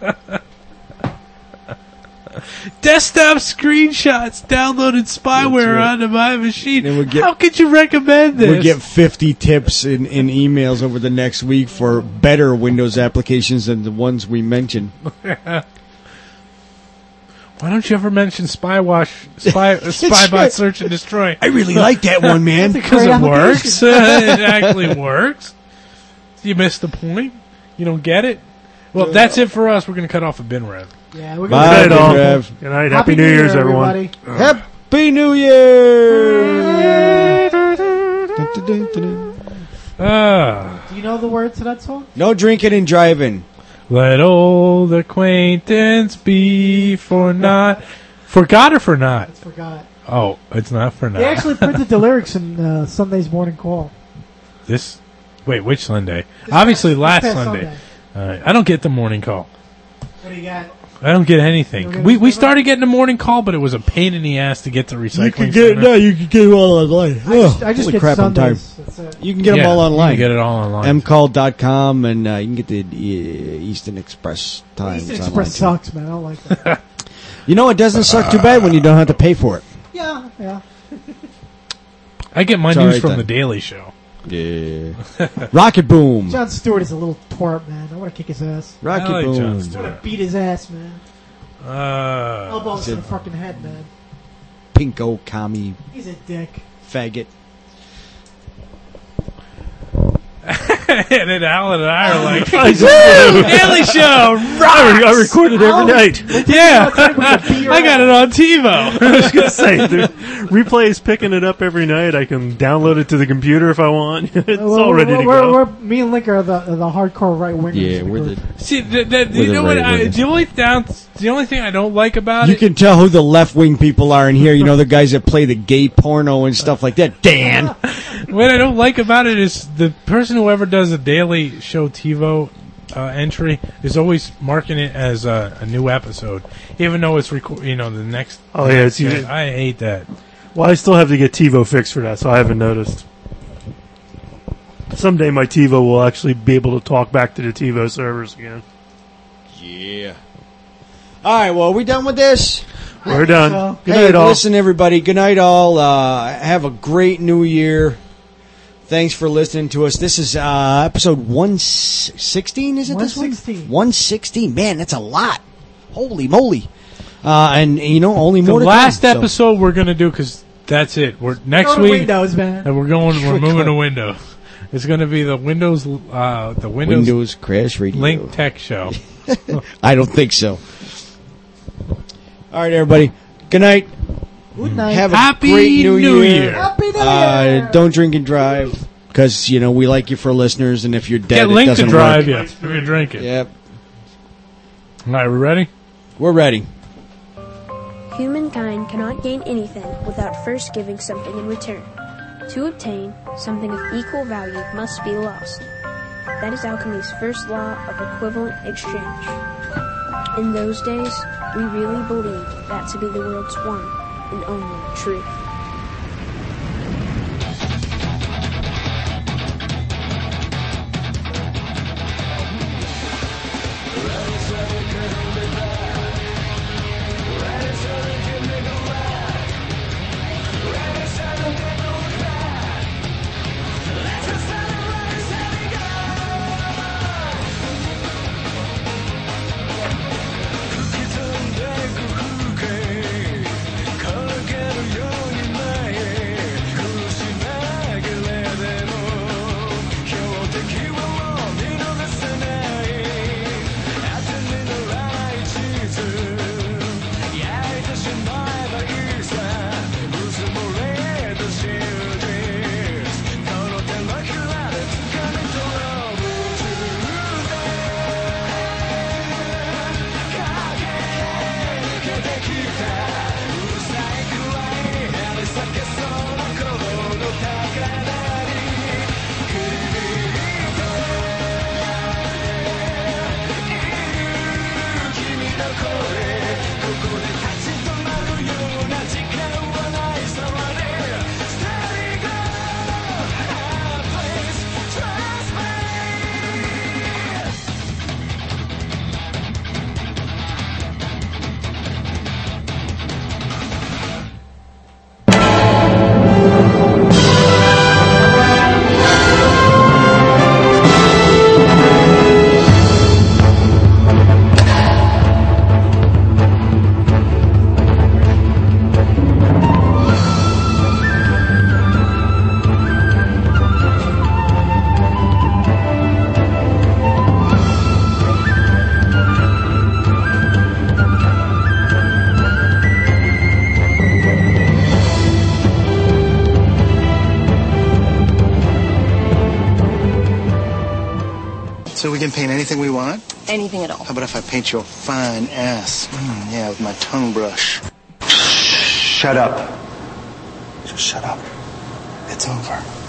Speaker 1: Desktop screenshots downloaded spyware
Speaker 5: That's right.
Speaker 1: onto my machine.
Speaker 5: Then we get-
Speaker 1: How could you recommend this?
Speaker 5: We'll get fifty tips in, in emails over the next week for better Windows applications than the ones we mentioned.
Speaker 1: Why don't you ever mention Spywash, Spy, Spybot
Speaker 5: right.
Speaker 1: Search and Destroy?
Speaker 5: I really like that one, man.
Speaker 1: Because
Speaker 4: Great
Speaker 1: it
Speaker 4: application.
Speaker 1: works. it actually works. You missed the point. You don't get it. Well, that's it for us. We're going to cut off a bin rev.
Speaker 4: Yeah, we're
Speaker 5: Bye,
Speaker 4: gonna
Speaker 6: Good night, all.
Speaker 5: Rev.
Speaker 6: Good night. Happy, New Year's, everyone.
Speaker 4: everybody.
Speaker 5: Happy New Year! Dun, dun, dun, dun.
Speaker 1: Ah,
Speaker 4: Do you know the words to that song?
Speaker 5: No drinking and driving.
Speaker 1: let old acquaintance be for not. Forgot or for not?
Speaker 4: I forgot.
Speaker 1: Oh, it's not for not.
Speaker 4: They actually printed the lyrics in uh, Sunday's Morning Call.
Speaker 1: This, wait, which Sunday? Obviously,
Speaker 4: This
Speaker 1: last
Speaker 4: past
Speaker 1: Sunday.
Speaker 4: Sunday.
Speaker 1: All right. I don't get the morning call.
Speaker 4: What do you got?
Speaker 1: I don't get anything.
Speaker 4: You don't get
Speaker 1: We
Speaker 4: a
Speaker 1: we
Speaker 4: newspaper?
Speaker 1: started getting the morning call, but it was a pain in the ass to get to recycling.
Speaker 5: You can get
Speaker 1: center.
Speaker 5: no, you can get it all online.
Speaker 4: I just, I just
Speaker 5: Holy
Speaker 4: get
Speaker 5: crap, I'm tired.
Speaker 4: Sundays. That's it.
Speaker 5: You can get
Speaker 1: Yeah,
Speaker 5: them all online.
Speaker 1: You can get it all online.
Speaker 5: m call dot com, and uh, you can get the uh, Eastern Express Times
Speaker 4: Eastern
Speaker 5: online,
Speaker 4: Express
Speaker 5: too.
Speaker 4: sucks, man. I don't like that.
Speaker 5: You know, it doesn't suck too bad when you don't have to pay for it.
Speaker 4: yeah, yeah.
Speaker 1: I get my
Speaker 5: It's
Speaker 1: news
Speaker 5: all right
Speaker 1: from
Speaker 5: then.
Speaker 1: the Daily Show.
Speaker 5: Yeah. Rocket Boom.
Speaker 4: Jon Stewart is a little twerp, man. I want to kick his ass.
Speaker 5: Rocket
Speaker 1: I like
Speaker 5: Boom.
Speaker 1: Jon
Speaker 4: I want
Speaker 1: Stewart.
Speaker 4: to beat his ass, man.
Speaker 1: Uh,
Speaker 4: Elbows to
Speaker 5: it-
Speaker 4: the fucking head, man.
Speaker 5: Pinko, commie,
Speaker 4: He's a dick.
Speaker 5: faggot.
Speaker 1: and then Alan and I are like,
Speaker 6: I,
Speaker 1: Daily Show, rocks!
Speaker 6: I record it every night.
Speaker 1: Yeah,
Speaker 4: beat your
Speaker 1: I got it on TiVo.
Speaker 6: I was gonna say, the replay is picking it up every night. I can download it to the computer if I want. It's
Speaker 4: Well,
Speaker 6: all ready to
Speaker 4: we're,
Speaker 6: go.
Speaker 4: We're, me and Link are the the hardcore right wingers.
Speaker 5: Yeah, we're the.
Speaker 1: See, the, the,
Speaker 5: We're
Speaker 1: you
Speaker 5: the
Speaker 1: know what?
Speaker 5: right
Speaker 1: I,
Speaker 5: wingers.
Speaker 1: the only down, the only thing I don't like about
Speaker 5: You
Speaker 1: it.
Speaker 5: can tell who the left wing people are in here. You know, the guys that play the gay porno and stuff like that. Dan.
Speaker 1: What I don't like about it is the person who ever does a Daily Show TiVo uh, entry is always marking it as a, a new episode, even though it's reco- you know the next.
Speaker 6: Oh, yeah, it's usually-
Speaker 1: I hate that.
Speaker 6: Well, I still have to get TiVo fixed for that, so I haven't noticed. Someday my TiVo will actually be able to talk back to the TiVo servers again.
Speaker 5: Yeah. All right. Well, are we done with this?
Speaker 6: We're done.
Speaker 4: so.
Speaker 6: Good
Speaker 5: hey,
Speaker 6: night, all.
Speaker 5: listen, everybody. Good night, all. Uh, have a great new year. Thanks for listening to us. This is uh, episode one sixteen, is it this one?
Speaker 4: one sixteen.
Speaker 5: one sixteen. Man, that's a lot. Holy moly. Uh, and, you know, only
Speaker 1: The
Speaker 5: more to
Speaker 1: last
Speaker 5: come, so-
Speaker 1: episode we're gonna do because that's it. We're next
Speaker 4: Go to
Speaker 1: week.
Speaker 4: Windows, man.
Speaker 1: And we're going. We're
Speaker 5: Quick
Speaker 1: moving
Speaker 5: clip.
Speaker 1: to Windows. It's going to be the Windows. Uh, the Windows,
Speaker 5: Windows Crash Radio.
Speaker 1: Link Tech Show.
Speaker 5: I don't think so. All right, everybody. Good night.
Speaker 4: Good night.
Speaker 5: Have a
Speaker 1: Happy
Speaker 5: great new,
Speaker 1: New
Speaker 5: year.
Speaker 1: Year.
Speaker 4: Happy New
Speaker 5: Uh,
Speaker 4: Year.
Speaker 5: don't drink and drive because, you know, we like you for listeners, and if you're dead,
Speaker 1: Get
Speaker 5: it
Speaker 1: Link to
Speaker 5: doesn't
Speaker 1: drive
Speaker 5: work.
Speaker 1: you if you're drinking.
Speaker 5: Yep.
Speaker 1: All right, we ready?
Speaker 5: We're ready.
Speaker 8: Humankind cannot gain anything without first giving something in return. To obtain, something of equal value must be lost. That is alchemy's first law of equivalent exchange. In those days, we really believed that to be the world's one and only truth.
Speaker 9: So we can paint anything we want?
Speaker 10: Anything at all.
Speaker 9: How about if I paint your fine ass? Mm, yeah, with my tongue brush. Shut up. Just shut up. It's over.